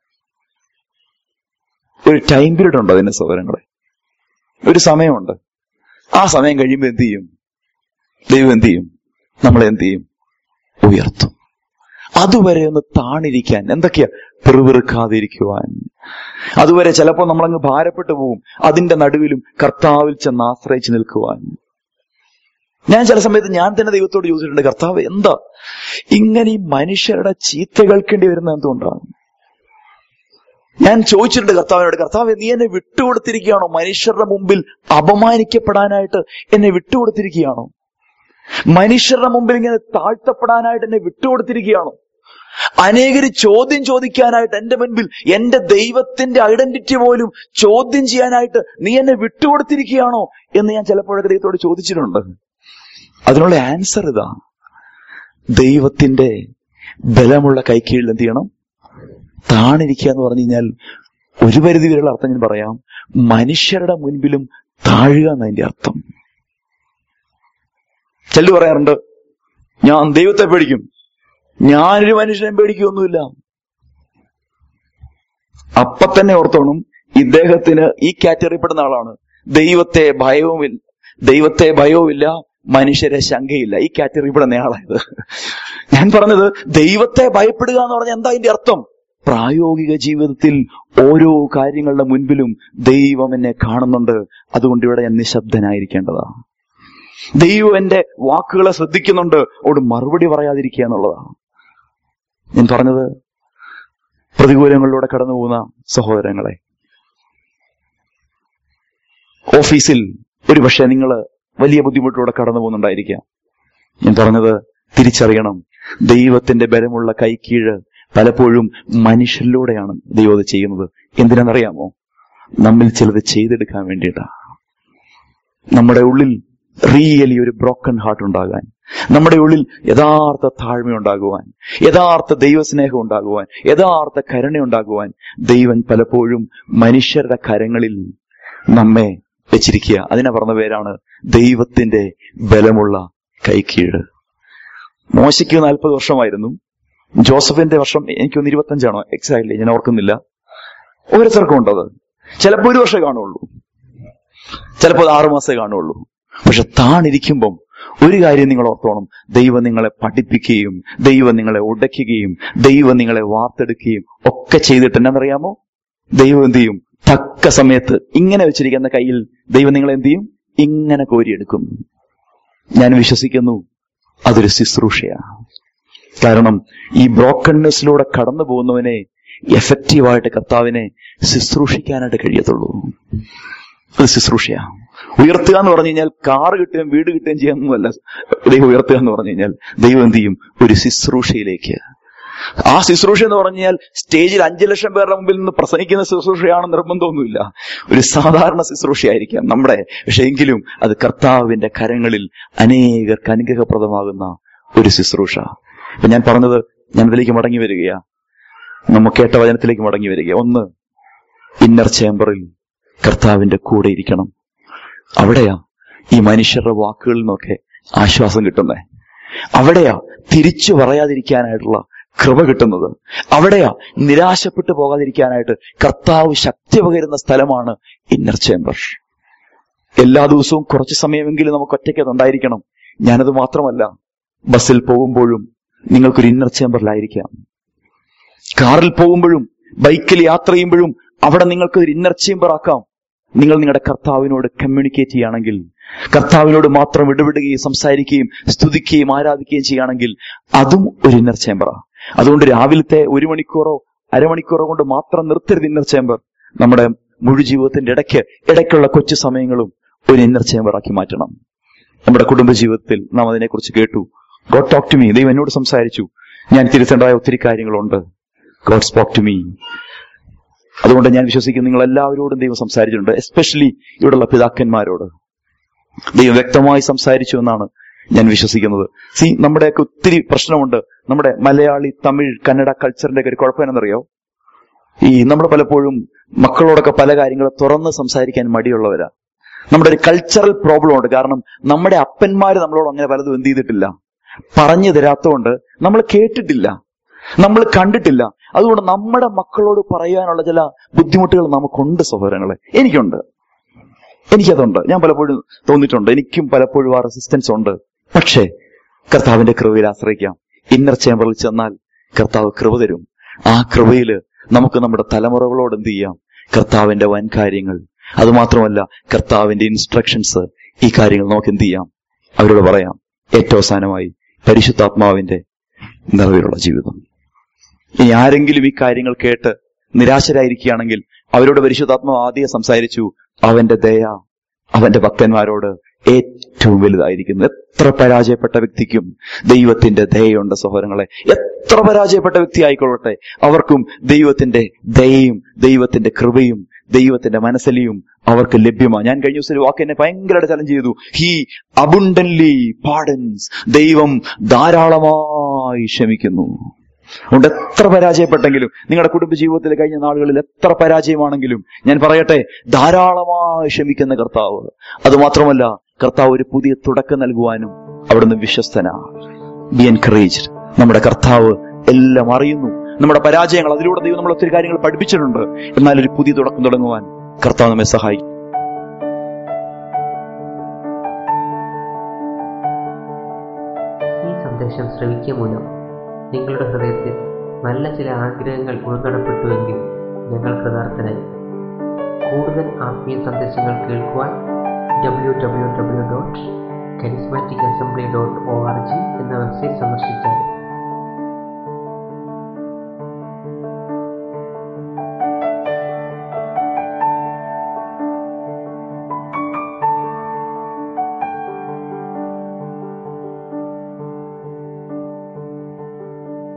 C: ഒരു ടൈം പീരീഡ് ഉണ്ട് അതിന്റെ സൗകര്യങ്ങളെ, ഒരു സമയമുണ്ട്. ആ സമയം കഴിയുമ്പോൾ എന്ത് ചെയ്യും? ദൈവം എന്ത് ചെയ്യും? നമ്മളെ എന്ത് ചെയ്യും? ഉയർത്തും. അതുവരെ ഒന്ന് താണിരിക്കാൻ, എന്തൊക്കെയാ? പിറുപിറുക്കാതിരിക്കുവാൻ. അതുവരെ ചിലപ്പോൾ നമ്മളങ്ങ് ഭാരപ്പെട്ടു പോകും. അതിന്റെ നടുവിലും കർത്താവിൽ ചെന്ന് ആശ്രയിച്ച് നിൽക്കുവാൻ. ഞാൻ ചില സമയത്ത് ഞാൻ തന്നെ ദൈവത്തോട് ചോദിച്ചിട്ടുണ്ട്, കർത്താവ് എന്താ ഇങ്ങനെ ഈ മനുഷ്യരുടെ ചീത്ത കേൾക്കേണ്ടി വരുന്നത് എന്തുകൊണ്ടാണ്? ഞാൻ ചോദിച്ചിട്ടുണ്ട് കർത്താവിനോട്, കർത്താവ് നീ എന്നെ വിട്ടുകൊടുത്തിരിക്കുകയാണോ? മനുഷ്യരുടെ മുമ്പിൽ അപമാനിക്കപ്പെടാനായിട്ട് എന്നെ വിട്ടുകൊടുത്തിരിക്കുകയാണോ? മനുഷ്യരുടെ മുമ്പിൽ ഇങ്ങനെ താഴ്ത്തപ്പെടാനായിട്ട് എന്നെ വിട്ടുകൊടുത്തിരിക്കുകയാണോ? അനേകര് ചോദ്യം ചോദിക്കാനായിട്ട് എന്റെ മുൻപിൽ എന്റെ ദൈവത്തിന്റെ ഐഡന്റിറ്റി പോലും ചോദ്യം ചെയ്യാനായിട്ട് നീ എന്നെ വിട്ടുകൊടുത്തിരിക്കുകയാണോ എന്ന് ഞാൻ ചിലപ്പോഴൊക്കെ ദൈവത്തോട് ചോദിച്ചിട്ടുണ്ട്. അതിനുള്ള ആൻസർ ഇതാ: ദൈവത്തിന്റെ ബലമുള്ള കൈക്കീഴിൽ എന്ത് ചെയ്യണം? താണിരിക്കുക എന്ന് പറഞ്ഞു കഴിഞ്ഞാൽ ഒരു പരിധി വരെയുള്ള അർത്ഥം ഞാൻ പറയാം, മനുഷ്യരുടെ മുൻപിലും താഴുക എന്നതിന്റെ അർത്ഥം. ചിലർ പറയാറുണ്ട്, ഞാൻ ദൈവത്തെ പേടിക്കും, ഞാനൊരു മനുഷ്യനെ പേടിക്കുകയൊന്നുമില്ല. അപ്പൊ തന്നെ ഓർത്തോണം, ഇദ്ദേഹത്തിന് ഈ കാറ്റഗറി പെടുന്ന ആളാണ്. ദൈവത്തെ ഭയവുമില്ല, ദൈവത്തെ ഭയവുമില്ല, മനുഷ്യരെ ശങ്കയില്ല. ഈ കാറ്റഗറി പെടുന്ന ആളായത്. ഞാൻ പറഞ്ഞത് ദൈവത്തെ ഭയപ്പെടുക എന്ന് പറഞ്ഞാൽ എന്താ അതിന്റെ അർത്ഥം? പ്രായോഗിക ജീവിതത്തിൽ ഓരോ കാര്യങ്ങളുടെ മുൻപിലും ദൈവം എന്നെ കാണുന്നുണ്ട്, അതുകൊണ്ട് ഇവിടെ ഞാൻ നിശബ്ദനായിരിക്കേണ്ടതാ. ദൈവം എന്റെ വാക്കുകളെ ശ്രദ്ധിക്കുന്നുണ്ട്, അവിടെ മറുപടി പറയാതിരിക്കുക എന്നുള്ളതാ. ഞാൻ പറഞ്ഞത് പ്രതികൂലങ്ങളിലൂടെ കടന്നു പോകുന്ന സഹോദരങ്ങളെ, ഓഫീസിൽ ഒരു പക്ഷേ നിങ്ങൾ വലിയ ബുദ്ധിമുട്ടിലൂടെ കടന്നു പോകുന്നുണ്ടായിരിക്കാം. ഞാൻ പറഞ്ഞത് തിരിച്ചറിയണം, ദൈവത്തിന്റെ ബലമുള്ള കൈക്കീഴ് പലപ്പോഴും മനുഷ്യരിലൂടെയാണ് ദൈവം അത് ചെയ്യുന്നത്. എന്തിനാണെന്നറിയാമോ? നമ്മിൽ ചിലത് ചെയ്തെടുക്കാൻ വേണ്ടിയിട്ടാ. നമ്മുടെ ഉള്ളിൽ റിയലി ഒരു ബ്രോക്കൺ ഹാർട്ട് ഉണ്ടാകാൻ, നമ്മുടെ ഉള്ളിൽ യഥാർത്ഥ താഴ്മ ഉണ്ടാകുവാൻ, യഥാർത്ഥ ദൈവസ്നേഹം ഉണ്ടാകുവാൻ, യഥാർത്ഥ കരുണ ഉണ്ടാകുവാൻ ദൈവൻ പലപ്പോഴും മനുഷ്യരുടെ കരങ്ങളിൽ നമ്മെ വെച്ചിരിക്കുക. അതിനെ പറഞ്ഞ പേരാണ് ദൈവത്തിന്റെ ബലമുള്ള കൈക്കീഴ്. മോശയ്ക്ക് നാൽപ്പത് വർഷമായിരുന്നു. ജോസഫിന്റെ വർഷം എനിക്കൊന്ന് ഇരുപത്തഞ്ചാണോ എക്സാക്ട്ലി, ഞാൻ ഓർക്കുന്നില്ല. ഓരോരുത്തർക്കും ഉണ്ടത്. ചിലപ്പോൾ ഒരു വർഷമേ കാണുള്ളൂ, ചിലപ്പോൾ ആറു മാസമേ കാണുള്ളൂ. പക്ഷെ താണിരിക്കുമ്പം ഒരു കാര്യം നിങ്ങൾ ഓർത്തോണം, ദൈവം നിങ്ങളെ പഠിപ്പിക്കുകയും ദൈവം നിങ്ങളെ ഉടയ്ക്കുകയും ദൈവം നിങ്ങളെ വാർത്തെടുക്കുകയും ഒക്കെ ചെയ്തിട്ട് എന്നറിയാമോ? ദൈവം എന്ത് ചെയ്യും? തക്ക സമയത്ത് ഇങ്ങനെ വെച്ചിരിക്കുന്ന കയ്യിൽ ദൈവം നിങ്ങളെ എന്ത് ചെയ്യും? ഇങ്ങനെ കോരിയെടുക്കും. ഞാൻ വിശ്വസിക്കുന്നു അതൊരു ശുശ്രൂഷയാണ്. കാരണം ഈ ബ്രോക്കൺനെസ്സിലൂടെ കടന്നു പോകുന്നവനെ എഫക്റ്റീവായിട്ട് കർത്താവിനെ ശുശ്രൂഷിക്കാനായിട്ട് കഴിയത്തുള്ളൂ. അത് ശുശ്രൂഷയാണ്. ഉയർത്തുക എന്ന് പറഞ്ഞു കഴിഞ്ഞാൽ കാറ് കിട്ടുകയും വീട് കിട്ടുകയും ചെയ്യാനൊന്നുമല്ല. ദൈവം ഉയർത്തുക എന്ന് പറഞ്ഞു കഴിഞ്ഞാൽ ദൈവം എന്ത് ചെയ്യും? ഒരു ശുശ്രൂഷയിലേക്ക്. ആ ശുശ്രൂഷ എന്ന് പറഞ്ഞാൽ സ്റ്റേജിൽ അഞ്ചു ലക്ഷം പേരുടെ മുമ്പിൽ നിന്ന് പ്രസംഗിക്കുന്ന ശുശ്രൂഷയാണ് നിർബന്ധമൊന്നുമില്ല. ഒരു സാധാരണ ശുശ്രൂഷയായിരിക്കാം നമ്മുടെ, പക്ഷെ എങ്കിലും അത് കർത്താവിന്റെ കരങ്ങളിൽ അനേകർക്ക് അനുഗ്രഹപ്രദമാകുന്ന ഒരു ശുശ്രൂഷ. ഇപ്പൊ ഞാൻ പറഞ്ഞത്, ഞാൻ ഇതിലേക്ക് മടങ്ങി വരികയാ, നമ്മൾ കേട്ട വചനത്തിലേക്ക് മടങ്ങി വരിക. ഒന്ന്, ഇന്നർ ചേംബറിൽ കർത്താവിന്റെ കൂടെ ഇരിക്കണം. അവിടെയാ ഈ മനുഷ്യരുടെ വാക്കുകളിൽ നിന്നൊക്കെ ആശ്വാസം കിട്ടുന്നേ. അവിടെയാ തിരിച്ചു പറയാതിരിക്കാനായിട്ടുള്ള കൃപ കിട്ടുന്നത്. അവിടെയാ നിരാശപ്പെട്ടു പോകാതിരിക്കാനായിട്ട് കർത്താവ് ശക്തി പകരുന്ന സ്ഥലമാണ് ഇന്നർ ചേംബർ. എല്ലാ ദിവസവും കുറച്ച് സമയമെങ്കിലും നമുക്ക് ഒറ്റയ്ക്ക് ഉണ്ടായിരിക്കണം. ഞാനത് മാത്രമല്ല, ബസ്സിൽ പോകുമ്പോഴും നിങ്ങൾക്കൊരു ഇന്നർ ചേംബറിലായിരിക്കാം. കാറിൽ പോകുമ്പോഴും ബൈക്കിൽ യാത്ര ചെയ്യുമ്പോഴും അവിടെ നിങ്ങൾക്കൊരു ഇന്നർ ചേംബർ ആക്കാം. നിങ്ങൾ നിങ്ങളുടെ കർത്താവിനോട് കമ്മ്യൂണിക്കേറ്റ് ചെയ്യുകയാണെങ്കിൽ, കർത്താവിനോട് മാത്രം ഇടപെടുകയും സംസാരിക്കുകയും സ്തുതിക്കുകയും ആരാധിക്കുകയും ചെയ്യുകയാണെങ്കിൽ അതും ഒരു ഇന്നർ ചേംബറാണ്. അതുകൊണ്ട് രാവിലത്തെ ഒരു മണിക്കൂറോ അരമണിക്കൂറോ കൊണ്ട് മാത്രം നിർത്തരുത് ഇന്നർ ചേംബർ. നമ്മുടെ മുഴു ജീവിതത്തിന്റെ ഇടയ്ക്ക് ഇടയ്ക്കുള്ള കൊച്ചു സമയങ്ങളും ഒരു ഇന്നർ ചേംബറാക്കി മാറ്റണം. നമ്മുടെ കുടുംബ ജീവിതത്തിൽ നാം അതിനെക്കുറിച്ച് കേട്ടു. ഗോഡ് ടോക്ക് ടു മീ, ദൈവം എന്നോട് സംസാരിച്ചു. ഞാൻ തിരുത്തേണ്ടതായ ഒത്തിരി കാര്യങ്ങളുണ്ട്. God spoke to me. അതുകൊണ്ട് ഞാൻ വിശ്വസിക്കുന്നു നിങ്ങൾ എല്ലാവരോടും ദൈവം സംസാരിച്ചിട്ടുണ്ട്. എസ്പെഷ്യലി ഇവിടെയുള്ള പിതാക്കന്മാരോട് ദൈവം വ്യക്തമായി സംസാരിച്ചു എന്നാണ് ഞാൻ വിശ്വസിക്കുന്നത്. സി, നമ്മുടെയൊക്കെ ഒത്തിരി പ്രശ്നമുണ്ട്. നമ്മുടെ മലയാളി, തമിഴ്, കന്നഡ കൾച്ചറിന്റെ ഒക്കെ ഒരു കുഴപ്പം എന്നറിയോ? ഈ നമ്മൾ പലപ്പോഴും മക്കളോടൊക്കെ പല കാര്യങ്ങൾ തുറന്ന് സംസാരിക്കാൻ മടിയുള്ളവരാ. നമ്മുടെ ഒരു കൾച്ചറൽ പ്രോബ്ലം ഉണ്ട്. കാരണം നമ്മുടെ അപ്പന്മാര് നമ്മളോട് അങ്ങനെ പലതും എന്ത് ചെയ്തിട്ടില്ല, പറഞ്ഞു തരാത്തതുകൊണ്ട് നമ്മൾ കേട്ടിട്ടില്ല, നമ്മൾ കണ്ടിട്ടില്ല. അതുകൊണ്ട് നമ്മുടെ മക്കളോട് പറയാനുള്ള ചില ബുദ്ധിമുട്ടുകൾ നമുക്കുണ്ട് സഹോദരങ്ങളെ. എനിക്കുണ്ട്, എനിക്കതുണ്ട്. ഞാൻ പലപ്പോഴും തോന്നിയിട്ടുണ്ട്, എനിക്കും പലപ്പോഴും ആ റെസിസ്റ്റൻസ് ഉണ്ട്. പക്ഷേ കർത്താവിന്റെ കൃപയിൽ ആശ്രയിക്കാം. ഇന്നർ ചേംബറിൽ ചെന്നാൽ കർത്താവ് കൃപ തരും. ആ കൃപയില് നമുക്ക് നമ്മുടെ തലമുറകളോട് എന്ത് ചെയ്യാം? കർത്താവിന്റെ വൻ കാര്യങ്ങൾ, അതുമാത്രമല്ല കർത്താവിന്റെ ഇൻസ്ട്രക്ഷൻസ്, ഈ കാര്യങ്ങൾ നമുക്ക് എന്ത് ചെയ്യാം? അവരോട് പറയാം. ഏറ്റവും അവസാനമായി പരിശുദ്ധാത്മാവിന്റെ നിറവിലുള്ള ജീവിതം. ഇനി ആരെങ്കിലും ഈ കാര്യങ്ങൾ കേട്ട് നിരാശരായിരിക്കുകയാണെങ്കിൽ അവരോട് പരിശുദ്ധാത്മാവ് ആദ്യം സംസാരിച്ചു, അവന്റെ ദയ അവന്റെ ഭക്തന്മാരോട് ഏറ്റവും വലുതായിരിക്കുന്നു. എത്ര പരാജയപ്പെട്ട വ്യക്തിക്കും ദൈവത്തിന്റെ ദയയുണ്ട് സഹോദരങ്ങളെ. എത്ര പരാജയപ്പെട്ട വ്യക്തി ആയിക്കൊള്ളട്ടെ, അവർക്കും ദൈവത്തിന്റെ ദയയും ദൈവത്തിന്റെ കൃപയും ദൈവത്തിന്റെ മനസ്സലിയും അവർക്ക് ലഭ്യമാണ്. ഞാൻ കഴിഞ്ഞ ദിവസം ഒരു വാക്ക് എന്നെ ഭയങ്കരമായിട്ട് ചലഞ്ച് ചെയ്തു. He abundantly pardons. ദൈവം ധാരാളമായി ക്ഷമിക്കുന്നു. അതുകൊണ്ട് എത്ര പരാജയപ്പെട്ടെങ്കിലും, നിങ്ങളുടെ കുടുംബ ജീവിതത്തിൽ കഴിഞ്ഞ നാളുകളിൽ എത്ര പരാജയമാണെങ്കിലും ഞാൻ പറയട്ടെ, ധാരാളമായി ക്ഷമിക്കുന്ന കർത്താവ്. അതുമാത്രമല്ല, കർത്താവ് ഒരു പുതിയ തുടക്കം നൽകുവാനും അവിടുന്ന് വിശ്വസ്തനാണ്. Be encouraged. നമ്മുടെ കർത്താവ് എല്ലാം അറിയുന്നു. നമ്മുടെ പരാജയങ്ങൾ, അതിലൂടെ ദൈവം നമ്മൾ ഒത്തിരി കാര്യങ്ങൾ പഠിപ്പിച്ചിട്ടുണ്ട്. എന്നാൽ ഒരു പുതിയ തുടക്കം തുടങ്ങുവാൻ കർത്താവ് നമ്മെ സഹായിക്കും.
D: ഈ സന്ദേശം ശ്രവിക്കുക മൂലം നിങ്ങളുടെ ഹൃദയത്തിൽ നല്ല ചില ആഗ്രഹങ്ങൾ ഉൾക്കടപ്പെട്ടുവെങ്കിൽ ഞങ്ങൾ കൃതാർത്ഥനായി. കൂടുതൽ ആത്മീയ സന്ദേശങ്ങൾ കേൾക്കുവാൻ W W W dot charismatic assembly dot O R G എന്ന വെബ്സൈറ്റ് സന്ദർശിച്ചാൽ